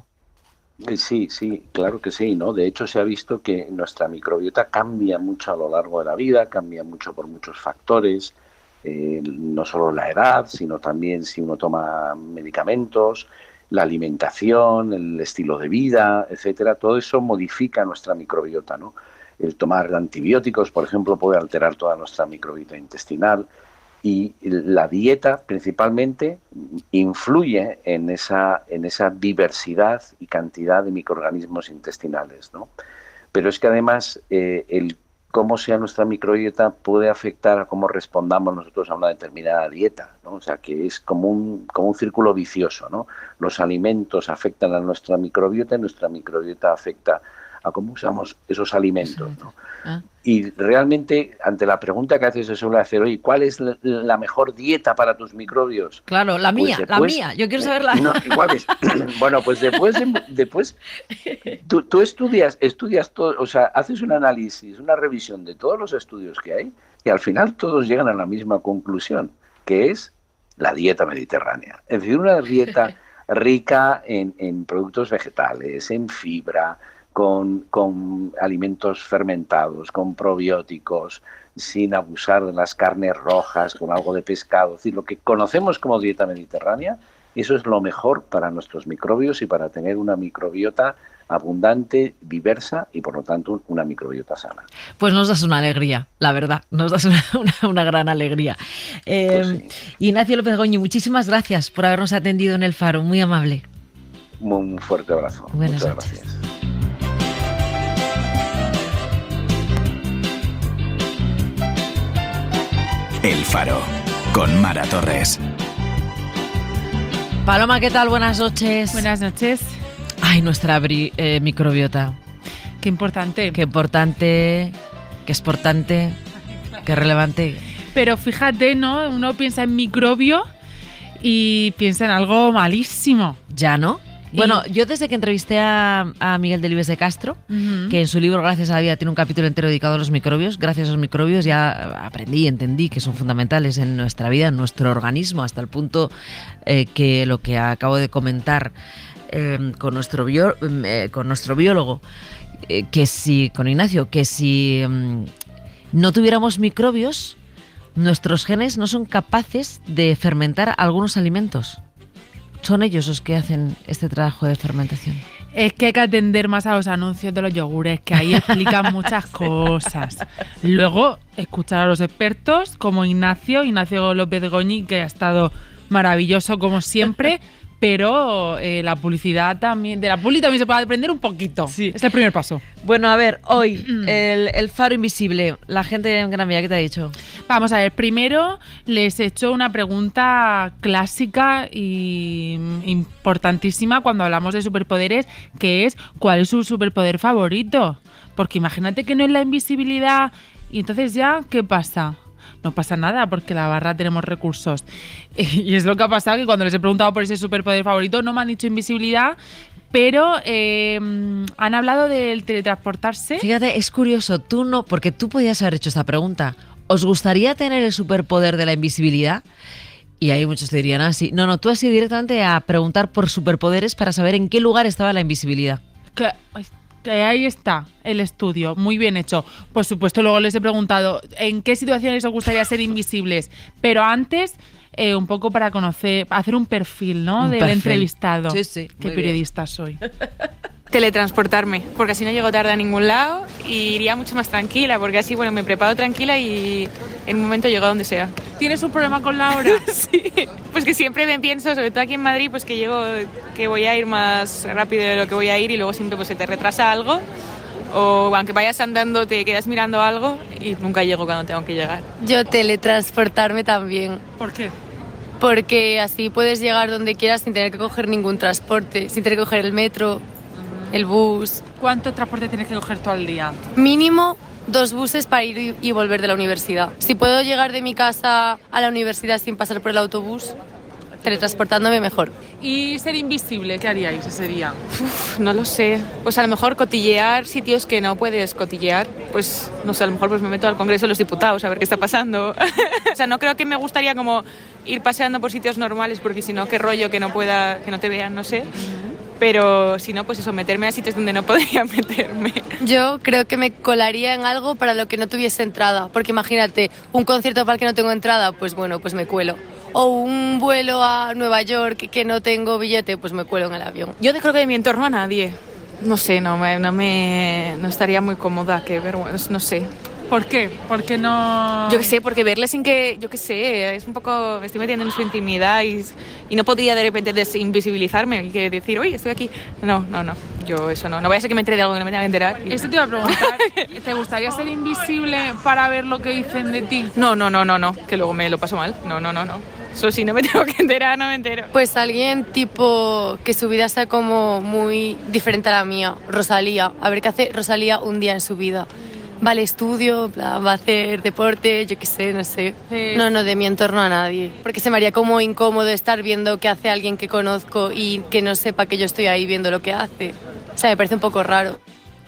Sí, sí, claro que sí, ¿no? De hecho, se ha visto que nuestra microbiota cambia mucho a lo largo de la vida, cambia mucho por muchos factores, eh, no solo la edad, sino también si uno toma medicamentos, la alimentación, el estilo de vida, etcétera. Todo eso modifica nuestra microbiota, ¿no? El tomar antibióticos, por ejemplo, puede alterar toda nuestra microbiota intestinal. Y la dieta principalmente influye en esa, en esa diversidad y cantidad de microorganismos intestinales, ¿no? Pero es que además eh, el cómo sea nuestra microbiota puede afectar a cómo respondamos nosotros a una determinada dieta, ¿no? O sea, que es como un, como un círculo vicioso, ¿no? Los alimentos afectan a nuestra microbiota y nuestra microbiota afecta a cómo usamos esos alimentos, ¿no? Ah. Y realmente, ante la pregunta que a veces se suele hacer, oye, ¿cuál es la, la mejor dieta para tus microbios? Claro, la mía, pues después, la mía, yo quiero saberla. No, igual es. Bueno, pues después, después tú, tú estudias, estudias todo, o sea, haces un análisis, una revisión de todos los estudios que hay y al final todos llegan a la misma conclusión, que es la dieta mediterránea. Es decir, una dieta rica en, en productos vegetales, en fibra, Con, con alimentos fermentados, con probióticos, sin abusar de las carnes rojas, con algo de pescado. Es decir, lo que conocemos como dieta mediterránea, eso es lo mejor para nuestros microbios y para tener una microbiota abundante, diversa y, por lo tanto, una microbiota sana. Pues nos das una alegría, la verdad, nos das una, una, una gran alegría. Eh, pues sí. Ignacio López Goñi, muchísimas gracias por habernos atendido en El Faro, muy amable. Un fuerte abrazo. Buenas Muchas noches. Gracias. El Faro, con Mara Torres. Paloma, ¿qué tal? Buenas noches. Buenas noches. Ay, nuestra bri- eh, microbiota. Qué importante. Qué importante, qué exportante, qué relevante. Pero fíjate, ¿no? Uno piensa en microbio y piensa en algo malísimo. Ya, ¿no? Bueno, yo desde que entrevisté a, a Miguel Delibes de Castro, uh-huh. que en su libro Gracias a la vida tiene un capítulo entero dedicado a los microbios, gracias a los microbios ya aprendí y entendí que son fundamentales en nuestra vida, en nuestro organismo, hasta el punto eh, que lo que acabo de comentar eh, con, nuestro bio, eh, con nuestro biólogo, eh, que si, con Ignacio, que si eh, no tuviéramos microbios, nuestros genes no son capaces de fermentar algunos alimentos. Son ellos los que hacen este trabajo de fermentación. Es que hay que atender más a los anuncios de los yogures, que ahí explican muchas cosas. Luego, escuchar a los expertos como Ignacio, Ignacio López Goñi, que ha estado maravilloso como siempre, pero eh, la publicidad también, de la publi también se puede aprender un poquito. Sí. Es el primer paso. Bueno, a ver, hoy, el, el faro invisible, la gente en Gran Vía, ¿qué te ha dicho? Vamos a ver, primero les he hecho una pregunta clásica y importantísima cuando hablamos de superpoderes, que es ¿cuál es su superpoder favorito? Porque imagínate que no es la invisibilidad y entonces ya, ¿qué pasa? no pasa nada porque la barra tenemos recursos. Y es lo que ha pasado, que cuando les he preguntado por ese superpoder favorito no me han dicho invisibilidad, pero eh, han hablado del teletransportarse. Fíjate, es curioso, tú no, porque tú podías haber hecho esta pregunta. ¿Os gustaría tener el superpoder de la invisibilidad? Y ahí muchos te dirían así. No, no, tú has ido directamente a preguntar por superpoderes para saber en qué lugar estaba la invisibilidad. Que, que ahí está el estudio, muy bien hecho. Por supuesto, luego les he preguntado en qué situaciones os gustaría ser invisibles, pero antes... Eh, un poco para conocer, hacer un perfil, ¿no? Un del perfil. entrevistado. Sí, sí. Qué periodista bien. Soy. Teletransportarme, porque así no llego tarde a ningún lado y iría mucho más tranquila, porque así, bueno, me preparo tranquila y en un momento llego a donde sea. ¿Tienes un problema con la hora? Sí, pues que siempre me pienso, sobre todo aquí en Madrid, pues que llego, que voy a ir más rápido de lo que voy a ir y luego siempre pues se te retrasa algo. O aunque vayas andando te quedas mirando algo y nunca llego cuando tengo que llegar. Yo teletransportarme también. ¿Por qué? Porque así puedes llegar donde quieras sin tener que coger ningún transporte, sin tener que coger el metro, el bus. ¿Cuánto transporte tienes que coger tú al día? Mínimo dos buses para ir y volver de la universidad. Si puedo llegar de mi casa a la universidad sin pasar por el autobús, teletransportándome mejor. ¿Y ser invisible? ¿Qué haríais ese día? Uf, no lo sé. Pues a lo mejor cotillear sitios que no puedes cotillear. Pues no sé, a lo mejor pues me meto al Congreso de los Diputados a ver qué está pasando. O sea, no creo que me gustaría como ir paseando por sitios normales porque si no, qué rollo que no pueda, que no te vean, no sé. Pero si no, pues eso, meterme a sitios donde no podría meterme. Yo creo que me colaría en algo para lo que no tuviese entrada. Porque imagínate, un concierto para el que no tengo entrada, pues bueno, pues me cuelo. O un vuelo a Nueva York que no tengo billete, pues me cuelo en el avión. Yo creo que de mi entorno a nadie. No sé, no me, no me no estaría muy cómoda, qué vergüenza, no sé. ¿Por qué? ¿Por qué no...? Yo qué sé, porque verle sin que, yo qué sé, es un poco, me estoy metiendo en su intimidad y, y no podría de repente desinvisibilizarme y que decir, oye, estoy aquí. No, no, no, yo eso no, no voy a ser que me entere de algo que no me tenga que enterar. Y... Eso te iba a preguntar, ¿te gustaría ser invisible para ver lo que dicen de ti? No, no, no, no, no, que luego me lo paso mal, no, no, no, no. Eso sí, no me tengo que enterar, no me entero. Pues alguien tipo que su vida sea como muy diferente a la mía, Rosalía, a ver qué hace Rosalía un día en su vida. Va al estudio, va a hacer deporte, yo qué sé, no sé. Sí. No, no, de mi entorno a nadie. Porque se me haría como incómodo estar viendo qué hace alguien que conozco y que no sepa que yo estoy ahí viendo lo que hace. O sea, me parece un poco raro.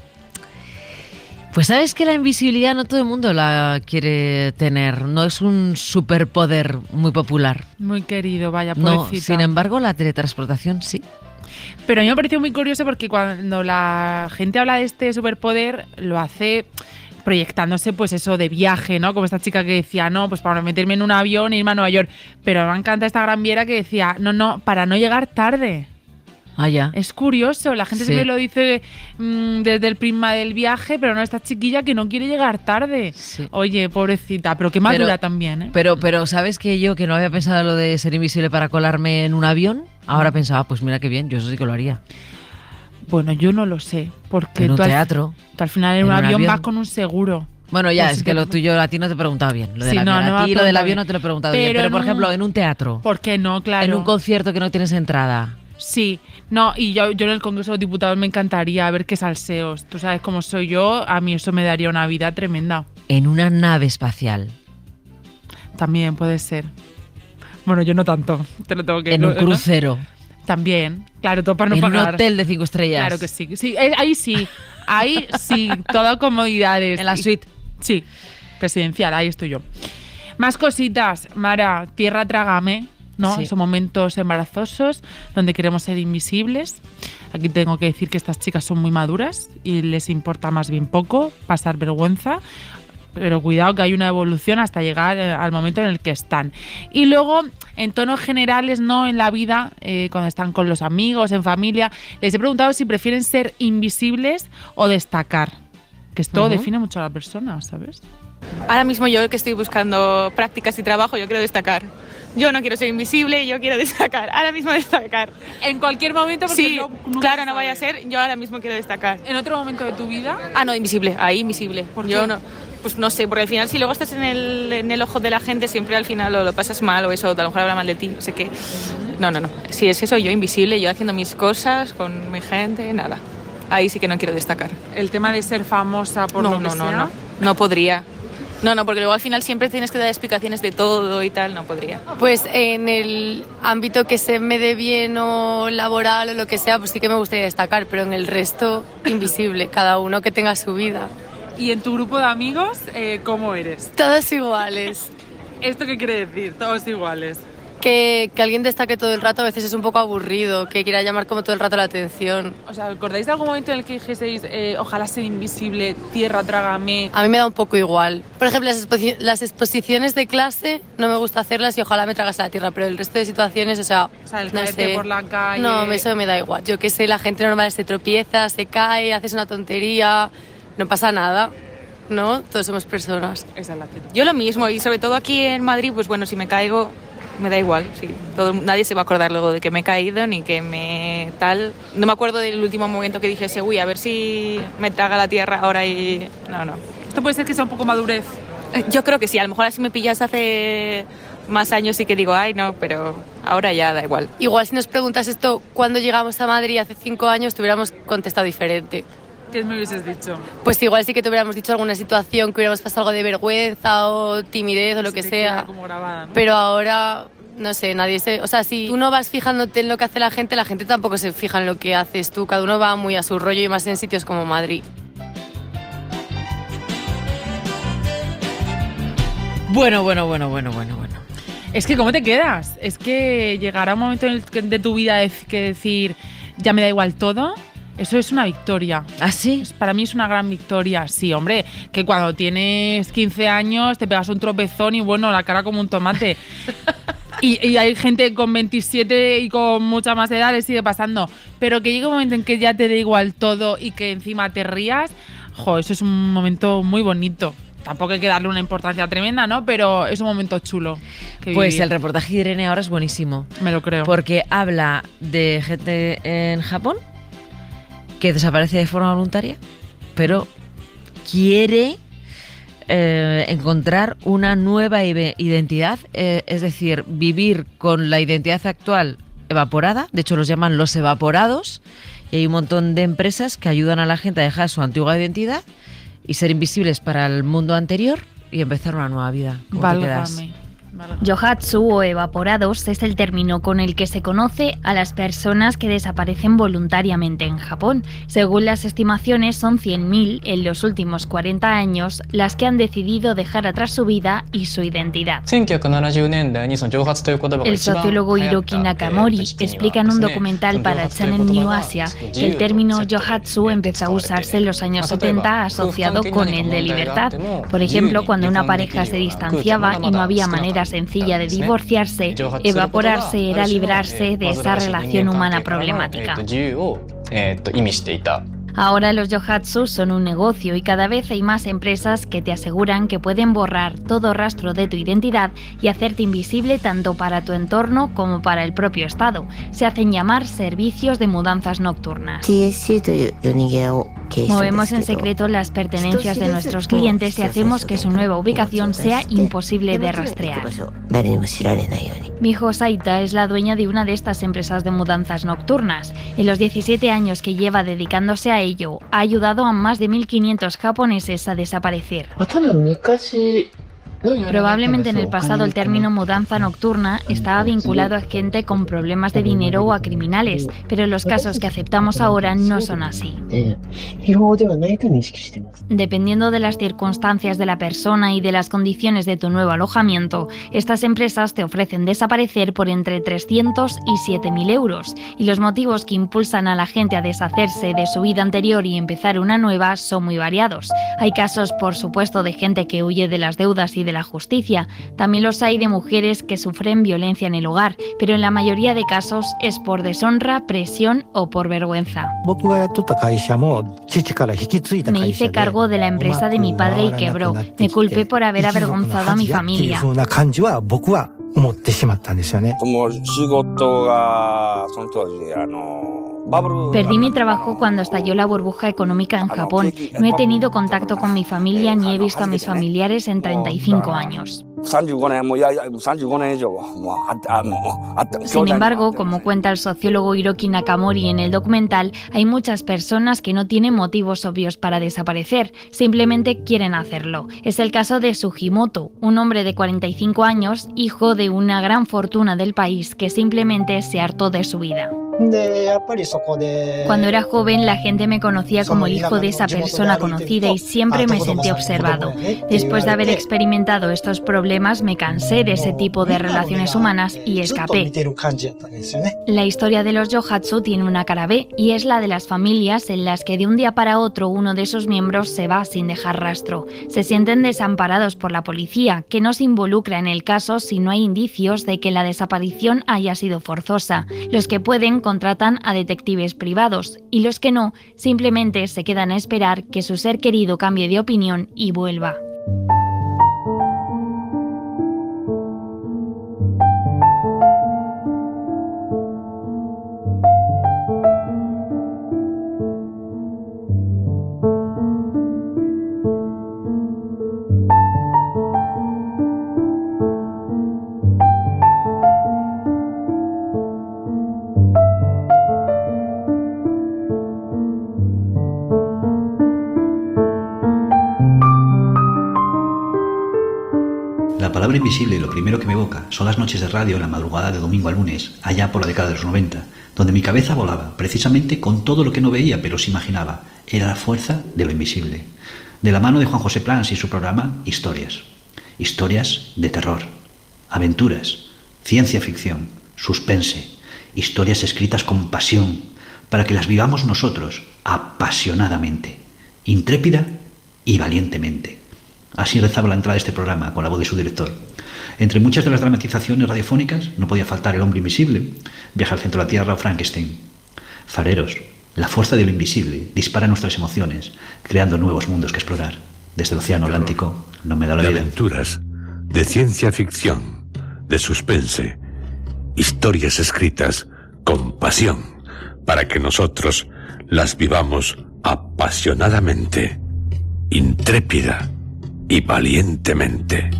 Pues sabes que la invisibilidad no todo el mundo la quiere tener. No es un superpoder muy popular. Muy querido, vaya, pobrecita. No, sin embargo, la teletransportación sí. Pero a mí me pareció muy curioso porque cuando la gente habla de este superpoder, lo hace proyectándose, pues eso, de viaje, ¿no? Como esta chica que decía, no, pues para meterme en un avión e irme a Nueva York. Pero me encanta esta gran viera que decía, no, no, para no llegar tarde. Ah, ya. Es curioso, la gente Sí. siempre lo dice mmm, desde el prisma del viaje, pero no, esta chiquilla que no quiere llegar tarde. Sí. Oye, pobrecita, pero qué madura Pero- también, ¿eh? Pero, pero ¿sabes que yo, que no había pensado lo de ser invisible para colarme en un avión? Ahora pensaba, pues mira qué bien, yo eso sí que lo haría. Bueno, yo no lo sé, porque En un tú, al, teatro. tú al final en, En un, un avión, avión. vas con un seguro. Bueno, ya, Pues es sí que te- lo tuyo, a ti no te he preguntado bien. Lo del Sí, avión. no, no me a has ti lo del preguntado avión no bien. te lo he preguntado bien. Pero Pero, por en ejemplo, un- en un teatro. ¿Por qué no? Claro. En un concierto que no tienes entrada. Sí, no, y yo, yo en el Congreso de los Diputados me encantaría ver qué salseos. Tú sabes cómo soy yo, a mí eso me daría una vida tremenda. En una nave espacial. También puede ser. Bueno, yo no tanto, te lo tengo que En lo- un ¿no? crucero. También, claro, todo para no En un pagar. hotel de cinco estrellas. Claro que sí, sí, eh, ahí sí, ahí sí, todo comodidades. En la suite. Sí, presidencial, ahí estoy yo. Más cositas, Mara, tierra trágame, ¿no? Sí. Esos momentos embarazosos donde queremos ser invisibles. Aquí tengo que decir que estas chicas son muy maduras y les importa más bien poco pasar vergüenza. Pero cuidado que hay una evolución hasta llegar eh, al momento en el que están. Y luego, en tonos generales, ¿no? En la vida, eh, cuando están con los amigos, en familia, les he preguntado si prefieren ser invisibles o destacar. Que esto Ujú. define mucho a la persona, ¿sabes? Ahora mismo yo que estoy buscando prácticas y trabajo, yo quiero destacar. Yo no quiero ser invisible, yo quiero destacar. Ahora mismo destacar. En cualquier momento, porque sí, no- nunca claro, se no vaya a sabe. ser. Yo ahora mismo quiero destacar. ¿En otro momento de tu vida? Ah, no, invisible. Ahí invisible. ¿Por yo qué? no. Pues no sé, porque al final si luego estás en el, en el ojo de la gente, siempre al final lo, lo pasas mal o eso, a lo mejor habla mal de ti, no sé qué. No, no, no. Si es eso, yo invisible, yo haciendo mis cosas con mi gente, nada. Ahí sí que no quiero destacar. El tema de ser famosa por no, lo que no, no, sea. no. No podría. No, no, porque luego al final siempre tienes que dar explicaciones de todo y tal, no podría. Pues en el ámbito que se me dé bien o laboral o lo que sea, pues sí que me gustaría destacar, pero en el resto, invisible, cada uno que tenga su vida. ¿Y en tu grupo de amigos, eh, cómo eres? Todos iguales. ¿Esto qué quiere decir? Todos iguales. Que, que alguien destaque todo el rato a veces es un poco aburrido, que quiera llamar como todo el rato la atención. O sea, ¿acordáis de algún momento en el que dijeseis, eh, ojalá ser invisible, tierra, trágame? A mí me da un poco igual. Por ejemplo, las, exposi- las exposiciones de clase no me gusta hacerlas y ojalá me tragase la tierra, pero el resto de situaciones, o sea, o sea el no caerte sé. por la calle... No, eso me da igual. Yo qué sé, la gente normal se tropieza, se cae, haces una tontería, no pasa nada. ¿No? Todos somos personas. Esa es la actitud. Yo lo mismo, y sobre todo aquí en Madrid, pues bueno, si me caigo, me da igual. Sí. Todo, nadie se va a acordar luego de que me he caído ni que me tal. No me acuerdo del último momento que dije, uy, a ver si me traga la tierra ahora y... No, no. ¿Esto puede ser que sea un poco madurez? Yo creo que sí, a lo mejor así me pillas hace más años sí que digo, ay, no, pero ahora ya da igual. Igual si nos preguntas esto cuando llegamos a Madrid hace cinco años, te hubiéramos contestado diferente. ¿Qué me hubieses dicho? Pues igual sí que te hubiéramos dicho alguna situación que hubiéramos pasado algo de vergüenza o timidez o lo que sea. Como grabada, ¿no? Pero ahora, no sé, nadie se... O sea, si tú no vas fijándote en lo que hace la gente, la gente tampoco se fija en lo que haces tú. Cada uno va muy a su rollo y más en sitios como Madrid. Bueno, bueno, bueno, bueno, bueno, bueno. Es que ¿cómo te quedas? Es que llegará un momento en el que, de tu vida que decir, ya me da igual todo... Eso es una victoria. ¿Ah, sí? Para mí es una gran victoria. Sí, hombre, que cuando tienes quince años te pegas un tropezón y bueno, la cara como un tomate. y, y hay gente con veintisiete y con mucha más edad le sigue pasando. Pero que llegue un momento en que ya te da igual todo y que encima te rías, jo, eso es un momento muy bonito. Tampoco hay que darle una importancia tremenda, ¿no? Pero es un momento chulo. Que pues vivir. El reportaje de Irene ahora es buenísimo. Me lo creo. Porque habla de gente en Japón que desaparece de forma voluntaria, pero quiere eh, encontrar una nueva identidad, eh, es decir, vivir con la identidad actual evaporada. De hecho, los llaman los evaporados, y hay un montón de empresas que ayudan a la gente a dejar su antigua identidad y ser invisibles para el mundo anterior y empezar una nueva vida. ¿Cómo te quedas? Yohatsu o evaporados es el término con el que se conoce a las personas que desaparecen voluntariamente en Japón. Según las estimaciones, son cien mil en los últimos cuarenta años las que han decidido dejar atrás su vida y su identidad. El sociólogo Hiroki Nakamori explica en un documental para Channel New Asia que el término Yohatsu empezó a usarse en los años setenta asociado con el de libertad. Por ejemplo, cuando una pareja se distanciaba y no había manera sencilla de divorciarse, evaporarse era librarse de esa relación humana problemática. Ahora los yohatsu son un negocio y cada vez hay más empresas que te aseguran que pueden borrar todo rastro de tu identidad y hacerte invisible tanto para tu entorno como para el propio Estado. Se hacen llamar servicios de mudanzas nocturnas. Movemos en secreto las pertenencias de nuestros clientes y hacemos que su nueva ubicación sea imposible de rastrear. Miho Saita es la dueña de una de estas empresas de mudanzas nocturnas. En los diecisiete años que lleva dedicándose a ello, ha ayudado a más de mil quinientos japoneses a desaparecer. Probablemente en el pasado el término mudanza nocturna estaba vinculado a gente con problemas de dinero o a criminales, pero los casos que aceptamos ahora no son así. Dependiendo de las circunstancias de la persona y de las condiciones de tu nuevo alojamiento, estas empresas te ofrecen desaparecer por entre trescientos y siete mil euros, y los motivos que impulsan a la gente a deshacerse de su vida anterior y empezar una nueva son muy variados. Hay casos, por supuesto, de gente que huye de las deudas y de la justicia. También los hay de mujeres que sufren violencia en el hogar, pero en la mayoría de casos es por deshonra, presión o por vergüenza. Me hice cargo de la empresa de mi padre y quebró. Me culpé por haber avergonzado a mi familia. Perdí mi trabajo cuando estalló la burbuja económica en Japón. No he tenido contacto con mi familia ni he visto a mis familiares en treinta y cinco años. Sin embargo, como cuenta el sociólogo Hiroki Nakamori en el documental, hay muchas personas que no tienen motivos obvios para desaparecer, simplemente quieren hacerlo. Es el caso de Sugimoto, un hombre de cuarenta y cinco años, hijo de una gran fortuna del país que simplemente se hartó de su vida. Cuando era joven, la gente me conocía como el hijo de esa persona conocida y siempre me sentí observado. Después de haber experimentado estos problemas, me cansé de ese tipo de relaciones humanas y escapé. La historia de los yohatsu tiene una cara B y es la de las familias en las que de un día para otro uno de sus miembros se va sin dejar rastro. Se sienten desamparados por la policía, que no se involucra en el caso si no hay indicios de que la desaparición haya sido forzosa. Los que pueden contratan a detectives privados y los que no, simplemente se quedan a esperar que su ser querido cambie de opinión y vuelva. La palabra invisible lo primero que me evoca son las noches de radio en la madrugada de domingo a lunes, allá por la década de los noventa, donde mi cabeza volaba, precisamente con todo lo que no veía pero se imaginaba. Era la fuerza de lo invisible. De la mano de Juan José Plans y su programa Historias. Historias de terror, aventuras, ciencia ficción, suspense, historias escritas con pasión, para que las vivamos nosotros apasionadamente, intrépida y valientemente. Así rezaba la entrada de este programa, con la voz de su director. Entre muchas de las dramatizaciones radiofónicas no podía faltar El hombre invisible, Viaje al centro de la Tierra o Frankenstein. Fareros, la fuerza de lo invisible dispara nuestras emociones, creando nuevos mundos que explorar. Desde el océano Atlántico, no me da la vida. De aventuras, de ciencia ficción, de suspense, historias escritas con pasión, para que nosotros las vivamos apasionadamente, intrépida y valientemente.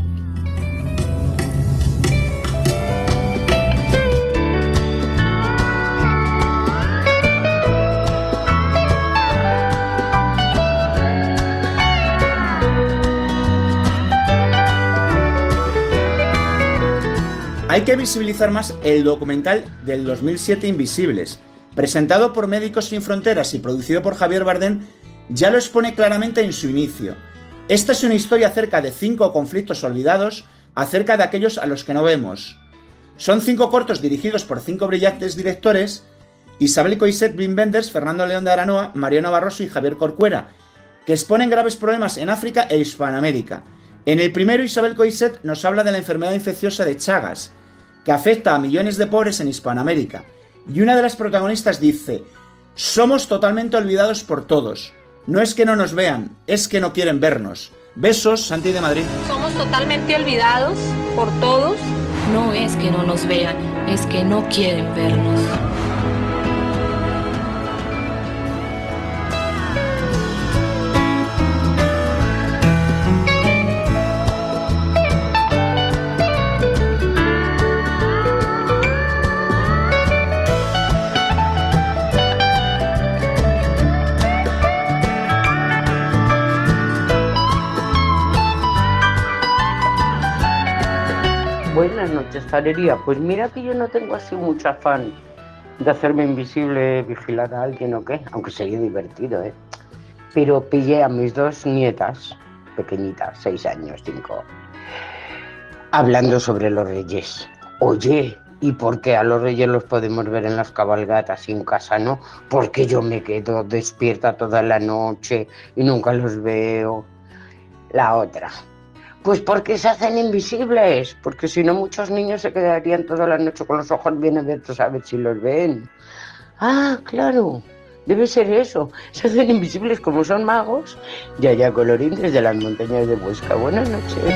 Hay que visibilizar más el documental del dos mil siete Invisibles, presentado por Médicos Sin Fronteras y producido por Javier Bardem, ya lo expone claramente en su inicio. Esta es una historia acerca de cinco conflictos olvidados, acerca de aquellos a los que no vemos. Son cinco cortos dirigidos por cinco brillantes directores: Isabel Coixet, Wim Wenders, Fernando León de Aranoa, Mariano Barroso y Javier Corcuera, que exponen graves problemas en África e Hispanoamérica. En el primero, Isabel Coixet nos habla de la enfermedad infecciosa de Chagas, que afecta a millones de pobres en Hispanoamérica. Y una de las protagonistas dice: somos totalmente olvidados por todos. No es que no nos vean, es que no quieren vernos. Besos, Santi de Madrid. Somos totalmente olvidados por todos. No es que no nos vean, es que no quieren vernos. Buenas noches, Farería. Pues mira que yo no tengo así mucho afán de hacerme invisible, vigilar a alguien o qué, aunque sería divertido, ¿eh? Pero pillé a mis dos nietas, pequeñitas, seis años, cinco, hablando sobre los reyes. Oye, ¿y por qué a los reyes los podemos ver en las cabalgatas y en casa no? Porque yo me quedo despierta toda la noche y nunca los veo. La otra: pues porque se hacen invisibles, porque si no muchos niños se quedarían toda la noche con los ojos bien abiertos a ver si los ven. Ah, claro, debe ser eso, se hacen invisibles como son magos. Yaya Colorín desde las montañas de Huesca. Buenas noches.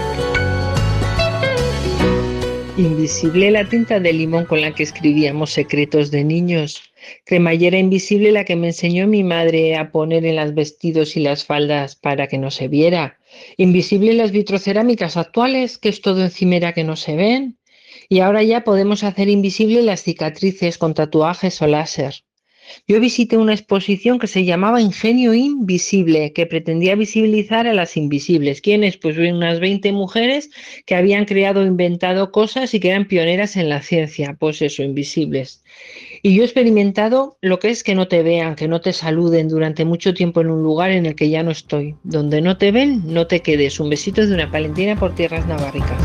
Invisible la tinta de limón con la que escribíamos secretos de niños. Cremallera invisible la que me enseñó mi madre a poner en los vestidos y las faldas para que no se viera. Invisible las vitrocerámicas actuales, que es todo encimera que no se ven. Y ahora ya podemos hacer invisible las cicatrices con tatuajes o láser. Yo visité una exposición que se llamaba Ingenio Invisible, que pretendía visibilizar a las invisibles. ¿Quiénes? Pues unas veinte mujeres que habían creado o inventado cosas y que eran pioneras en la ciencia. Pues eso, invisibles. Y yo he experimentado lo que es que no te vean, que no te saluden durante mucho tiempo en un lugar en el que ya no estoy. Donde no te ven, no te quedes. Un besito de una palentina por tierras naváricas.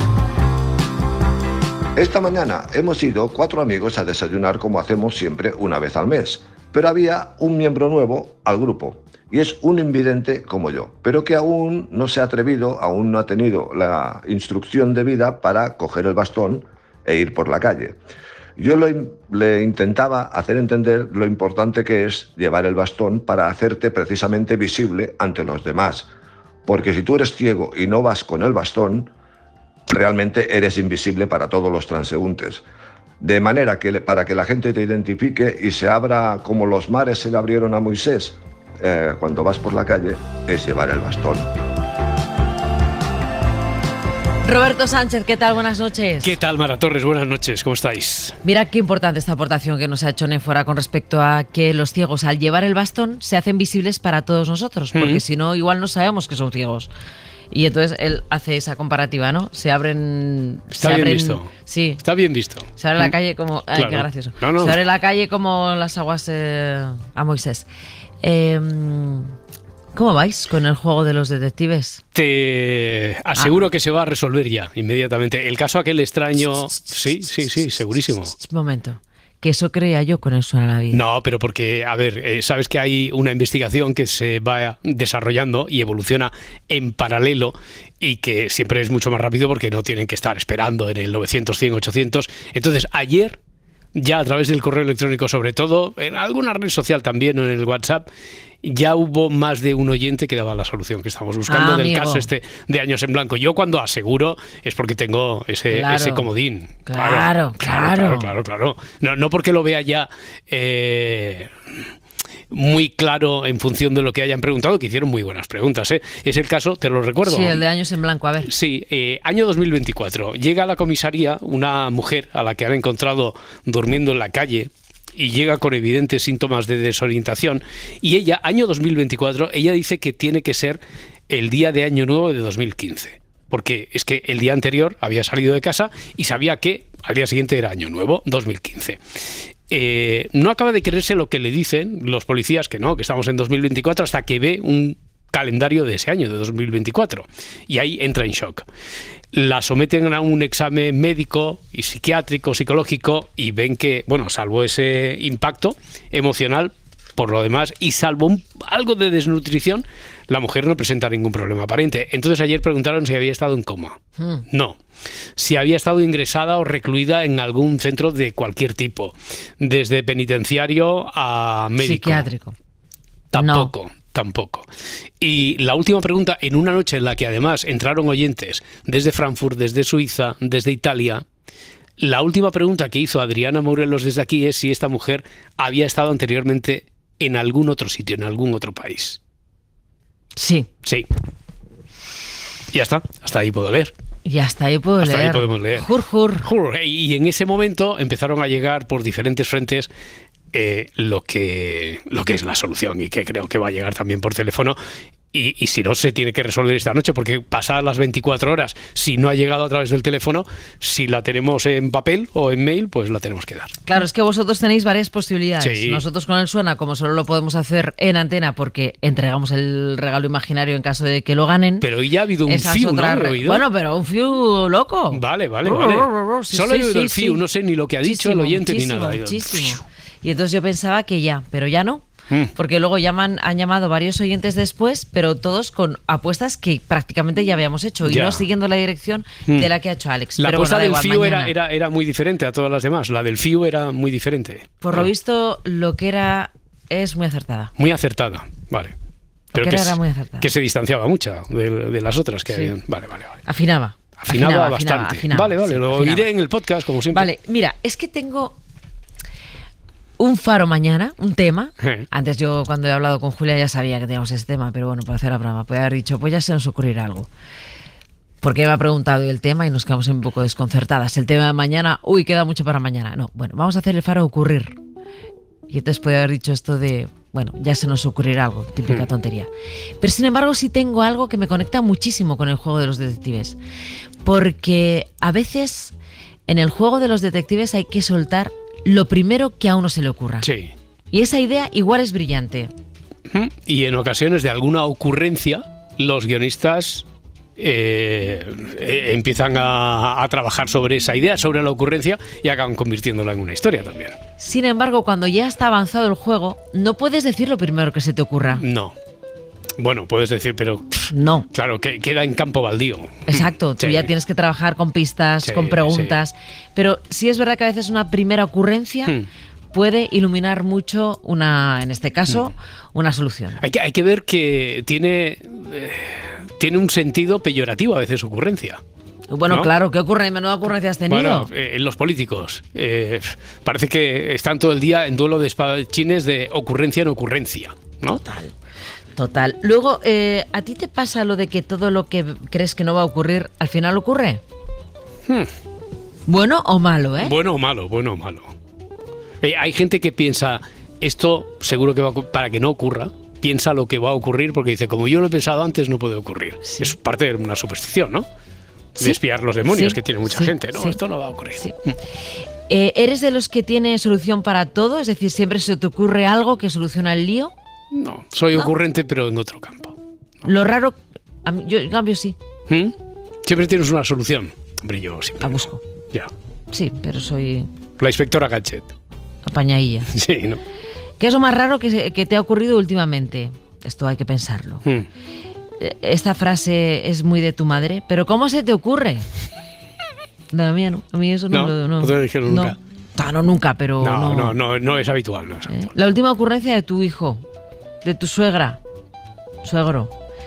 Esta mañana hemos ido cuatro amigos a desayunar como hacemos siempre una vez al mes, pero había un miembro nuevo al grupo y es un invidente como yo, pero que aún no se ha atrevido, aún no ha tenido la instrucción debida para coger el bastón e ir por la calle. Yo lo, le intentaba hacer entender lo importante que es llevar el bastón para hacerte precisamente visible ante los demás, porque si tú eres ciego y no vas con el bastón, realmente eres invisible para todos los transeúntes. De manera que para que la gente te identifique y se abra como los mares se le abrieron a Moisés, eh, cuando vas por la calle, es llevar el bastón. Roberto Sánchez, ¿qué tal? Buenas noches. ¿Qué tal, Mara Torres? Buenas noches, ¿cómo estáis? Mira qué importante esta aportación que nos ha hecho Néfora con respecto a que los ciegos, al llevar el bastón, se hacen visibles para todos nosotros, porque mm. si no, igual no sabemos que son ciegos. Y entonces él hace esa comparativa, ¿no? Se abren... Está se bien abren, visto. Sí. Está bien visto. Se abre la calle como... Ay, claro. Qué gracioso. No, no. Se abre la calle como las aguas eh, a Moisés. Eh, ¿Cómo vais con el juego de los detectives? Te aseguro ah. que se va a resolver ya, inmediatamente. El caso aquel extraño... Sí, sí, sí, segurísimo. Un momento. Que eso creía yo con el Suena la Vida. No, pero porque, a ver, eh, sabes que hay una investigación que se va desarrollando y evoluciona en paralelo y que siempre es mucho más rápido porque no tienen que estar esperando en el novecientos, cien, ochocientos. Entonces, ayer, ya a través del correo electrónico sobre todo, en alguna red social también o en el WhatsApp, ya hubo más de un oyente que daba la solución que estamos buscando ah, del amigo. caso este de Años en Blanco. Yo cuando aseguro es porque tengo ese, claro. ese comodín. Claro, claro. Claro, claro, claro. claro. No, no porque lo vea ya eh, muy claro en función de lo que hayan preguntado, que hicieron muy buenas preguntas. ¿eh? Es el caso, te lo recuerdo. Sí, el de Años en Blanco, a ver. Sí, eh, año dos mil veinticuatro. Llega a la comisaría una mujer a la que han encontrado durmiendo en la calle y llega con evidentes síntomas de desorientación, y ella, año dos mil veinticuatro, ella dice que tiene que ser el día de Año Nuevo de dos mil quince, porque es que el día anterior había salido de casa y sabía que al día siguiente era Año Nuevo, dos mil quince. Eh, no acaba de creerse lo que le dicen los policías, que no, que estamos en dos mil veinticuatro, hasta que ve un calendario de ese año, de dos mil veinticuatro, y ahí entra en shock. La someten a un examen médico y psiquiátrico, psicológico, y ven que, bueno, salvo ese impacto emocional, por lo demás, y salvo un, algo de desnutrición, la mujer no presenta ningún problema aparente. Entonces ayer preguntaron si había estado en coma. Hmm. No. Si había estado ingresada o recluida en algún centro de cualquier tipo, desde penitenciario a médico. Psiquiátrico. Tampoco. No. Tampoco. Y la última pregunta, en una noche en la que además entraron oyentes desde Frankfurt, desde Suiza, desde Italia, la última pregunta que hizo Adriana Morelos desde aquí es si esta mujer había estado anteriormente en algún otro sitio, en algún otro país. Sí. Sí. Y ya está, hasta ahí puedo leer. Y hasta ahí puedo hasta leer. Hasta ahí podemos leer. Jur, jur. Jur. Y en ese momento empezaron a llegar por diferentes frentes Eh, lo que lo que es la solución, y que creo que va a llegar también por teléfono, y, y si no, se tiene que resolver esta noche, porque pasadas las veinticuatro horas, si no ha llegado a través del teléfono, si la tenemos en papel o en mail, pues la tenemos que dar. Claro, es que vosotros tenéis varias posibilidades. Sí. Nosotros con el Suena, como solo lo podemos hacer en antena porque entregamos el regalo imaginario en caso de que lo ganen. Pero ya ha habido un F I U, ¿no? Re... Bueno, pero un F I U loco. Vale, vale, vale. Sí, solo sí, he oído sí, el F I U, sí. no sé ni lo que ha dicho muchísimo, el oyente ni nada. Muchísimo. Y entonces yo pensaba que ya, pero ya no. Porque luego llaman, han llamado varios oyentes después, pero todos con apuestas que prácticamente ya habíamos hecho y ya. no siguiendo la dirección de la que ha hecho Alex. La pero apuesta bueno, del igual, F I U era, era, era muy diferente a todas las demás. La del F I U era muy diferente. Por lo visto, lo que era es muy acertada. Muy acertada, vale. Pero que, que, era es, muy acertada. que se distanciaba mucho de, de las otras que sí. habían. Vale, vale, vale. Afinaba. Afinaba, afinaba bastante. Afinaba, afinaba, vale, vale, sí, lo afinaba. oiré en el podcast, como siempre. Vale, mira, es que tengo... un faro mañana, un tema. Eh. Antes yo cuando he hablado con Julia ya sabía que teníamos ese tema, pero bueno, para hacer la broma, podía haber dicho, pues ya se nos ocurrirá algo. Porque me ha preguntado el tema y nos quedamos un poco desconcertadas. El tema de mañana, uy, queda mucho para mañana. No, bueno, vamos a hacer el faro ocurrir. Y entonces podía haber dicho esto de, bueno, ya se nos ocurrirá algo, típica tontería. Pero sin embargo sí tengo algo que me conecta muchísimo con el juego de los detectives. Porque a veces en el juego de los detectives hay que soltar lo primero que a uno se le ocurra. Sí. Y esa idea igual es brillante. Y en ocasiones de alguna ocurrencia, los guionistas eh, eh, empiezan a, a trabajar sobre esa idea, sobre la ocurrencia, y acaban convirtiéndola en una historia también. Sin embargo, cuando ya está avanzado el juego, no puedes decir lo primero que se te ocurra. No. Bueno, puedes decir, pero... Pff, no. Claro, que queda en campo baldío. Exacto, tú Sí. ya tienes que trabajar con pistas, Sí, con preguntas. Pero sí es verdad que a veces una primera ocurrencia Hmm. puede iluminar mucho una, en este caso, una solución. Hay que, hay que ver que tiene, eh, tiene un sentido peyorativo a veces ocurrencia. Bueno, ¿no? claro, ¿qué ocurre? ¿Menuda ocurrencia has tenido? Bueno, eh, en los políticos. eh, parece que están todo el día en duelo de espadachines de ocurrencia en ocurrencia, ¿no? Total. Total. Luego, eh, ¿a ti te pasa lo de que todo lo que crees que no va a ocurrir, al final ocurre? Hmm. Bueno o malo, ¿eh? Bueno o malo, bueno o malo. Eh, hay gente que piensa, esto seguro que va a, ocu- para que no ocurra, piensa lo que va a ocurrir porque dice, como yo lo he pensado antes, no puede ocurrir. Es parte de una superstición, ¿no? Sí. De espiar los demonios Sí, que tiene mucha sí, gente. No, sí. esto no va a ocurrir. Mm. Eh, ¿Eres de los que tiene solución para todo? Es decir, ¿siempre se te ocurre algo que soluciona el lío? No, soy ¿No? ocurrente, pero en otro campo. Lo raro, a mí- yo en cambio sí. ¿Mm? Siempre tienes una solución. Hombre, yo siempre. La busco. Ya. Sí, pero soy La inspectora Gadget. apañadilla. Sí, ¿no? ¿Qué es lo más raro que, se- que te ha ocurrido últimamente? Esto hay que pensarlo. Mm. Eh, Esta frase es muy de tu madre, pero ¿cómo se te ocurre? No, a mí no. A mí eso no, No, lo- no. no te lo dijeron no. nunca. Ah, no, nunca, pero No, no. no, no, no es habitual. No es ¿Eh? La última ocurrencia de tu hijo, de tu suegra, suegro.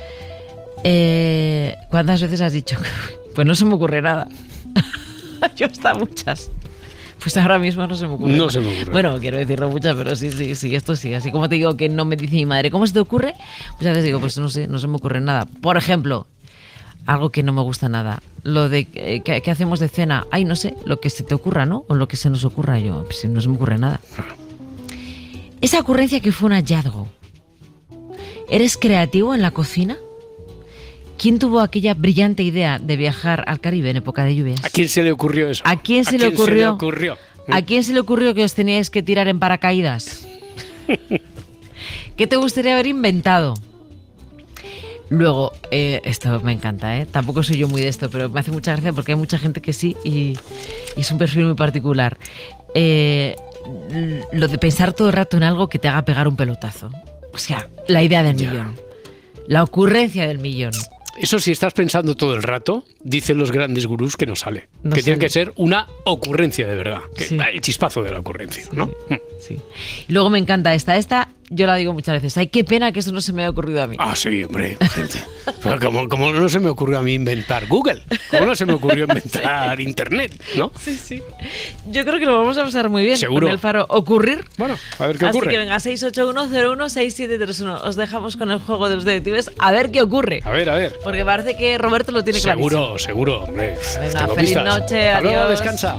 Eh, ¿Cuántas veces has dicho? Pues no se me ocurre nada. Yo hasta muchas. Pues ahora mismo no se me ocurre. No nada. se me ocurre. Bueno, quiero decirlo muchas, pero sí, sí, sí, esto sí. Así como te digo que no me dice mi madre, ¿cómo se te ocurre? Pues a veces digo, pues no sé, no se me ocurre nada. Por ejemplo, algo que no me gusta nada. Lo de eh, ¿qué, qué hacemos de cena? Ay, no sé, lo que se te ocurra, ¿no? O lo que se nos ocurra. Yo, pues no se me ocurre nada. Esa ocurrencia que fue un hallazgo. ¿Eres creativo en la cocina? ¿Quién tuvo aquella brillante idea de viajar al Caribe en época de lluvias? ¿A quién se le ocurrió eso? ¿A quién se ¿A le quién se le ocurrió? ocurrió? ¿A quién se le ocurrió que os teníais que tirar en paracaídas? ¿Qué te gustaría haber inventado? Luego, eh, esto me encanta, ¿eh? Tampoco soy yo muy de esto, pero me hace mucha gracia porque hay mucha gente que sí y, y es un perfil muy particular. Eh, l- lo de pensar todo el rato en algo que te haga pegar un pelotazo. O sea, la idea del millón. La ocurrencia del millón. Eso si estás pensando todo el rato, dicen los grandes gurús que no sale. No que tiene sale. que ser una ocurrencia de verdad. Que, Sí. El chispazo de la ocurrencia, ¿no? Sí. Y luego me encanta esta. Esta yo la digo muchas veces. Ay, qué pena que eso no se me haya ocurrido a mí. Ah, sí, hombre. Pero como, como no se me ocurrió a mí inventar Google, como no se me ocurrió inventar Internet, ¿no? Sí, sí. Yo creo que lo vamos a pasar muy bien. Seguro. Con el faro ocurrir. Bueno, a ver qué Así ocurre. que venga, seis ocho uno cero uno seis siete tres uno. Os dejamos con el juego de los detectives a ver qué ocurre. A ver, a ver. Porque parece que Roberto lo tiene clarísimo. Seguro, seguro, hombre. Venga, Tengo feliz pistas. noche, Hasta luego, adiós. descansa.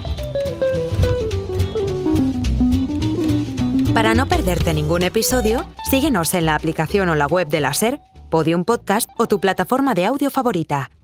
Para no perderte ningún episodio, síguenos en la aplicación o la web de la SER, Podium Podcast o tu plataforma de audio favorita.